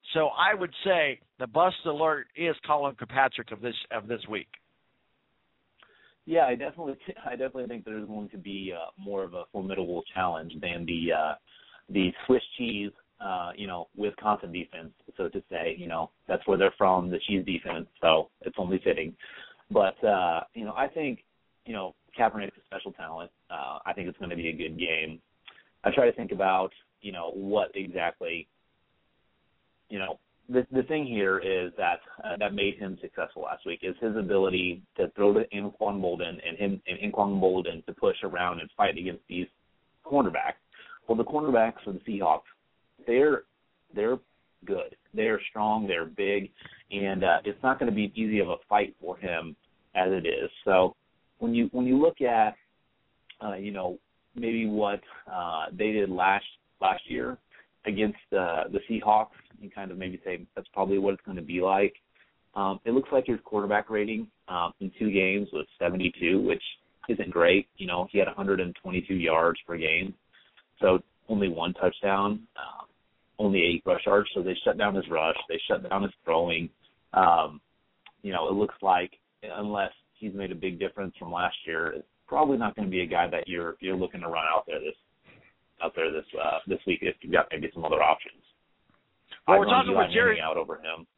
So I would say the bust alert is Colin Kirkpatrick of this of this week. Yeah, I definitely, I definitely think there's going to be uh, more of a formidable challenge than the uh, the Swiss cheese, uh, you know, Wisconsin defense, so to say. You know, that's where they're from, the cheese defense. So it's only fitting. But uh, you know, I think, you know, Kaepernick's a special talent. Uh, I think it's going to be a good game. I try to think about, you know, what exactly, you know, the the thing here is that uh, that made him successful last week is his ability to throw to Anquan Boldin and him and Anquan Boldin to push around and fight against these cornerbacks. Well, the cornerbacks for the Seahawks, they're they're good. They're strong. They're big, and uh, it's not going to be easy of a fight for him as it is. So when you when you look at uh, you know, maybe what uh, they did last last year against uh, the Seahawks, you kind of maybe say that's probably what it's going to be like. Um, it looks like his quarterback rating um, in two games was seventy-two, which isn't great. You know, he had one hundred twenty-two yards per game, so only one touchdown, uh, only eight rush yards. So they shut down his rush, they shut down his throwing. Um, you know, it looks like unless he's made a big difference from last year, it's probably not going to be a guy that you're you're looking to run out there this out there this uh, this week if you've got maybe some other options. Well, I'd we're run talking Eli with Jerry Manning out over him.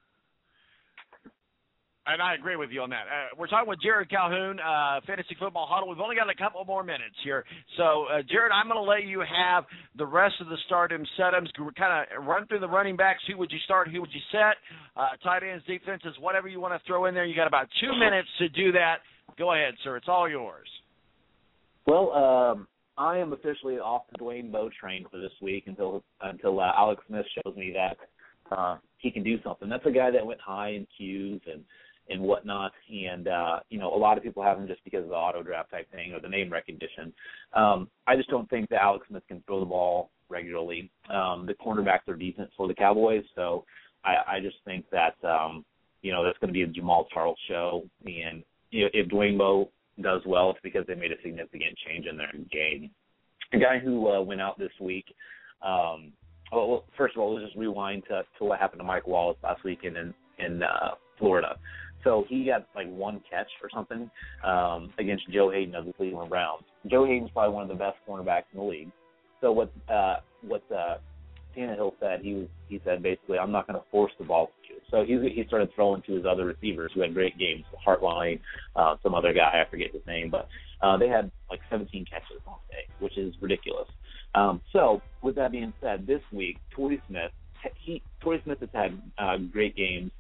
And I agree with you on that. Uh, we're talking with Jared Calhoun, uh, Fantasy Football Huddle. We've only got a couple more minutes here. So, uh, Jared, I'm going to let you have the rest of the start-em, set-ems. Kind of run through the running backs. Who would you start? Who would you set? Uh, tight ends, defenses, whatever you want to throw in there. You got about two minutes to do that. Go ahead, sir. It's all yours. Well, um, I am officially off the Dwayne Bowe train for this week until until uh, Alex Smith shows me that uh, he can do something. That's a guy that went high in Qs and and whatnot, and uh, you know, a lot of people have him just because of the auto draft type thing or the name recognition. Um, I just don't think that Alex Smith can throw the ball regularly. Um, the cornerbacks are decent for the Cowboys, so I, I just think that um, you know, that's going to be a Jamal Charles show, and you know, if Dwayne Bowe does well, it's because they made a significant change in their game. A guy who uh, went out this week. Um, well, first of all, let's just rewind to, to what happened to Mike Wallace last week in in, in uh, Florida. So he got like one catch or something um, against Joe Hayden of the Cleveland Browns. Joe Hayden's probably one of the best cornerbacks in the league. So what uh, what uh, Tannehill said, he was he said basically, I'm not going to force the ball to you. So he he started throwing to his other receivers who had great games, Hartline, uh, some other guy, I forget his name, but uh, they had like seventeen catches on the day, which is ridiculous. Um, so with that being said, this week Torrey Smith, he Torrey Smith has had uh, great games.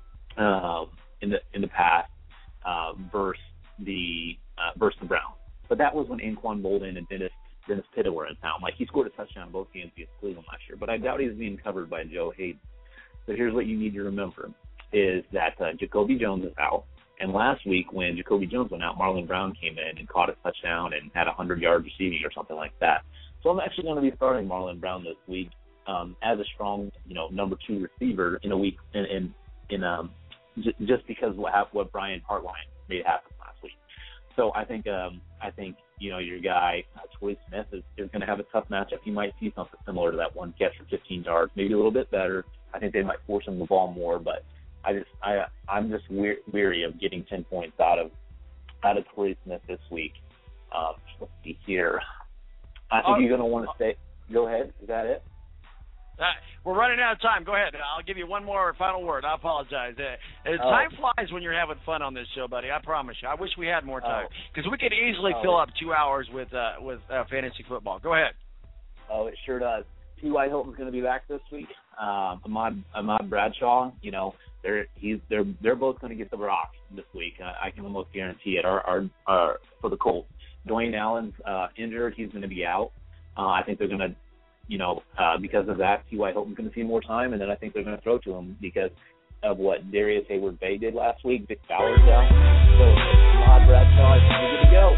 Um, in the in the past uh, versus the uh, versus the Browns, but that was when Anquan Boldin and Dennis Dennis Pitta were in town. Like, he scored a touchdown in both games against Cleveland last year, but I doubt he's being covered by Joe Hayden. So here's what you need to remember: is that uh, Jacoby Jones is out, and last week when Jacoby Jones went out, Marlon Brown came in and caught a touchdown and had one hundred yards receiving or something like that. So I'm actually going to be starting Marlon Brown this week um, as a strong, you know, number two receiver in a week in in, in um. just because what what Brian Hartline made happen last week. So I think um, I think you know your guy uh, Torrey Smith is, is going to have a tough matchup. You might see something similar to that one catch for fifteen yards, maybe a little bit better. I think they might force him the ball more, but I just I I'm just weary, weary of getting ten points out of out of Torrey Smith this week. Um, let's see here. I think oh, you're going to want to stay. Go ahead. Is that it? Uh, we're running out of time. Go ahead. I'll give you one more final word. I apologize. Uh, oh. Time flies when you're having fun on this show, buddy. I promise you. I wish we had more time because oh. we could easily oh. fill up two hours with uh, with uh, fantasy football. Go ahead. Oh, it sure does. T Y. Hilton's going to be back this week. Um, Ahmad, Ahmad Bradshaw, you know, they're he's they're they're both going to get the rock this week. I, I can almost guarantee it. Our, our, our for the Colts, Dwayne Allen's uh, injured. He's going to be out. Uh, I think they're going to. You know, uh, because of that, T Y. Hilton's going to see more time, and then I think they're going to throw to him because of what Darius Hayward-Bay did last week. Vic Fowler's down. So, Ahmad Bradshaw is good to go.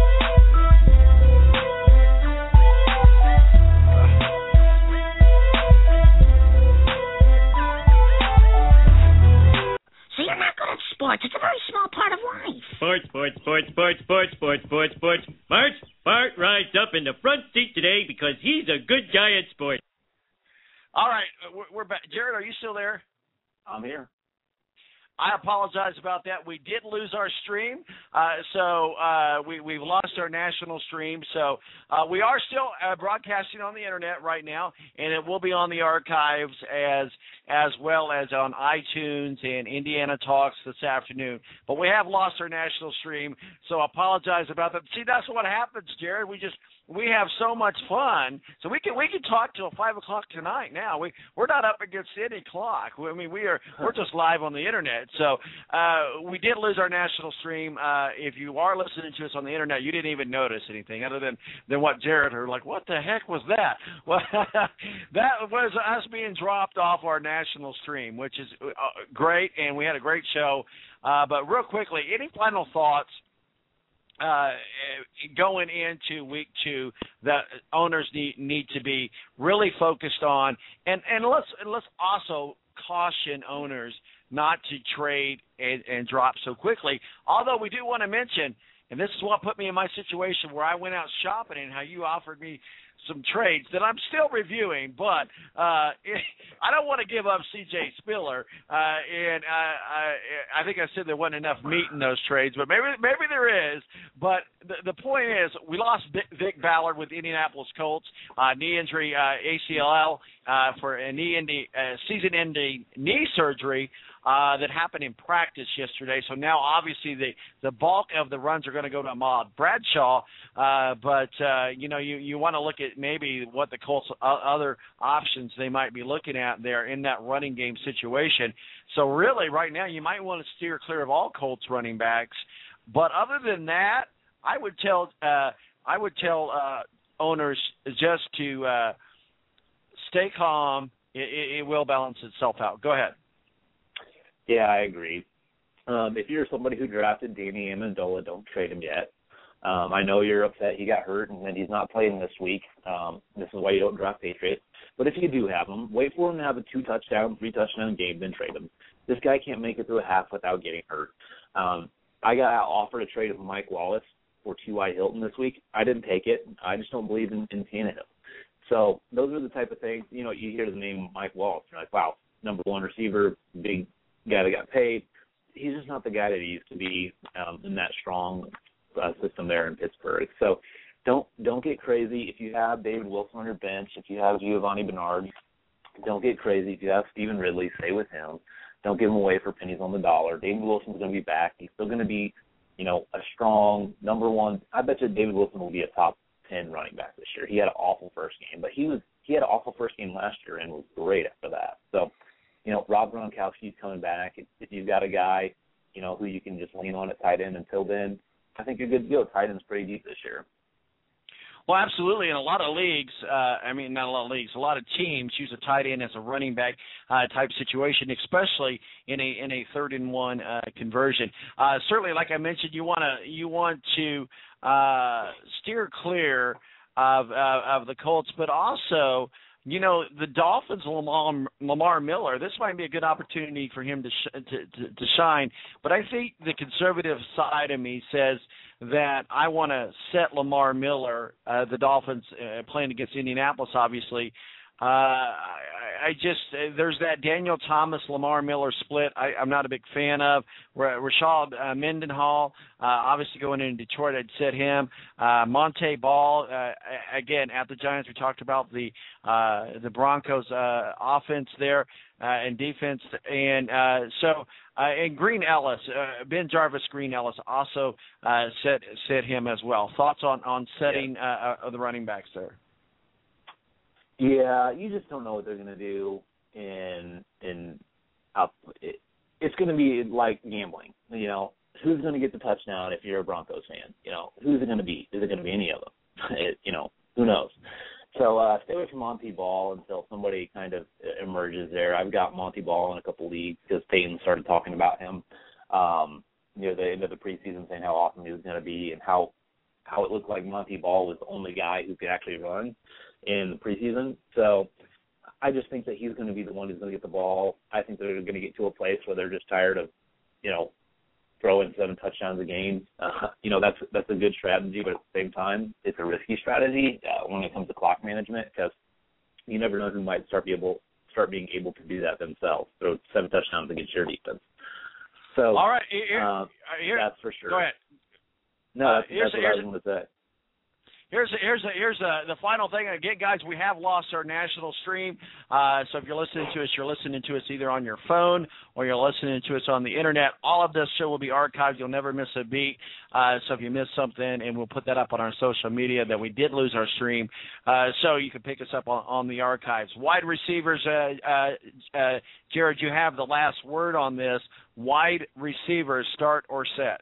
See, you're not good at sports. It's a very small part of life. Sports, sports, sports, sports, sports, sports, sports, sports. March, Bart rides up in the front seat today because he's a good guy at sports. All right, we're, we're back. Jared, are you still there? I'm here. I apologize about that. We did lose our stream, uh, so uh, we, we've lost our national stream. So uh, we are still uh, broadcasting on the internet right now, and it will be on the archives as as well as on iTunes and Indiana Talks this afternoon. But we have lost our national stream, so I apologize about that. See, that's what happens, Jared. We just we have so much fun, so we can we can talk till five o'clock tonight. Now we we're not up against any clock. I mean, we are we're just live on the internet. So uh, we did lose our national stream. Uh, if you are listening to us on the internet, you didn't even notice anything other than, than what Jared heard. Like, what the heck was that? Well, that was us being dropped off our national stream, which is uh, great, and we had a great show. Uh, but real quickly, any final thoughts uh, going into week two that owners need, need to be really focused on? And, and let's let's also caution owners not to trade and, and drop so quickly. Although we do want to mention, and this is what put me in my situation where I went out shopping and how you offered me some trades that I'm still reviewing, but uh, I don't want to give up C J Spiller, uh, and I, I, I think I said there wasn't enough meat in those trades, but maybe maybe there is. But the, the point is, we lost Vic Ballard with Indianapolis Colts, uh, knee injury, uh, A C L uh, for a knee ending, uh, season-ending knee surgery. Uh, that happened in practice yesterday. So now, obviously, the, the bulk of the runs are going to go to Ahmad Bradshaw. Uh, but, uh, you know, you, you want to look at maybe what the Colts' other options they might be looking at there in that running game situation. So, really, right now, you might want to steer clear of all Colts running backs. But other than that, I would tell uh, I would tell uh, owners just to uh, stay calm. It, it will balance itself out. Go ahead. Yeah, I agree. Um, if you're somebody who drafted Danny Amendola, don't trade him yet. Um, I know you're upset he got hurt and that he's not playing this week. Um, this is why you don't draft Patriots. But if you do have him, wait for him to have a two-touchdown, three-touchdown game, then trade him. This guy can't make it through a half without getting hurt. Um, I got offered a trade of Mike Wallace for T Y. Hilton this week. I didn't take it. I just don't believe in, in Tannehill. So those are the type of things, you know, you hear the name Mike Wallace. You're like, wow, number one receiver, big guy that got paid. He's just not the guy that he used to be um, in that strong uh, system there in Pittsburgh. So don't don't get crazy. If you have David Wilson on your bench, if you have Giovanni Bernard, don't get crazy. If you have Stephen Ridley, stay with him. Don't give him away for pennies on the dollar. David Wilson's going to be back. He's still going to be, you know, a strong number one. I bet you David Wilson will be a top ten running back this year. He had an awful first game, but he was he had an awful first game last year and was great after that. So, you know, Rob Gronkowski's coming back. If, if you've got a guy, you know, who you can just lean on at tight end until then, I think you're good to go. Tight end's pretty deep this year. Well, absolutely. In a lot of leagues, uh, I mean, not a lot of leagues, a lot of teams use a tight end as a running back uh, type situation, especially in a in a third and one uh, conversion. Uh, certainly, like I mentioned, you want to you want to uh, steer clear of uh, of the Colts, but also, you know, the Dolphins, Lamar, Lamar Miller, this might be a good opportunity for him to, sh- to, to to shine. But I think the conservative side of me says that I want to set Lamar Miller, uh, the Dolphins uh, playing against Indianapolis, obviously. Uh, I, I just, uh, there's that Daniel Thomas, Lamar Miller split I, I'm not a big fan of. Rashad uh, Mendenhall, uh, obviously going into Detroit, I'd set him. Uh, Monte Ball, uh, again, at the Giants, we talked about the uh, the Broncos uh, offense there uh, and defense. And uh, so, uh, and Green Ellis, uh, Ben Jarvis Green Ellis also uh, set, set him as well. Thoughts on, on setting uh, uh, the running backs there? Yeah, you just don't know what they're going to do in in up. It, it's going to be like gambling. You know, who's going to get the touchdown if you're a Broncos fan? You know, who's it going to be? Is it going to be any of them? It, you know, who knows? So uh, stay away from Monty Ball until somebody kind of emerges there. I've got Monty Ball in a couple leagues because Peyton started talking about him um, near the end of the preseason, saying how awesome he was going to be and how how it looked like Monty Ball was the only guy who could actually run in the preseason. So I just think that he's going to be the one who's going to get the ball. I think they're going to get to a place where they're just tired of, you know, throwing seven touchdowns a game. Uh, you know, that's that's a good strategy, but at the same time, it's a risky strategy uh, when it comes to clock management because you never know who might start be able start being able to do that themselves. Throw seven touchdowns against your defense. So, all right, here, uh, here, that's for sure. Go ahead. No, Uh, that's, here's that's a, what here's I was going to say. Here's a, here's a, here's a, the final thing. Again, guys, we have lost our national stream. Uh, so if you're listening to us, you're listening to us either on your phone or you're listening to us on the internet. All of this show will be archived. You'll never miss a beat. Uh, so if you miss something, and we'll put that up on our social media that we did lose our stream, uh, so you can pick us up on, on the archives. Wide receivers, uh, uh, uh, Jared, you have the last word on this. Wide receivers, start or set?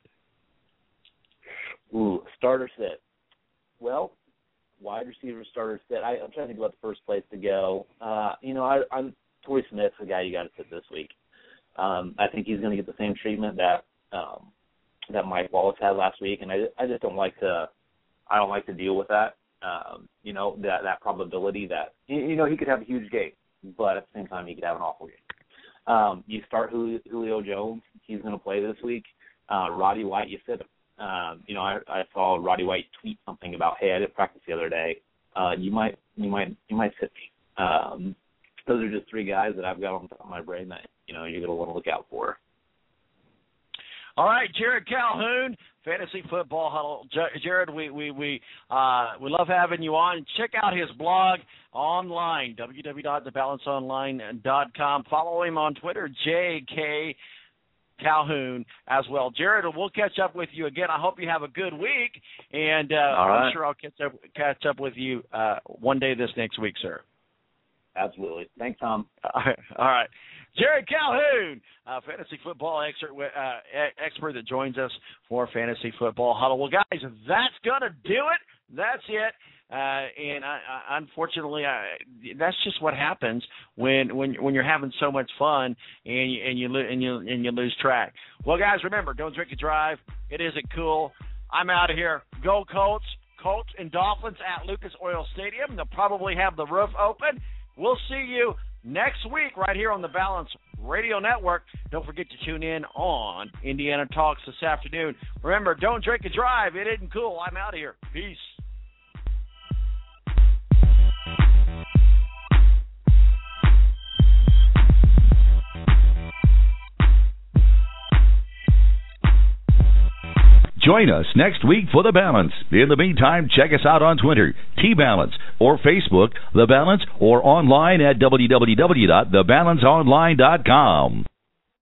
Ooh, start or sit. Well, wide receiver, starter, sit. I, I'm trying to think about the first place to go. Uh, you know, I, I'm Torrey Smith's the guy you got to sit this week. Um, I think he's going to get the same treatment that um, that Mike Wallace had last week, and I, I just don't like to. I don't like to deal with that. Um, you know, that that probability that you, you know he could have a huge game, but at the same time he could have an awful game. Um, you start Julio, Julio Jones. He's going to play this week. Uh, Roddy White, you sit him. Um, you know, I, I saw Roddy White tweet something about, "Hey, I didn't practice the other day. Uh, you might, you might, you might sit me." Um, those are just three guys that I've got on top of my brain that you know you're going to want to look out for. All right, Jared Calhoun, Fantasy Football Huddle. J- Jared, we we we uh, we love having you on. Check out his blog online, w w w dot the balance online dot com. Follow him on Twitter, J K Calhoun as well. Jared, we'll catch up with you again. I hope you have a good week, and uh, right. I'm sure I'll catch up catch up with you uh, one day this next week, sir. Absolutely. Thanks, Tom. All right. Jared Calhoun, uh, fantasy football expert, uh, expert that joins us for Fantasy Football Huddle. Well, guys, that's going to do it. That's it. Uh, and I, I, unfortunately, I, that's just what happens when, when when you're having so much fun and you, and you lo- and you and you lose track. Well, guys, remember, don't drink and drive. It isn't cool. I'm out of here. Go Colts! Colts and Dolphins at Lucas Oil Stadium. They'll probably have the roof open. We'll see you next week right here on the Balance Radio Network. Don't forget to tune in on Indiana Talks this afternoon. Remember, don't drink and drive. It isn't cool. I'm out of here. Peace. Join us next week for The Balance. In the meantime, check us out on Twitter, T-Balance, or Facebook, The Balance, or online at w w w dot the balance online dot com.